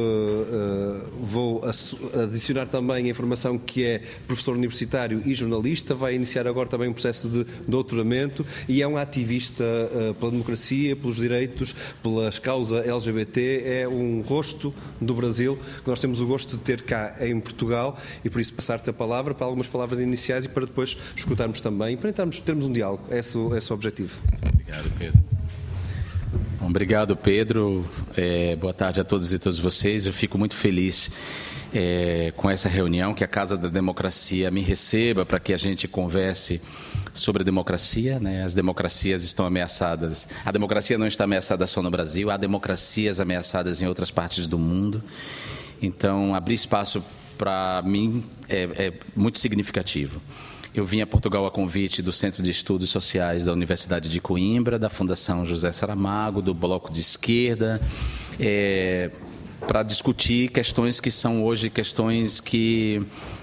Eu vou adicionar também a informação que é professor universitário e jornalista. Vai iniciar agora também um processo de doutoramento e é um ativista pela democracia, pelos direitos, pela causa LGBT. É um rosto do Brasil que nós temos o gosto de ter cá em Portugal e por isso passar-te a palavra para algumas palavras iniciais e para depois escutarmos também, para termos um diálogo. Esse é o objetivo. Obrigado, Pedro. Obrigado, Pedro. Boa tarde a todos e todas vocês. Eu fico muito feliz com essa reunião, que a Casa da Democracia me receba para que a gente converse sobre a democracia, né? As democracias estão ameaçadas. A democracia não está ameaçada só no Brasil, há democracias ameaçadas em outras partes do mundo. Então, abrir espaço para mim é muito significativo. Eu vim a Portugal a convite do Centro de Estudos Sociais da Universidade de Coimbra, da Fundação José Saramago, do Bloco de Esquerda, para discutir questões que são hoje questões que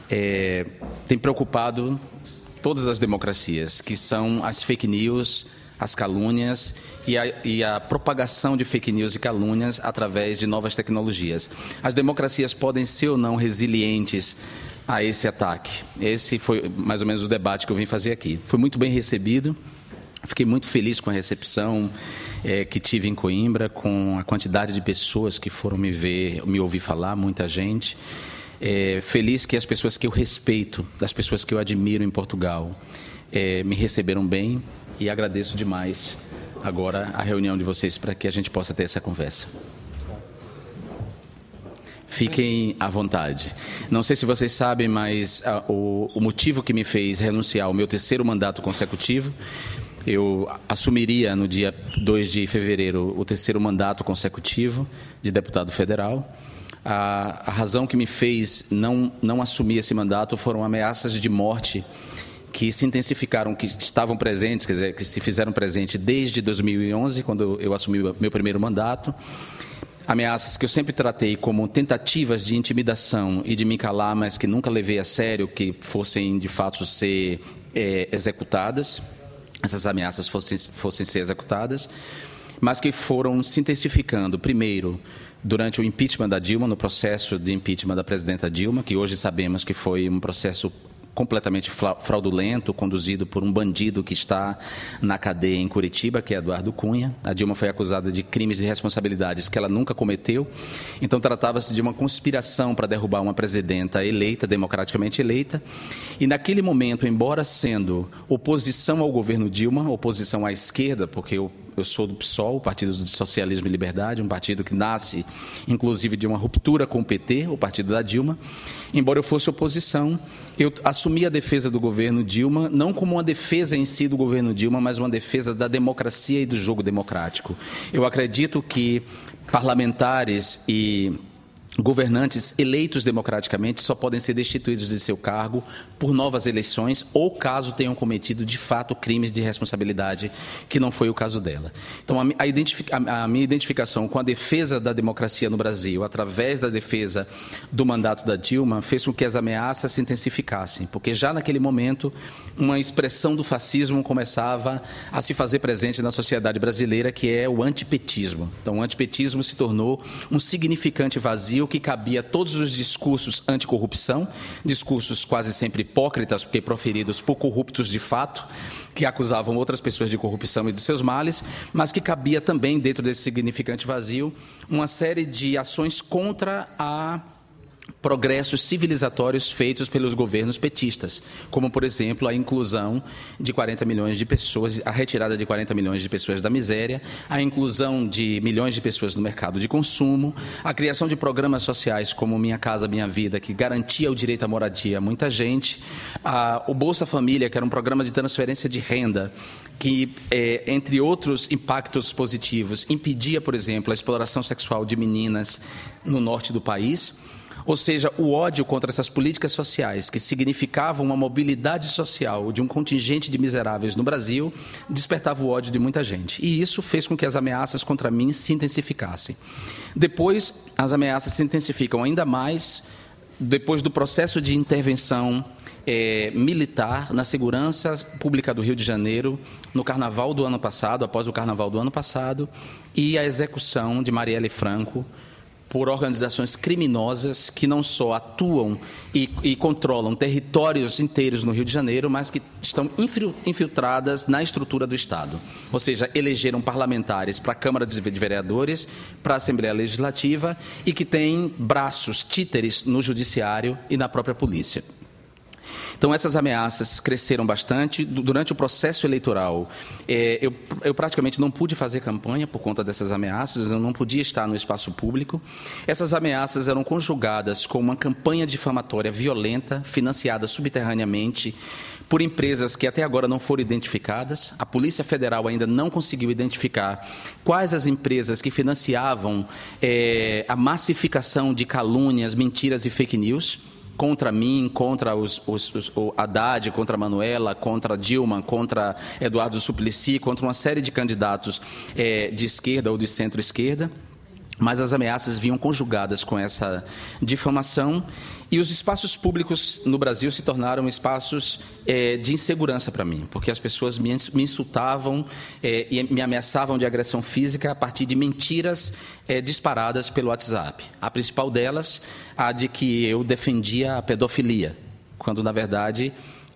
têm preocupado todas as democracias, que são as fake news, as calúnias e a propagação de fake news e calúnias através de novas tecnologias. As democracias podem ser ou não resilientes a esse ataque. Esse foi mais ou menos o debate que eu vim fazer aqui. Foi muito bem recebido, fiquei muito feliz com a recepção que tive em Coimbra, com a quantidade de pessoas que foram me ouvir falar, muita gente. Feliz que as pessoas que eu respeito, as pessoas que eu admiro em Portugal, me receberam bem e agradeço demais agora a reunião de vocês para que a gente possa ter essa conversa. Fiquem à vontade. Não sei se vocês sabem, mas o motivo que me fez renunciar ao meu terceiro mandato consecutivo, eu assumiria no dia 2 de fevereiro o terceiro mandato consecutivo de deputado federal. A razão que me fez não assumir esse mandato foram ameaças de morte que se intensificaram, que estavam presentes, quer dizer, que se fizeram presentes desde 2011, quando eu assumi o meu primeiro mandato. Ameaças que eu sempre tratei como tentativas de intimidação e de me calar, mas que nunca levei a sério que fossem, de fato, ser executadas, essas ameaças fossem ser executadas, mas que foram se intensificando, primeiro, durante o impeachment da Dilma, no processo de impeachment da presidenta Dilma, que hoje sabemos que foi um processo completamente fraudulento, conduzido por um bandido que está na cadeia em Curitiba, que é Eduardo Cunha. A Dilma foi acusada de crimes de responsabilidades que ela nunca cometeu. Então, tratava-se de uma conspiração para derrubar uma presidenta eleita, democraticamente eleita. E, naquele momento, embora sendo oposição ao governo Dilma, oposição à esquerda, porque eu sou do PSOL, o Partido do Socialismo e Liberdade, um partido que nasce, inclusive, de uma ruptura com o PT, o partido da Dilma. Embora eu fosse oposição, eu assumi a defesa do governo Dilma, não como uma defesa em si do governo Dilma, mas uma defesa da democracia e do jogo democrático. Eu acredito que parlamentares e governantes eleitos democraticamente só podem ser destituídos de seu cargo por novas eleições ou caso tenham cometido, de fato, crimes de responsabilidade, que não foi o caso dela. Então, a minha identificação com a defesa da democracia no Brasil, através da defesa do mandato da Dilma, fez com que as ameaças se intensificassem, porque já naquele momento uma expressão do fascismo começava a se fazer presente na sociedade brasileira, que é o antipetismo. Então, o antipetismo se tornou um significante vazio que cabia a todos os discursos anticorrupção, discursos quase sempre hipócritas, porque proferidos por corruptos de fato, que acusavam outras pessoas de corrupção e de seus males, mas que cabia também, dentro desse significante vazio, uma série de ações contra progressos civilizatórios feitos pelos governos petistas, como, por exemplo, a inclusão de 40 milhões de pessoas, a retirada de 40 milhões de pessoas da miséria, a inclusão de milhões de pessoas no mercado de consumo, a criação de programas sociais como Minha Casa Minha Vida, que garantia o direito à moradia a muita gente, o Bolsa Família, que era um programa de transferência de renda, que, entre outros impactos positivos, impedia, por exemplo, a exploração sexual de meninas no norte do país. Ou seja, o ódio contra essas políticas sociais, que significavam uma mobilidade social de um contingente de miseráveis no Brasil, despertava o ódio de muita gente. E isso fez com que as ameaças contra mim se intensificassem. Depois, as ameaças se intensificam ainda mais depois do processo de intervenção militar na segurança pública do Rio de Janeiro, no Carnaval do ano passado, após o Carnaval do ano passado, e a execução de Marielle Franco, por organizações criminosas que não só atuam e controlam territórios inteiros no Rio de Janeiro, mas que estão infiltradas na estrutura do Estado. Ou seja, elegeram parlamentares para a Câmara de Vereadores, para a Assembleia Legislativa e que têm braços, títeres no Judiciário e na própria polícia. Então, essas ameaças cresceram bastante. Durante o processo eleitoral, eu praticamente não pude fazer campanha por conta dessas ameaças, eu não podia estar no espaço público. Essas ameaças eram conjugadas com uma campanha difamatória violenta, financiada subterraneamente por empresas que até agora não foram identificadas. A Polícia Federal ainda não conseguiu identificar quais as empresas que financiavam a massificação de calúnias, mentiras e fake news contra mim, contra o Haddad, contra a Manuela, contra a Dilma, contra Eduardo Suplicy, contra uma série de candidatos de esquerda ou de centro-esquerda. Mas as ameaças vinham conjugadas com essa difamação e os espaços públicos no Brasil se tornaram espaços de insegurança para mim, porque as pessoas me insultavam e me ameaçavam de agressão física a partir de mentiras disparadas pelo WhatsApp. A principal delas, a de que eu defendia a pedofilia, quando, na verdade,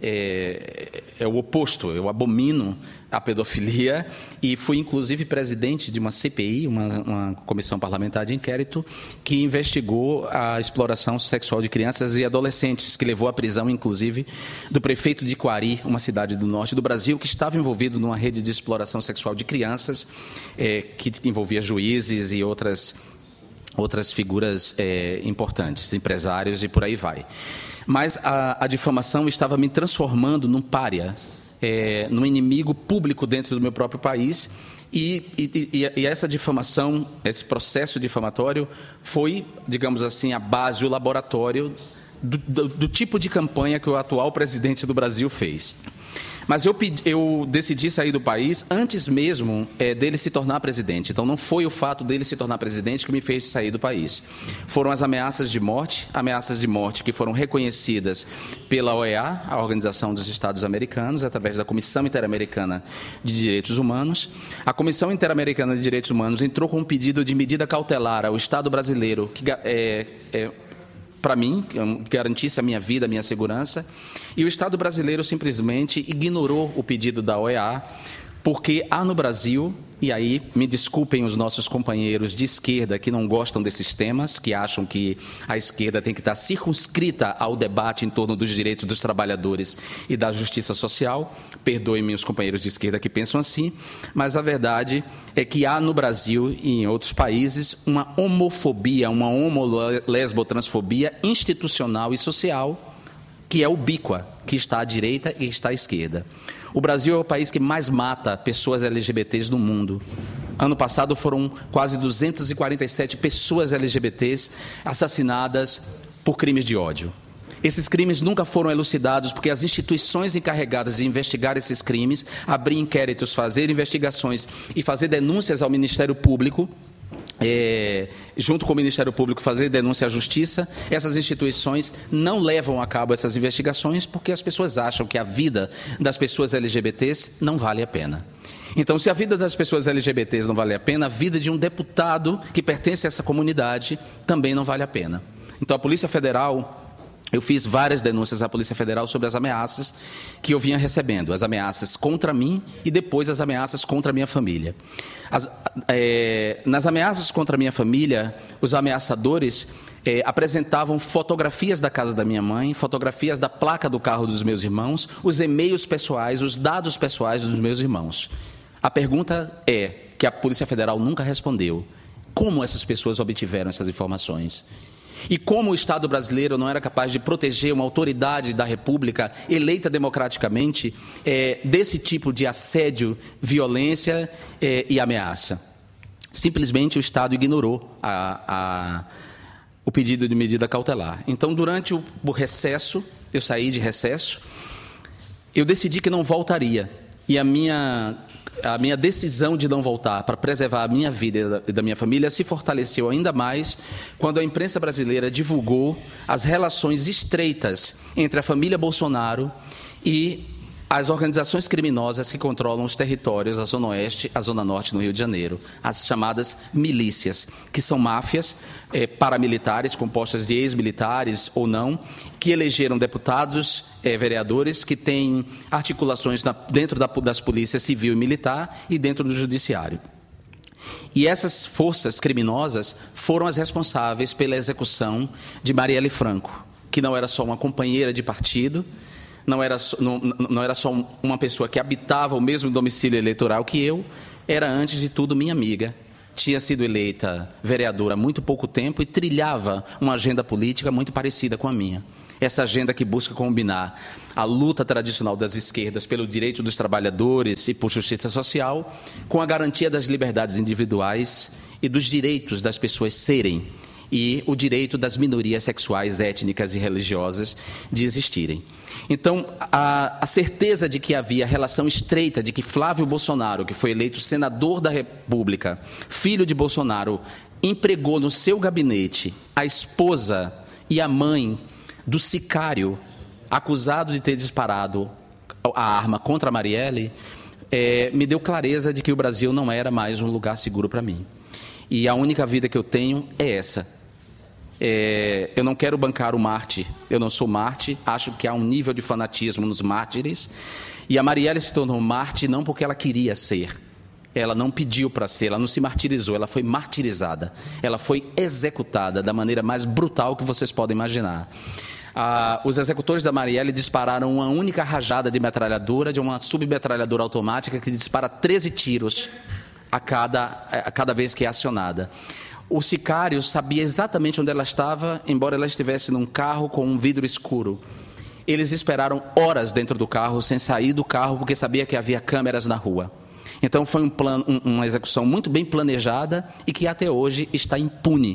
é o oposto. Eu abomino a pedofilia e fui, inclusive, presidente de uma CPI, uma comissão parlamentar de inquérito, que investigou a exploração sexual de crianças e adolescentes, que levou à prisão, inclusive, do prefeito de Coari, uma cidade do norte do Brasil, que estava envolvido numa rede de exploração sexual de crianças, que envolvia juízes e outras figuras importantes, empresários e por aí vai. Mas a difamação estava me transformando num pária, num inimigo público dentro do meu próprio país. E essa difamação, esse processo difamatório foi, digamos assim, a base, o laboratório do tipo de campanha que o atual presidente do Brasil fez. Mas eu decidi sair do país antes mesmo dele se tornar presidente. Então, não foi o fato dele se tornar presidente que me fez sair do país. Foram as ameaças de morte que foram reconhecidas pela OEA, a Organização dos Estados Americanos, através da Comissão Interamericana de Direitos Humanos. A Comissão Interamericana de Direitos Humanos entrou com um pedido de medida cautelar ao Estado brasileiro, que para mim, que garantisse a minha vida, a minha segurança, e o Estado brasileiro simplesmente ignorou o pedido da OEA, porque há no Brasil, e aí me desculpem os nossos companheiros de esquerda que não gostam desses temas, que acham que a esquerda tem que estar circunscrita ao debate em torno dos direitos dos trabalhadores e da justiça social. Perdoem-me os companheiros de esquerda que pensam assim, mas a verdade é que há no Brasil e em outros países uma homofobia, uma homo-lesbo-transfobia institucional e social, que é ubíqua, que está à direita e está à esquerda. O Brasil é o país que mais mata pessoas LGBTs no mundo. Ano passado foram quase 247 pessoas LGBTs assassinadas por crimes de ódio. Esses crimes nunca foram elucidados porque as instituições encarregadas de investigar esses crimes, abrir inquéritos, fazer investigações e fazer denúncias ao Ministério Público, junto com o Ministério Público, fazer denúncia à Justiça, essas instituições não levam a cabo essas investigações porque as pessoas acham que a vida das pessoas LGBTs não vale a pena. Então, se a vida das pessoas LGBTs não vale a pena, a vida de um deputado que pertence a essa comunidade também não vale a pena. Então, a Polícia Federal eu fiz várias denúncias à Polícia Federal sobre as ameaças que eu vinha recebendo, as ameaças contra mim e depois as ameaças contra a minha família. Nas ameaças contra a minha família, os ameaçadores apresentavam fotografias da casa da minha mãe, fotografias da placa do carro dos meus irmãos, os e-mails pessoais, os dados pessoais dos meus irmãos. A pergunta que a Polícia Federal nunca respondeu: como essas pessoas obtiveram essas informações? E como o Estado brasileiro não era capaz de proteger uma autoridade da República eleita democraticamente desse tipo de assédio, violência e ameaça? Simplesmente o Estado ignorou o pedido de medida cautelar. Então, durante o recesso, eu saí de recesso, eu decidi que não voltaria. E a minha decisão de não voltar para preservar a minha vida e da minha família se fortaleceu ainda mais quando a imprensa brasileira divulgou as relações estreitas entre a família Bolsonaro e as organizações criminosas que controlam os territórios da Zona Oeste, a Zona Norte no Rio de Janeiro, as chamadas milícias, que são máfias paramilitares, compostas de ex-militares ou não, que elegeram deputados, vereadores, que têm articulações dentro das polícias civil e militar e dentro do judiciário. E essas forças criminosas foram as responsáveis pela execução de Marielle Franco, que não era só uma companheira de partido, não era só uma pessoa que habitava o mesmo domicílio eleitoral que eu, era, antes de tudo, minha amiga. Tinha sido eleita vereadora há muito pouco tempo e trilhava uma agenda política muito parecida com a minha. Essa agenda que busca combinar a luta tradicional das esquerdas pelo direito dos trabalhadores e por justiça social com a garantia das liberdades individuais e dos direitos das pessoas serem e o direito das minorias sexuais, étnicas e religiosas de existirem. Então, a certeza de que havia relação estreita, de que Flávio Bolsonaro, que foi eleito senador da República, filho de Bolsonaro, empregou no seu gabinete a esposa e a mãe do sicário acusado de ter disparado a arma contra a Marielle, me deu clareza de que o Brasil não era mais um lugar seguro para mim. E a única vida que eu tenho é essa. Eu não quero bancar o Marte, eu não sou Marte, acho que há um nível de fanatismo nos mártires, e a Marielle se tornou Marte não porque ela queria ser, ela não pediu para ser, ela não se martirizou, ela foi martirizada, ela foi executada da maneira mais brutal que vocês podem imaginar. Os executores da Marielle dispararam uma única rajada de metralhadora, de uma submetralhadora automática que dispara 13 tiros a cada vez que é acionada. O sicário sabia exatamente onde ela estava, embora ela estivesse num carro com um vidro escuro. Eles esperaram horas dentro do carro, sem sair do carro, porque sabia que havia câmeras na rua. Então foi uma execução muito bem planejada e que até hoje está impune.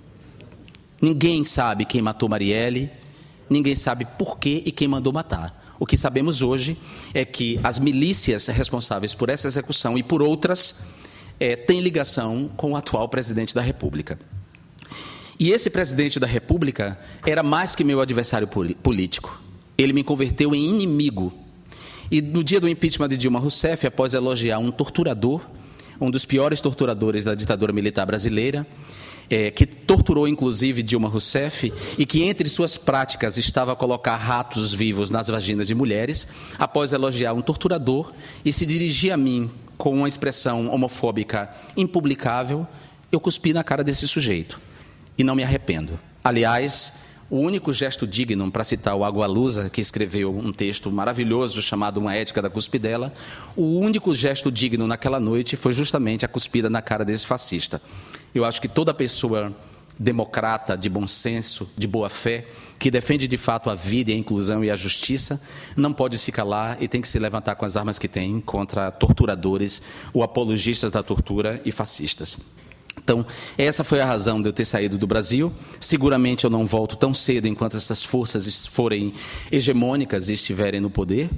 Ninguém sabe quem matou Marielle, ninguém sabe por quê e quem mandou matar. O que sabemos hoje é que as milícias responsáveis por essa execução e por outras tem ligação com o atual presidente da República. E esse presidente da República era mais que meu adversário político. Ele me converteu em inimigo. E no dia do impeachment de Dilma Rousseff, após elogiar um torturador, um dos piores torturadores da ditadura militar brasileira, que torturou inclusive Dilma Rousseff e que entre suas práticas estava colocar ratos vivos nas vaginas de mulheres, após elogiar um torturador e se dirigir a mim com uma expressão homofóbica impublicável, eu cuspi na cara desse sujeito. E não me arrependo. Aliás, o único gesto digno, para citar o Agualusa, que escreveu um texto maravilhoso chamado Uma Ética da Cuspidela, o único gesto digno naquela noite foi justamente a cuspida na cara desse fascista. Eu acho que toda pessoa democrata, de bom senso, de boa fé, que defende de fato a vida, a inclusão e a justiça, não pode se calar e tem que se levantar com as armas que tem contra torturadores ou apologistas da tortura e fascistas. Então, essa foi a razão de eu ter saído do Brasil. Seguramente eu não volto tão cedo enquanto essas forças forem hegemônicas e estiverem no poder.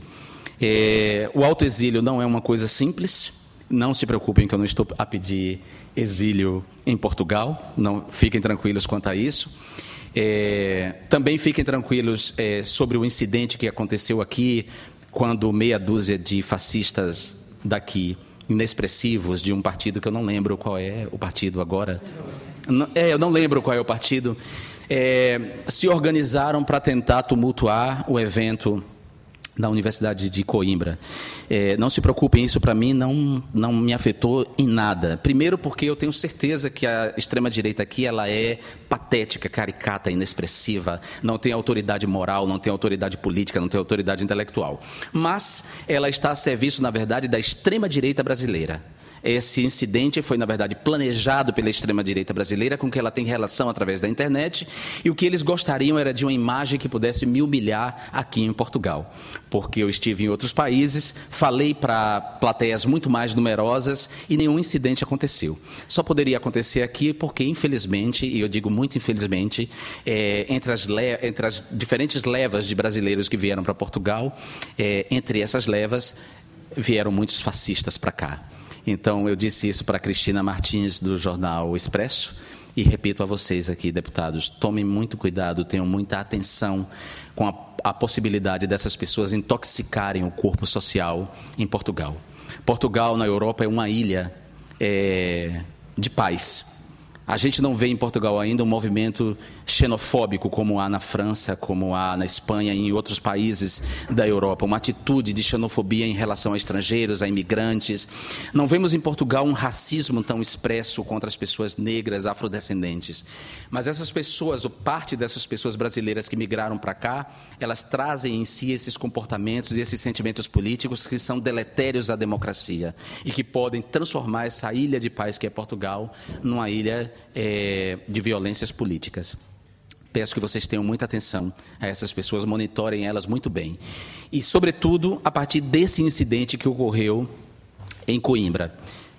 O autoexílio não é uma coisa simples. Não se preocupem que eu não estou a pedir exílio em Portugal. Não, fiquem tranquilos quanto a isso. Também fiquem tranquilos sobre o incidente que aconteceu aqui, quando meia dúzia de fascistas daqui, inexpressivos, de um partido que eu não lembro qual é o partido agora. Eu não lembro qual é o partido. se organizaram para tentar tumultuar o evento da Universidade de Coimbra. Não se preocupem, isso para mim não me afetou em nada. Primeiro porque eu tenho certeza que a extrema-direita aqui ela é patética, caricata, inexpressiva, não tem autoridade moral, não tem autoridade política, não tem autoridade intelectual. Mas ela está a serviço, na verdade, da extrema-direita brasileira. Esse incidente foi, na verdade, planejado pela extrema-direita brasileira, com que ela tem relação através da internet, e o que eles gostariam era de uma imagem que pudesse me humilhar aqui em Portugal. Porque eu estive em outros países, falei para plateias muito mais numerosas e nenhum incidente aconteceu. Só poderia acontecer aqui porque, infelizmente, e eu digo muito infelizmente, entre as diferentes levas de brasileiros que vieram para Portugal, entre essas levas vieram muitos fascistas para cá. Então, eu disse isso para a Cristina Martins, do jornal Expresso, e repito a vocês aqui, deputados, tomem muito cuidado, tenham muita atenção com a possibilidade dessas pessoas intoxicarem o corpo social em Portugal. Portugal, na Europa, é uma ilha de paz. A gente não vê em Portugal ainda um movimento xenofóbico como há na França, como há na Espanha e em outros países da Europa. Uma atitude de xenofobia em relação a estrangeiros, a imigrantes. Não vemos em Portugal um racismo tão expresso contra as pessoas negras, afrodescendentes. Mas essas pessoas, ou parte dessas pessoas brasileiras que migraram para cá, elas trazem em si esses comportamentos e esses sentimentos políticos que são deletérios à democracia e que podem transformar essa ilha de paz que é Portugal numa ilha de violências políticas. Peço que vocês tenham muita atenção a essas pessoas, monitorem elas muito bem. E, sobretudo, a partir desse incidente que ocorreu em Coimbra.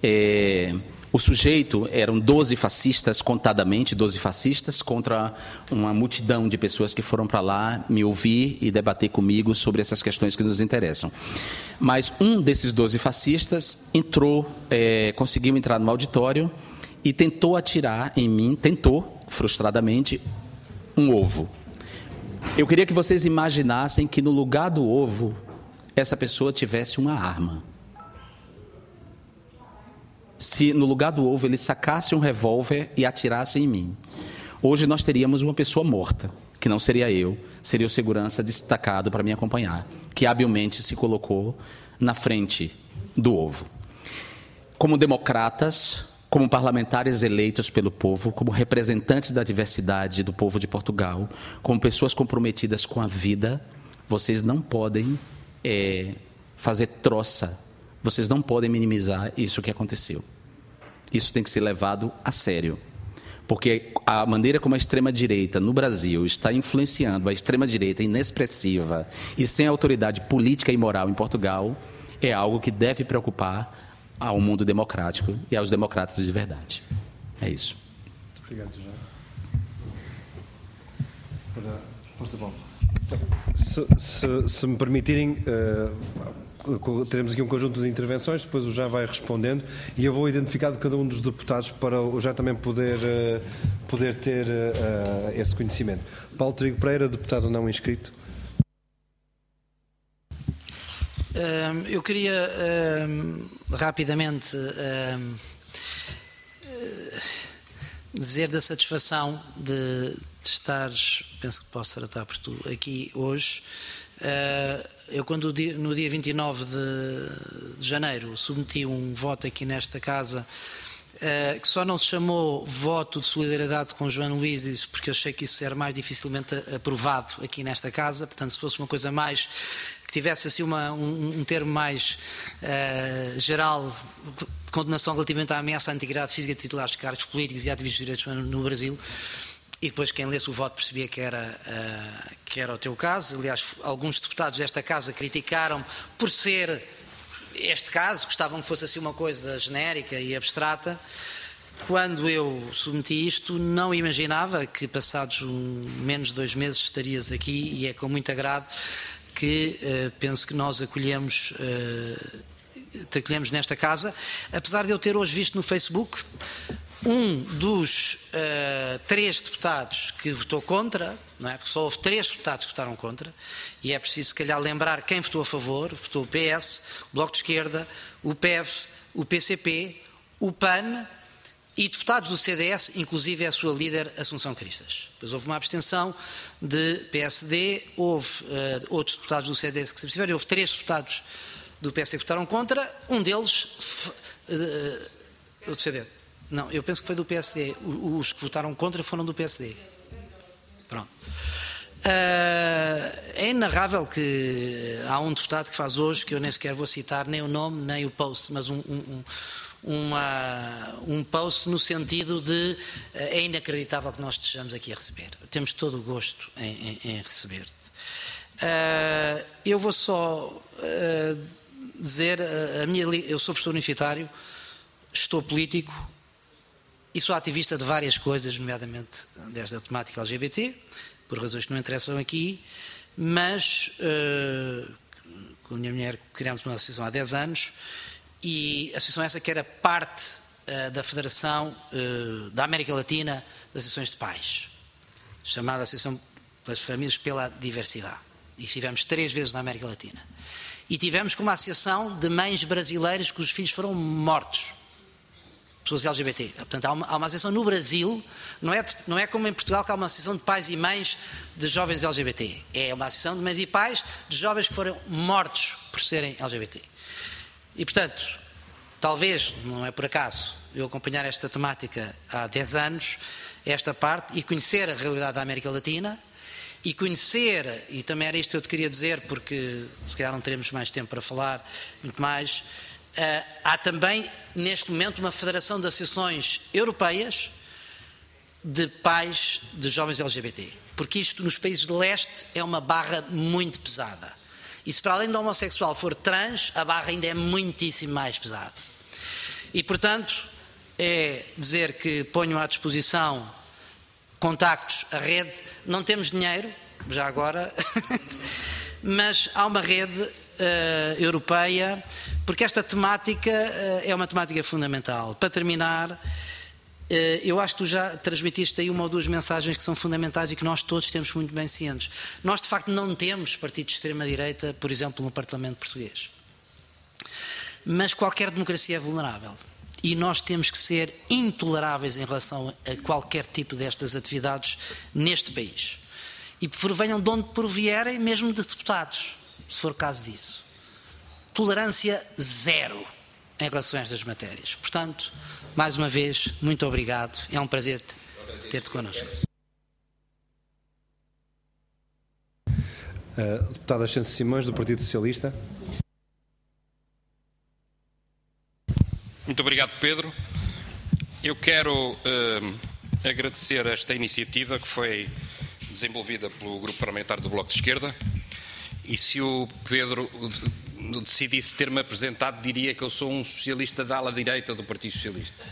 O sujeito eram 12 fascistas, contadamente 12 fascistas, contra uma multidão de pessoas que foram para lá me ouvir e debater comigo sobre essas questões que nos interessam. Mas um desses 12 fascistas conseguiu entrar no auditório e tentou atirar em mim, frustradamente, um ovo. Eu queria que vocês imaginassem que no lugar do ovo, essa pessoa tivesse uma arma. Se no lugar do ovo ele sacasse um revólver e atirasse em mim, hoje nós teríamos uma pessoa morta, que não seria eu, seria o segurança destacado para me acompanhar, que habilmente se colocou na frente do ovo. Como democratas, como parlamentares eleitos pelo povo, como representantes da diversidade do povo de Portugal, como pessoas comprometidas com a vida, vocês não podem fazer troça, vocês não podem minimizar isso que aconteceu. Isso tem que ser levado a sério, porque a maneira como a extrema-direita no Brasil está influenciando a extrema-direita inexpressiva e sem autoridade política e moral em Portugal é algo que deve preocupar ao mundo democrático e aos democratas de verdade. É isso. Muito obrigado, João. Força, Paulo. Se me permitirem, teremos aqui um conjunto de intervenções, depois o já vai respondendo e eu vou identificar de cada um dos deputados para o já também poder ter esse conhecimento. Paulo Trigo Pereira, deputado não inscrito. Eu queria rapidamente dizer da satisfação de estares, penso que posso tratar por tu, aqui hoje. Eu no dia 29 de janeiro submeti um voto aqui nesta casa que só não se chamou voto de solidariedade com João Luís, porque eu achei que isso era mais dificilmente aprovado aqui nesta casa. Portanto, se fosse uma coisa mais que tivesse assim um termo mais geral de condenação relativamente à ameaça à integridade física de titulares de cargos políticos e ativistas de direitos humanos no Brasil, e depois quem lesse o voto percebia que era o teu caso. Aliás, alguns deputados desta casa criticaram por ser este caso, gostavam que fosse assim uma coisa genérica e abstrata. Quando eu submeti isto, não imaginava que passados menos de 2 meses estarias aqui, e é com muito agrado que penso que nós te acolhemos nesta casa, apesar de eu ter hoje visto no Facebook um dos 3 deputados que votou contra, não é? Porque só houve 3 deputados que votaram contra, e é preciso se calhar lembrar quem votou a favor. Votou o PS, o Bloco de Esquerda, o PEV, o PCP, o PAN e deputados do CDS, inclusive a sua líder Assunção Cristas. Depois houve uma abstenção de PSD, houve outros deputados do CDS que se abstiveram, houve 3 deputados do PSD que votaram contra, um deles do CD. Não, eu penso que foi do PSD. Os que votaram contra foram do PSD. Pronto. É inarrável que há um deputado que faz hoje, que eu nem sequer vou citar nem o nome nem o post, mas um post no sentido de é inacreditável que nós estejamos aqui a receber. Temos todo o gosto em receber-te. Eu vou só dizer, eu sou professor universitário, estou político e sou ativista de várias coisas, nomeadamente desta temática LGBT, por razões que não interessam aqui, mas com a minha mulher criámos uma associação há 10 anos e a associação essa que era parte da Federação da América Latina das Associações de Pais, chamada Associação das Famílias pela Diversidade. E estivemos 3 vezes na América Latina. E tivemos como associação de mães brasileiras cujos filhos foram mortos. Pessoas LGBT. Portanto, há uma associação no Brasil, não é como em Portugal que há uma associação de pais e mães de jovens LGBT. É uma associação de mães e pais de jovens que foram mortos por serem LGBT. E, portanto, talvez, não é por acaso, eu acompanhar esta temática há 10 anos, esta parte, e conhecer a realidade da América Latina, e conhecer, e também era isto que eu te queria dizer, porque se calhar não teremos mais tempo para falar muito mais, há também, neste momento, uma federação de associações europeias de pais de jovens LGBT. Porque isto, nos países de leste, é uma barra muito pesada. E se para além do homossexual for trans, a barra ainda é muitíssimo mais pesada. E, portanto, é dizer que ponho à disposição contactos, a rede, não temos dinheiro, já agora, mas há uma rede europeia, porque esta temática é uma temática fundamental. Para terminar, eu acho que tu já transmitiste aí 1 ou 2 mensagens que são fundamentais e que nós todos temos muito bem cientes. Nós, de facto, não temos partidos de extrema-direita, por exemplo, no Parlamento português. Mas qualquer democracia é vulnerável. E nós temos que ser intoleráveis em relação a qualquer tipo destas atividades neste país. E provenham de onde provierem, mesmo de deputados, se for caso disso. Tolerância zero em relação a estas matérias. Portanto, mais uma vez, muito obrigado. É um prazer ter-te connosco. Deputada Ascenso Simões, do Partido Socialista. Muito obrigado, Pedro. Eu quero agradecer esta iniciativa que foi desenvolvida pelo Grupo Parlamentar do Bloco de Esquerda, e se o Pedro decidisse ter-me apresentado, diria que eu sou um socialista da ala direita do Partido Socialista.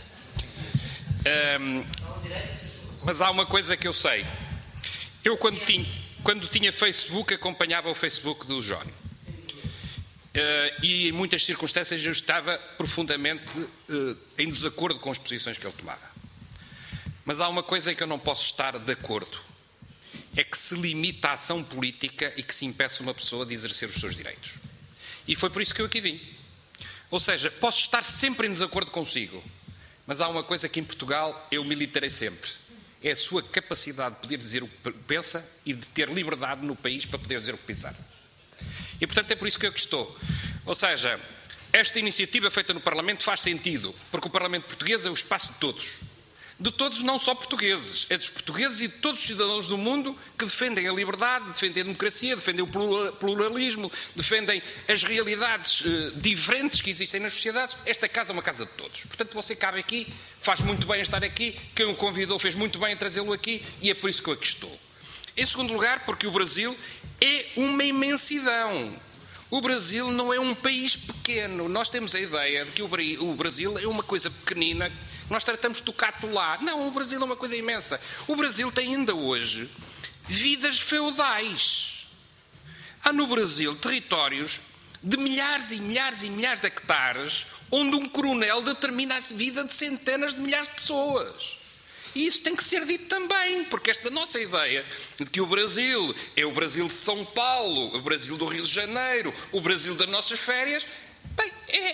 Mas há uma coisa que eu sei. Eu, quando tinha Facebook, acompanhava o Facebook do Jónio. E em muitas circunstâncias eu estava profundamente em desacordo com as posições que ele tomava. Mas há uma coisa em que eu não posso estar de acordo. É que se limita a ação política e que se impeça uma pessoa de exercer os seus direitos. E foi por isso que eu aqui vim. Ou seja, posso estar sempre em desacordo consigo, mas há uma coisa que em Portugal eu militarei sempre. É a sua capacidade de poder dizer o que pensa e de ter liberdade no país para poder dizer o que pensar. E, portanto, é por isso que eu aqui estou. Ou seja, esta iniciativa feita no Parlamento faz sentido, porque o Parlamento português é o espaço de todos. De todos, não só portugueses. É dos portugueses e de todos os cidadãos do mundo que defendem a liberdade, defendem a democracia, defendem o pluralismo, defendem as realidades diferentes que existem nas sociedades. Esta casa é uma casa de todos. Portanto, você cabe aqui, faz muito bem em estar aqui, quem o convidou fez muito bem em trazê-lo aqui e é por isso que eu aqui estou. Em segundo lugar, porque o Brasil é uma imensidão. O Brasil não é um país pequeno. Nós temos a ideia de que o Brasil é uma coisa pequenina, nós tratamos de tocar lá. Não, o Brasil é uma coisa imensa. O Brasil tem ainda hoje vidas feudais. Há no Brasil territórios de milhares e milhares e milhares de hectares onde um coronel determina a vida de centenas de milhares de pessoas. E isso tem que ser dito também, porque esta nossa ideia de que o Brasil é o Brasil de São Paulo, o Brasil do Rio de Janeiro, o Brasil das nossas férias, bem,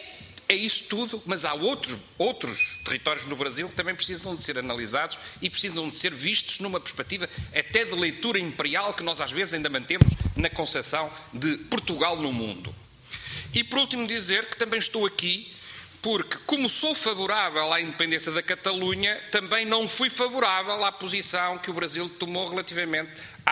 é isso tudo, mas há outros territórios no Brasil que também precisam de ser analisados e precisam de ser vistos numa perspectiva até de leitura imperial que nós às vezes ainda mantemos na concepção de Portugal no mundo. E por último dizer que também estou aqui porque, como sou favorável à independência da Catalunha, também não fui favorável à posição que o Brasil tomou relativamente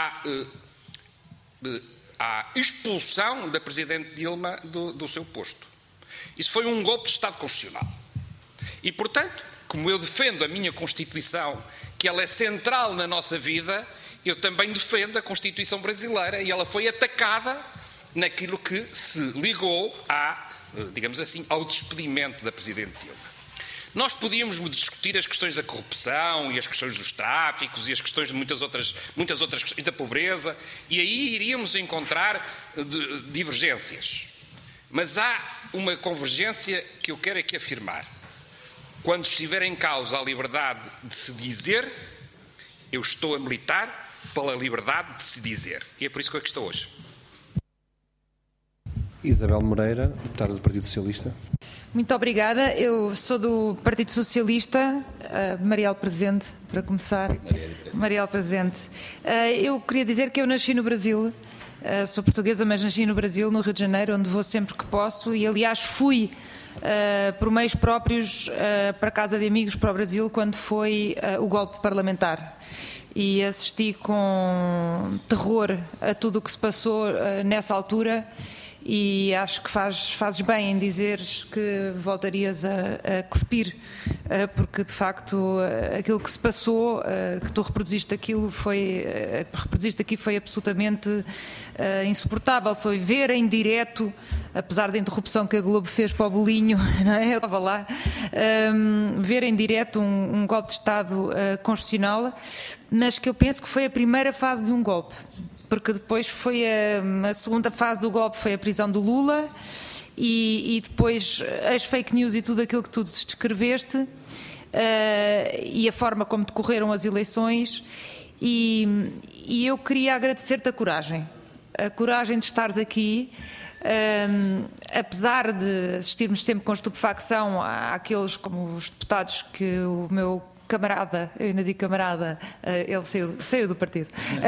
à expulsão da Presidente Dilma do seu posto. Isso foi um golpe de Estado constitucional. E, portanto, como eu defendo a minha Constituição, que ela é central na nossa vida, eu também defendo a Constituição brasileira e ela foi atacada naquilo que se ligou digamos assim, ao despedimento da Presidente Dilma. Nós podíamos discutir as questões da corrupção e as questões dos tráficos e as questões de muitas outras questões da pobreza, e aí iríamos encontrar divergências. Mas há uma convergência que eu quero aqui afirmar. Quando estiver em causa a liberdade de se dizer, eu estou a militar pela liberdade de se dizer. E é por isso que eu aqui estou hoje. Isabel Moreira, deputada do Partido Socialista. Muito obrigada. Eu sou do Partido Socialista. Marielle presente, para começar. Marielle presente. Eu queria dizer que eu nasci no Brasil. Sou portuguesa, mas nasci no Brasil, no Rio de Janeiro, onde vou sempre que posso. E, aliás, fui por meios próprios para a casa de amigos para o Brasil quando foi o golpe parlamentar. E assisti com terror a tudo o que se passou nessa altura. E acho que fazes bem em dizeres que voltarias a cuspir, porque de facto aquilo que se passou, que tu reproduziste aqui foi absolutamente insuportável. Foi ver em direto, apesar da interrupção que a Globo fez para o bolinho, não é? Eu estava lá, ver em direto um golpe de Estado constitucional, mas que eu penso que foi a primeira fase de um golpe. Porque depois foi a segunda fase do golpe, foi a prisão do Lula e depois as fake news e tudo aquilo que tu descreveste e a forma como decorreram as eleições e eu queria agradecer-te a coragem de estares aqui, apesar de assistirmos sempre com estupefacção àqueles como os deputados que o meu camarada, eu ainda digo camarada, ele saiu do partido,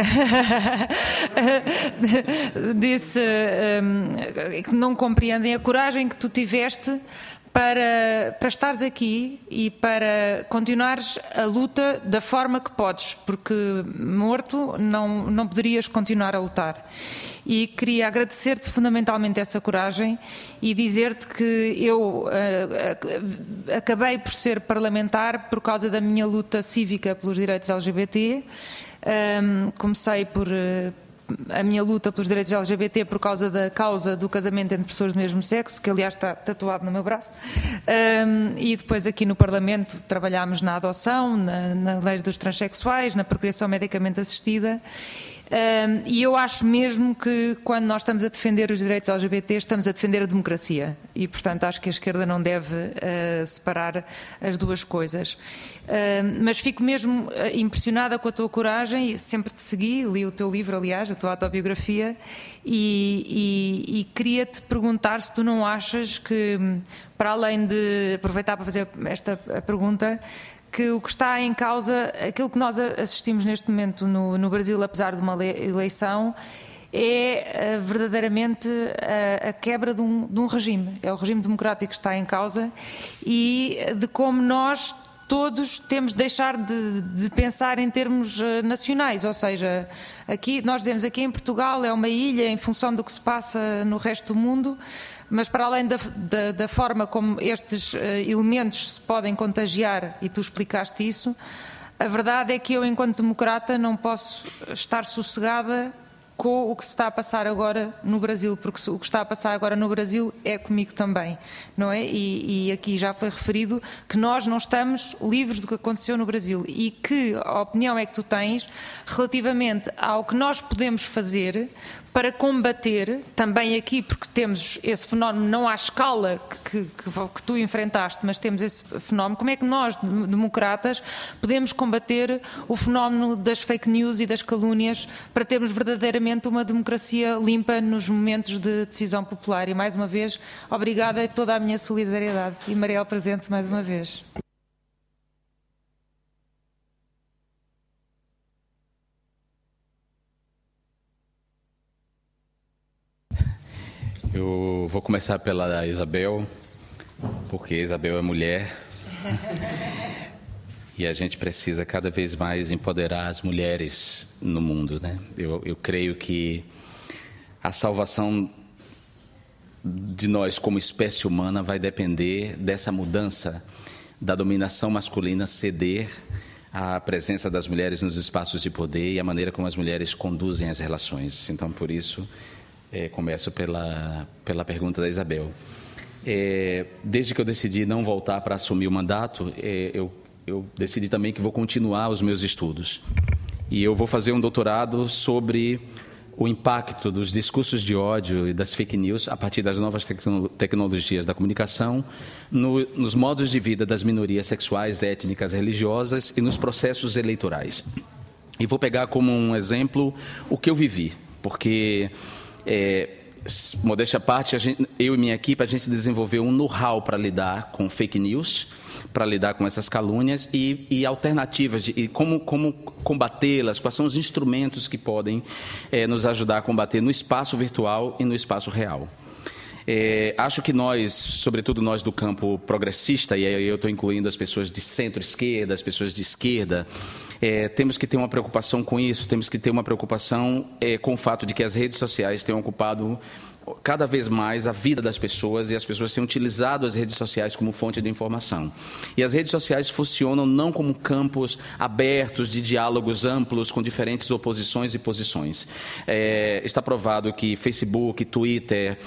disse que não compreendem a coragem que tu tiveste para estares aqui e para continuares a luta da forma que podes, porque morto não poderias continuar a lutar. E queria agradecer-te fundamentalmente essa coragem e dizer-te que eu acabei por ser parlamentar por causa da minha luta cívica pelos direitos LGBT. Comecei por a minha luta pelos direitos LGBT por causa da causa do casamento entre pessoas do mesmo sexo, que aliás está tatuado no meu braço, e depois aqui no Parlamento trabalhámos na adoção, na lei dos transexuais, na procriação medicamente assistida. E eu acho mesmo que quando nós estamos a defender os direitos LGBT estamos a defender a democracia e portanto acho que a esquerda não deve separar as duas coisas, mas fico mesmo impressionada com a tua coragem e sempre te segui, li o teu livro aliás, a tua autobiografia e queria-te perguntar se tu não achas que, para além de aproveitar para fazer esta pergunta, que o que está em causa, aquilo que nós assistimos neste momento no Brasil, apesar de uma eleição, é verdadeiramente a quebra de um regime. É o regime democrático que está em causa e de como nós todos temos de deixar de pensar em termos nacionais, ou seja, aqui, nós dizemos aqui em Portugal é uma ilha em função do que se passa no resto do mundo, mas para além da forma como estes elementos se podem contagiar, e tu explicaste isso, a verdade é que eu, enquanto democrata, não posso estar sossegada com o que se está a passar agora no Brasil, porque o que está a passar agora no Brasil é comigo também, não é? E aqui já foi referido que nós não estamos livres do que aconteceu no Brasil e que a opinião é que tu tens relativamente ao que nós podemos fazer para combater, também aqui, porque temos esse fenómeno não à escala que tu enfrentaste, mas temos esse fenómeno, como é que nós, democratas, podemos combater o fenómeno das fake news e das calúnias para termos verdadeiramente verdadeiramente uma democracia limpa nos momentos de decisão popular. E, mais uma vez, obrigada e toda a minha solidariedade. E Marielle presente mais uma vez. Eu vou começar pela Isabel, porque Isabel é mulher e a gente precisa cada vez mais empoderar as mulheres no mundo, né? Eu creio que a salvação de nós como espécie humana vai depender dessa mudança da dominação masculina ceder à presença das mulheres nos espaços de poder e a maneira como as mulheres conduzem as relações. Então, por isso, começo pela pergunta da Isabel. Desde que eu decidi não voltar para assumir o mandato, eu decidi também que vou continuar os meus estudos. E eu vou fazer um doutorado sobre o impacto dos discursos de ódio e das fake news a partir das novas tecnologias da comunicação nos modos de vida das minorias sexuais, étnicas, religiosas e nos processos eleitorais. E vou pegar como um exemplo o que eu vivi, porque... modéstia à parte, eu e minha equipe, a gente desenvolveu um know-how para lidar com fake news, para lidar com essas calúnias e alternativas e como combatê-las, quais são os instrumentos que podem nos ajudar a combater no espaço virtual e no espaço real. Acho que nós, sobretudo nós do campo progressista, e aí eu estou incluindo as pessoas de centro-esquerda, as pessoas de esquerda, temos que ter uma preocupação com isso, temos que ter uma preocupação com o fato de que as redes sociais têm ocupado cada vez mais a vida das pessoas e as pessoas têm utilizado as redes sociais como fonte de informação. E as redes sociais funcionam não como campos abertos de diálogos amplos com diferentes oposições e posições. Está provado que Facebook, Twitter,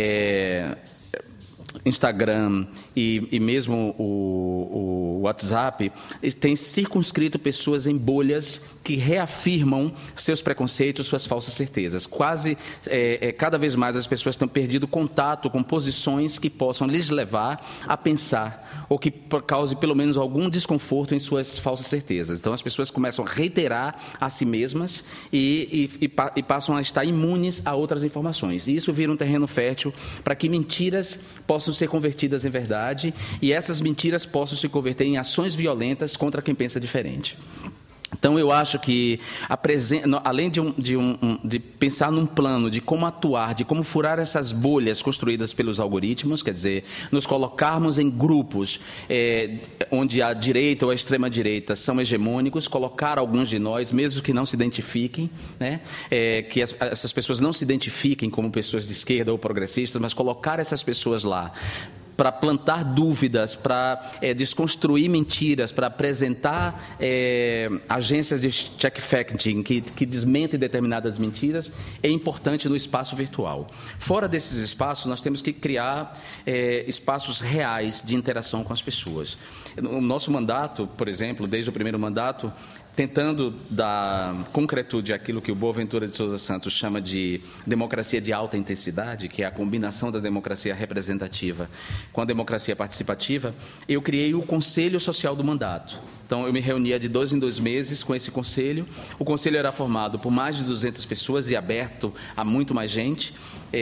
Instagram e mesmo o WhatsApp tem circunscrito pessoas em bolhas que reafirmam seus preconceitos, suas falsas certezas. Cada vez mais as pessoas têm perdido contato com posições que possam lhes levar a pensar ou que cause pelo menos algum desconforto em suas falsas certezas. Então as pessoas começam a reiterar a si mesmas e passam a estar imunes a outras informações. E isso vira um terreno fértil para que mentiras possam ser convertidas em verdade e essas mentiras possam se converter em ações violentas contra quem pensa diferente. Então, eu acho que, além de pensar num plano de como atuar, de como furar essas bolhas construídas pelos algoritmos, quer dizer, nos colocarmos em grupos onde a direita ou a extrema-direita são hegemônicos, colocar alguns de nós, mesmo que não se identifiquem, né, que essas pessoas não se identifiquem como pessoas de esquerda ou progressistas, mas colocar essas pessoas lá para plantar dúvidas, para desconstruir mentiras, para apresentar agências de check-facting que desmentem determinadas mentiras, é importante no espaço virtual. Fora desses espaços, nós temos que criar espaços reais de interação com as pessoas. No nosso mandato, por exemplo, desde o primeiro mandato, tentando dar concretude àquilo que o Boaventura de Sousa Santos chama de democracia de alta intensidade, que é a combinação da democracia representativa com a democracia participativa, eu criei o Conselho Social do Mandato. Então, eu me reunia de 2 em 2 meses com esse conselho. O conselho era formado por mais de 200 pessoas e aberto a muito mais gente.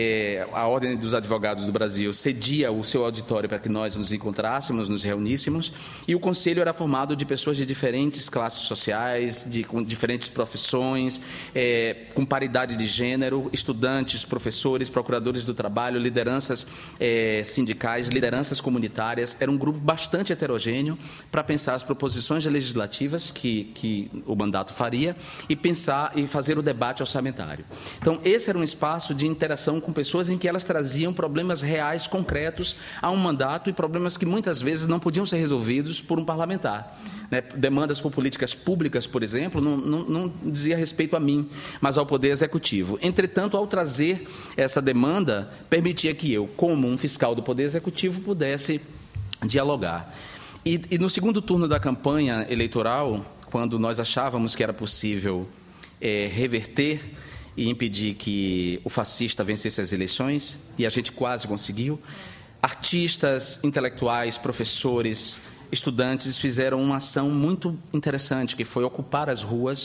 A Ordem dos Advogados do Brasil cedia o seu auditório para que nós nos encontrássemos, nos reuníssemos. E o conselho era formado de pessoas de diferentes classes sociais, com diferentes profissões, com paridade de gênero, estudantes, professores, procuradores do trabalho, lideranças sindicais, lideranças comunitárias. Era um grupo bastante heterogêneo para pensar as proposições legislativas que o mandato faria e pensar e fazer o debate orçamentário. Então, esse era um espaço de interação com pessoas em que elas traziam problemas reais, concretos a um mandato e problemas que muitas vezes não podiam ser resolvidos por um parlamentar. Né? Demandas por políticas públicas, por exemplo, não dizia respeito a mim, mas ao Poder Executivo. Entretanto, ao trazer essa demanda, permitia que eu, como um fiscal do Poder Executivo, pudesse dialogar. E no segundo turno da campanha eleitoral, quando nós achávamos que era possível reverter e impedir que o fascista vencesse as eleições, e a gente quase conseguiu, artistas, intelectuais, professores, estudantes fizeram uma ação muito interessante, que foi ocupar as ruas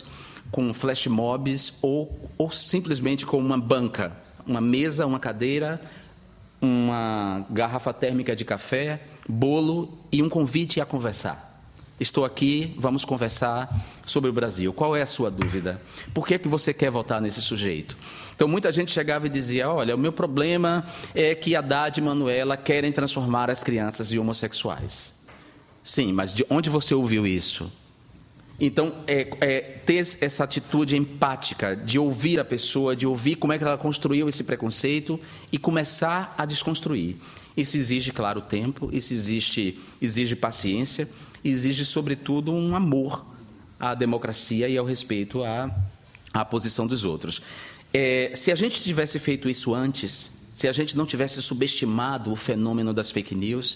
com flash mobs ou simplesmente com uma banca, uma mesa, uma cadeira, uma garrafa térmica de café, bolo e um convite a conversar. Estou aqui, vamos conversar sobre o Brasil. Qual é a sua dúvida? Por que você quer votar nesse sujeito? Então, muita gente chegava e dizia, olha, o meu problema é que Haddad e Manuela querem transformar as crianças em homossexuais. Sim, mas de onde você ouviu isso? Então, ter essa atitude empática, de ouvir a pessoa, de ouvir como é que ela construiu esse preconceito e começar a desconstruir. Isso exige, claro, tempo, isso exige paciência, exige, sobretudo, um amor à democracia e ao respeito à posição dos outros. Se a gente tivesse feito isso antes, se a gente não tivesse subestimado o fenômeno das fake news,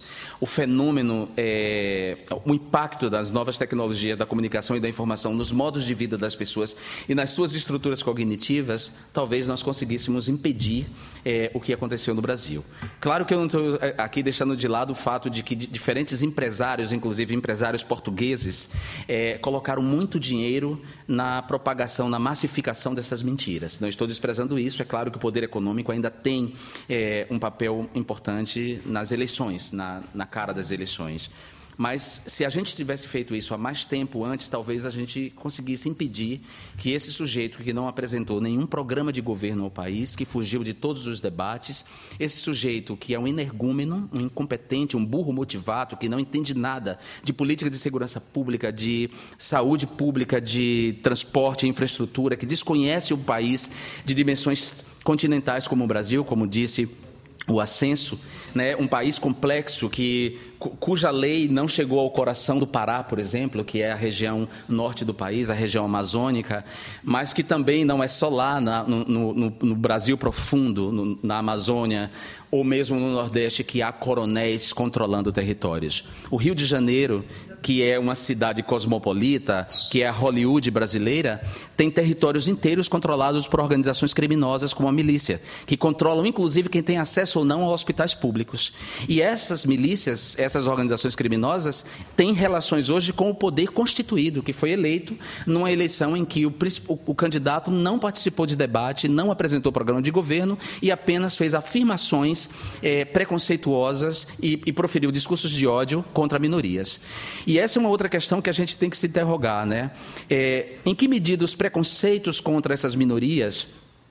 o impacto das novas tecnologias da comunicação e da informação nos modos de vida das pessoas e nas suas estruturas cognitivas, talvez nós conseguíssemos impedir o que aconteceu no Brasil. Claro que eu não estou aqui deixando de lado o fato de que diferentes empresários, inclusive empresários portugueses, colocaram muito dinheiro na propagação, na massificação dessas mentiras. Não estou desprezando isso, é claro que o poder econômico ainda tem um papel importante nas eleições, na cara das eleições. Mas, se a gente tivesse feito isso há mais tempo antes, talvez a gente conseguisse impedir que esse sujeito que não apresentou nenhum programa de governo ao país, que fugiu de todos os debates, esse sujeito que é um energúmeno, um incompetente, um burro motivado, que não entende nada de política de segurança pública, de saúde pública, de transporte e infraestrutura, que desconhece o país de dimensões continentais como o Brasil, como disse o Ascenso, né, um país complexo cuja lei não chegou ao coração do Pará, por exemplo, que é a região norte do país, a região amazônica, mas que também não é só lá no Brasil profundo, na Amazônia, ou mesmo no Nordeste, que há coronéis controlando territórios. O Rio de Janeiro, que é uma cidade cosmopolita, que é a Hollywood brasileira, tem territórios inteiros controlados por organizações criminosas como a milícia, que controlam, inclusive, quem tem acesso ou não a hospitais públicos. E essas milícias, essas organizações criminosas, têm relações hoje com o poder constituído, que foi eleito numa eleição em que o candidato não participou de debate, não apresentou programa de governo e apenas fez afirmações preconceituosas e proferiu discursos de ódio contra minorias. E essa é uma outra questão que a gente tem que se interrogar, né? Em que medida os preconceitos contra essas minorias,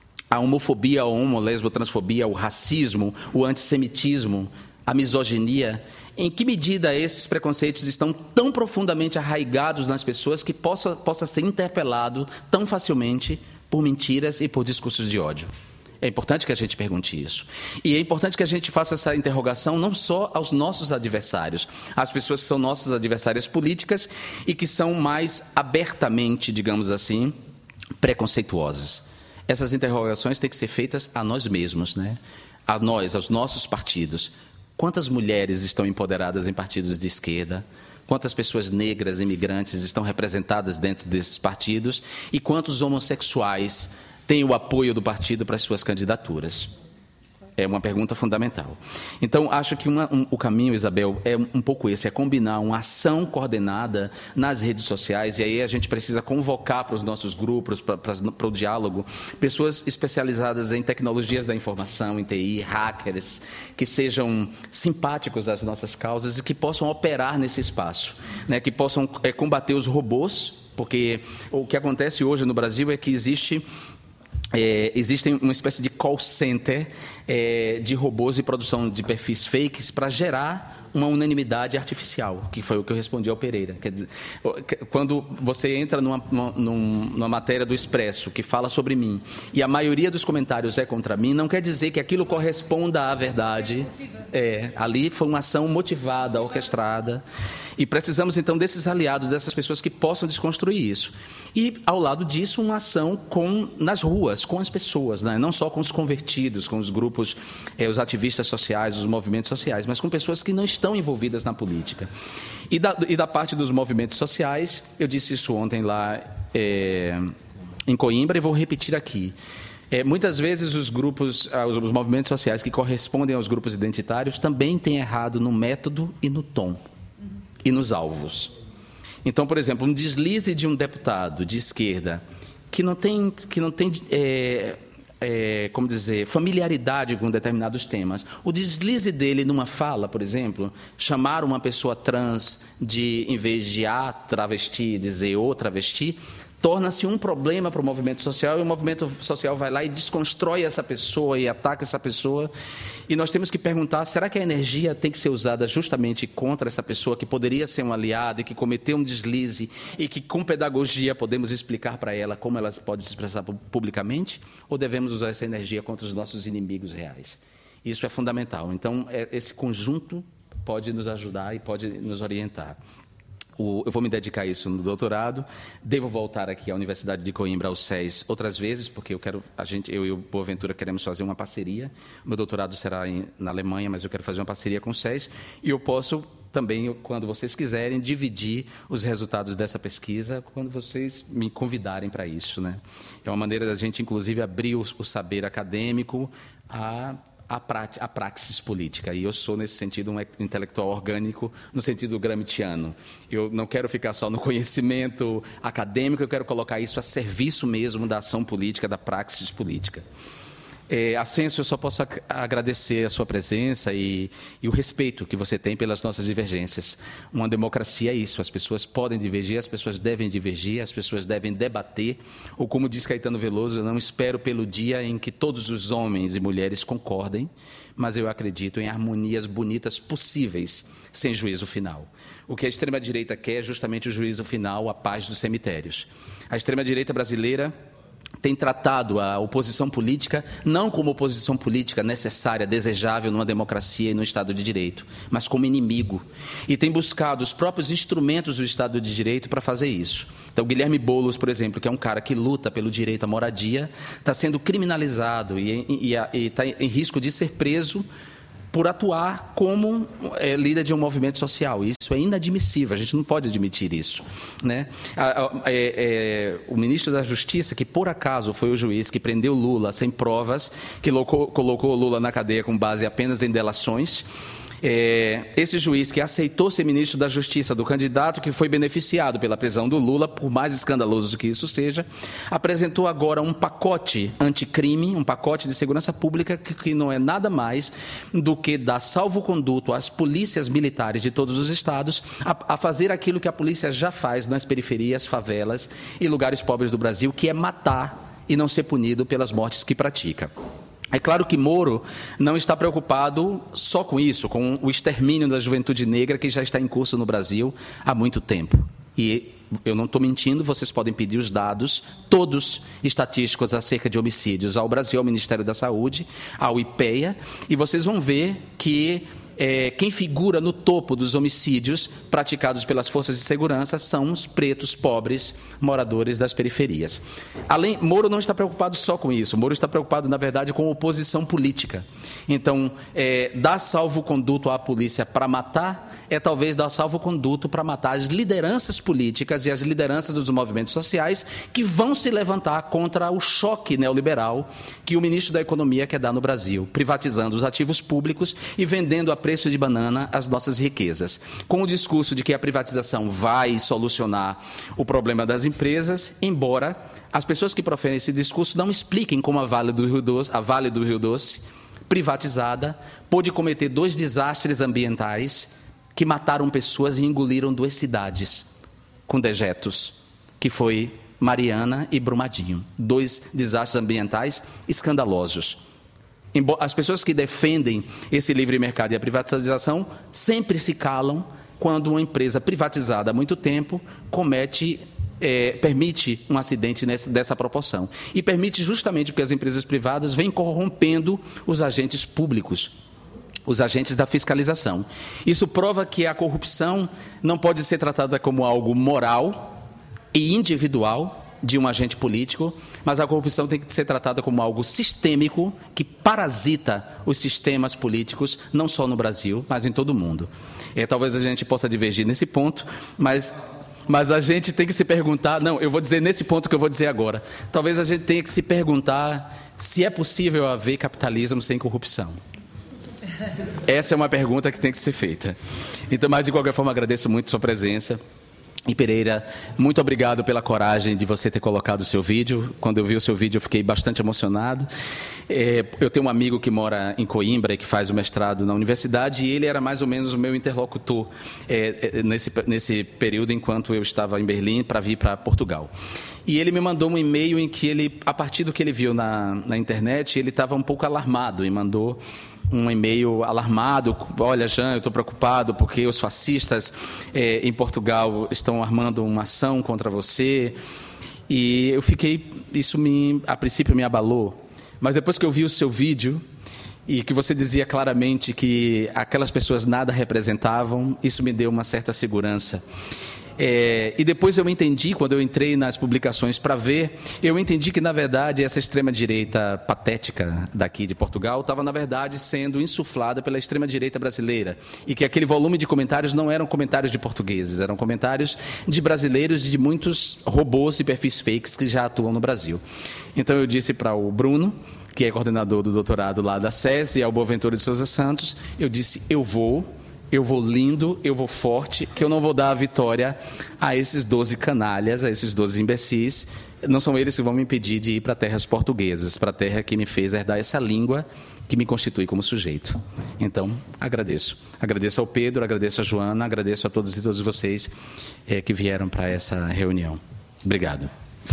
a homofobia, a homo-lesbo-transfobia, o racismo, o antissemitismo, a misoginia, em que medida esses preconceitos estão tão profundamente arraigados nas pessoas que possa ser interpelado tão facilmente por mentiras e por discursos de ódio? É importante que a gente pergunte isso. E é importante que a gente faça essa interrogação não só aos nossos adversários, às pessoas que são nossas adversárias políticas e que são mais abertamente, digamos assim, preconceituosas. Essas interrogações têm que ser feitas a nós mesmos, né? A nós, aos nossos partidos. Quantas mulheres estão empoderadas em partidos de esquerda? Quantas pessoas negras, imigrantes, estão representadas dentro desses partidos? E quantos homossexuais têm o apoio do partido para as suas candidaturas? É uma pergunta fundamental. Então, acho que o caminho, Isabel, é um pouco esse, é combinar uma ação coordenada nas redes sociais, e aí a gente precisa convocar para os nossos grupos, para o diálogo, pessoas especializadas em tecnologias da informação, em TI, hackers, que sejam simpáticos às nossas causas e que possam operar nesse espaço, né, que possam combater os robôs, porque o que acontece hoje no Brasil é que existem uma espécie de call center de robôs e produção de perfis fakes para gerar uma unanimidade artificial, que foi o que eu respondi ao Pereira. Quer dizer, quando você entra numa matéria do Expresso que fala sobre mim e a maioria dos comentários é contra mim, não quer dizer que aquilo corresponda à verdade. Ali foi uma ação motivada, orquestrada. E precisamos, então, desses aliados, dessas pessoas que possam desconstruir isso. E, ao lado disso, uma ação nas ruas, com as pessoas, né? Não só com os convertidos, com os grupos, os ativistas sociais, os movimentos sociais, mas com pessoas que não estão envolvidas na política. E da parte dos movimentos sociais, eu disse isso ontem lá em Coimbra e vou repetir aqui. Muitas vezes os movimentos sociais que correspondem aos grupos identitários também têm errado no método e no tom. E nos alvos. Então, por exemplo, um deslize de um deputado de esquerda que não tem como dizer, familiaridade com determinados temas. O deslize dele numa fala, por exemplo, chamar uma pessoa trans de, em vez de a travesti, dizer o travesti, torna-se um problema para o movimento social, e o movimento social vai lá e desconstrói essa pessoa e ataca essa pessoa. E nós temos que perguntar, será que a energia tem que ser usada justamente contra essa pessoa que poderia ser um aliado e que cometeu um deslize e que, com pedagogia, podemos explicar para ela como ela pode se expressar publicamente? Ou devemos usar essa energia contra os nossos inimigos reais? Isso é fundamental. Então, esse conjunto pode nos ajudar e pode nos orientar. Eu vou me dedicar a isso no doutorado. Devo voltar aqui à Universidade de Coimbra, ao SES, outras vezes, porque eu e o Boaventura queremos fazer uma parceria. O meu doutorado será na Alemanha, mas eu quero fazer uma parceria com o SES. E eu posso também, quando vocês quiserem, dividir os resultados dessa pesquisa, quando vocês me convidarem para isso, né? É uma maneira da gente, inclusive, abrir o saber acadêmico a praxis política. E eu sou, nesse sentido, um intelectual orgânico, no sentido gramsciano. Eu não quero ficar só no conhecimento acadêmico, eu quero colocar isso a serviço mesmo da ação política, da praxis política. Ascenso, eu só posso agradecer a sua presença e o respeito que você tem pelas nossas divergências. Uma democracia é isso, as pessoas podem divergir, as pessoas devem divergir, as pessoas devem debater, ou como diz Caetano Veloso, eu não espero pelo dia em que todos os homens e mulheres concordem, mas eu acredito em harmonias bonitas possíveis, sem juízo final. O que a extrema-direita quer é justamente o juízo final, a paz dos cemitérios. A extrema-direita brasileira tem tratado a oposição política não como oposição política necessária, desejável numa democracia e no Estado de Direito, mas como inimigo. E tem buscado os próprios instrumentos do Estado de Direito para fazer isso. Então, Guilherme Boulos, por exemplo, que é um cara que luta pelo direito à moradia, está sendo criminalizado e está em risco de ser preso por atuar como líder de um movimento social. Isso é inadmissível, a gente não pode admitir isso, né? O ministro da Justiça, que por acaso foi o juiz que prendeu Lula sem provas, que colocou Lula na cadeia com base apenas em delações, esse juiz que aceitou ser ministro da Justiça do candidato que foi beneficiado pela prisão do Lula, por mais escandaloso que isso seja, apresentou agora um pacote anticrime, um pacote de segurança pública que não é nada mais do que dar salvo-conduto às polícias militares de todos os estados a fazer aquilo que a polícia já faz nas periferias, favelas e lugares pobres do Brasil, que é matar e não ser punido pelas mortes que pratica. É claro que Moro não está preocupado só com isso, com o extermínio da juventude negra que já está em curso no Brasil há muito tempo. E eu não estou mentindo, vocês podem pedir os dados, todos estatísticos acerca de homicídios ao Brasil, ao Ministério da Saúde, ao IPEA, e vocês vão ver que quem figura no topo dos homicídios praticados pelas forças de segurança são os pretos pobres moradores das periferias. Moro não está preocupado só com isso, Moro está preocupado, na verdade, com oposição política. Então, dar salvo-conduto à polícia para matar é talvez dar salvo-conduto para matar as lideranças políticas e as lideranças dos movimentos sociais que vão se levantar contra o choque neoliberal que o ministro da Economia quer dar no Brasil, privatizando os ativos públicos e vendendo a preço de banana as nossas riquezas. Com o discurso de que a privatização vai solucionar o problema das empresas, embora as pessoas que proferem esse discurso não expliquem como a Vale do Rio Doce, privatizada, pôde cometer 2 desastres ambientais que mataram pessoas e engoliram 2 cidades com dejetos, que foi Mariana e Brumadinho. 2 desastres ambientais escandalosos. As pessoas que defendem esse livre mercado e a privatização sempre se calam quando uma empresa privatizada há muito tempo permite um acidente dessa proporção. E permite justamente porque as empresas privadas vêm corrompendo os agentes públicos, os agentes da fiscalização. Isso prova que a corrupção não pode ser tratada como algo moral e individual de um agente político, mas a corrupção tem que ser tratada como algo sistêmico que parasita os sistemas políticos, não só no Brasil, mas em todo o mundo. Talvez a gente possa divergir nesse ponto, mas a gente tem que se perguntar... Não, eu vou dizer nesse ponto que eu vou dizer agora. Talvez a gente tenha que se perguntar se é possível haver capitalismo sem corrupção. Essa é uma pergunta que tem que ser feita. Então, mas de qualquer forma, agradeço muito a sua presença E Pereira, muito obrigado pela coragem de você ter colocado o seu vídeo. Quando eu vi o seu vídeo, eu fiquei bastante emocionado. Eu tenho um amigo que mora em Coimbra e que faz o mestrado na universidade, e ele era mais ou menos o meu interlocutor nesse período, enquanto eu estava em Berlim para vir para Portugal. E ele me mandou um e-mail em que ele, a partir do que ele viu na internet, ele estava um pouco alarmado e mandou um e-mail alarmado: olha, Jean, eu estou preocupado porque os fascistas em Portugal estão armando uma ação contra você. E eu fiquei, a princípio me abalou, mas depois que eu vi o seu vídeo e que você dizia claramente que aquelas pessoas nada representavam, isso me deu uma certa segurança. E depois eu entendi, quando eu entrei nas publicações para ver, eu entendi que, na verdade, essa extrema-direita patética daqui de Portugal estava, na verdade, sendo insuflada pela extrema-direita brasileira. E que aquele volume de comentários não eram comentários de portugueses, eram comentários de brasileiros e de muitos robôs e perfis fakes que já atuam no Brasil. Então eu disse para o Bruno, que é coordenador do doutorado lá da SES, e ao Boaventura de Souza Santos, eu disse: eu vou lindo, eu vou forte, que eu não vou dar a vitória a esses 12 canalhas, a esses 12 imbecis. Não são eles que vão me impedir de ir para terras portuguesas, para a terra que me fez herdar essa língua que me constitui como sujeito. Então, agradeço. Agradeço ao Pedro, agradeço a Joana, agradeço a todos e todas vocês que vieram para essa reunião. Obrigado.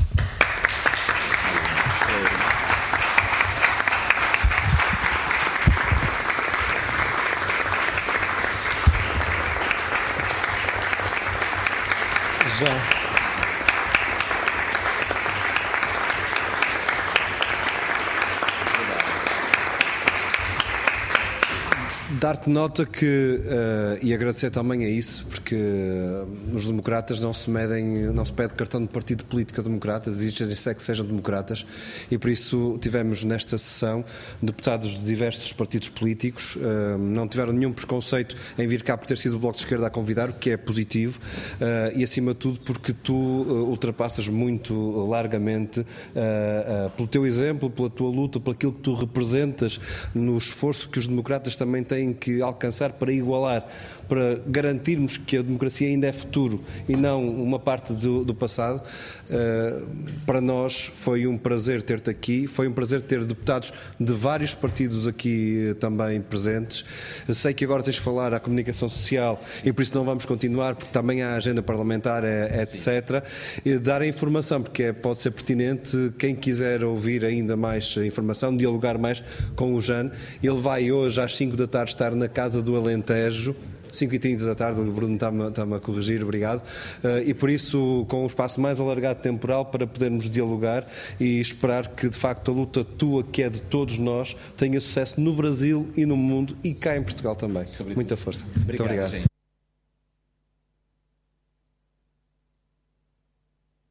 Dar-te nota que, e agradecer também a isso, porque os democratas não se pede cartão de partido político a democratas, exigem que sejam democratas, e por isso tivemos nesta sessão deputados de diversos partidos políticos, não tiveram nenhum preconceito em vir cá por ter sido o Bloco de Esquerda a convidar, o que é positivo, e acima de tudo porque tu ultrapassas muito largamente, pelo teu exemplo, pela tua luta, por aquilo que tu representas no esforço que os democratas também têm que alcançar para igualar, para garantirmos que a democracia ainda é futuro e não uma parte do passado. Para nós foi um prazer ter-te aqui, foi um prazer ter deputados de vários partidos aqui também presentes. Sei que agora tens de falar à comunicação social e por isso não vamos continuar, porque também há agenda parlamentar, etc. E dar a informação, porque pode ser pertinente, quem quiser ouvir ainda mais informação, dialogar mais com o Jean. Ele vai hoje às 5 da tarde estar na Casa do Alentejo, 5h30 da tarde, o Bruno está-me a corrigir, obrigado, e por isso com um espaço mais alargado temporal para podermos dialogar e esperar que de facto a luta tua, que é de todos nós, tenha sucesso no Brasil e no mundo e cá em Portugal também. Muita força. Muito obrigado.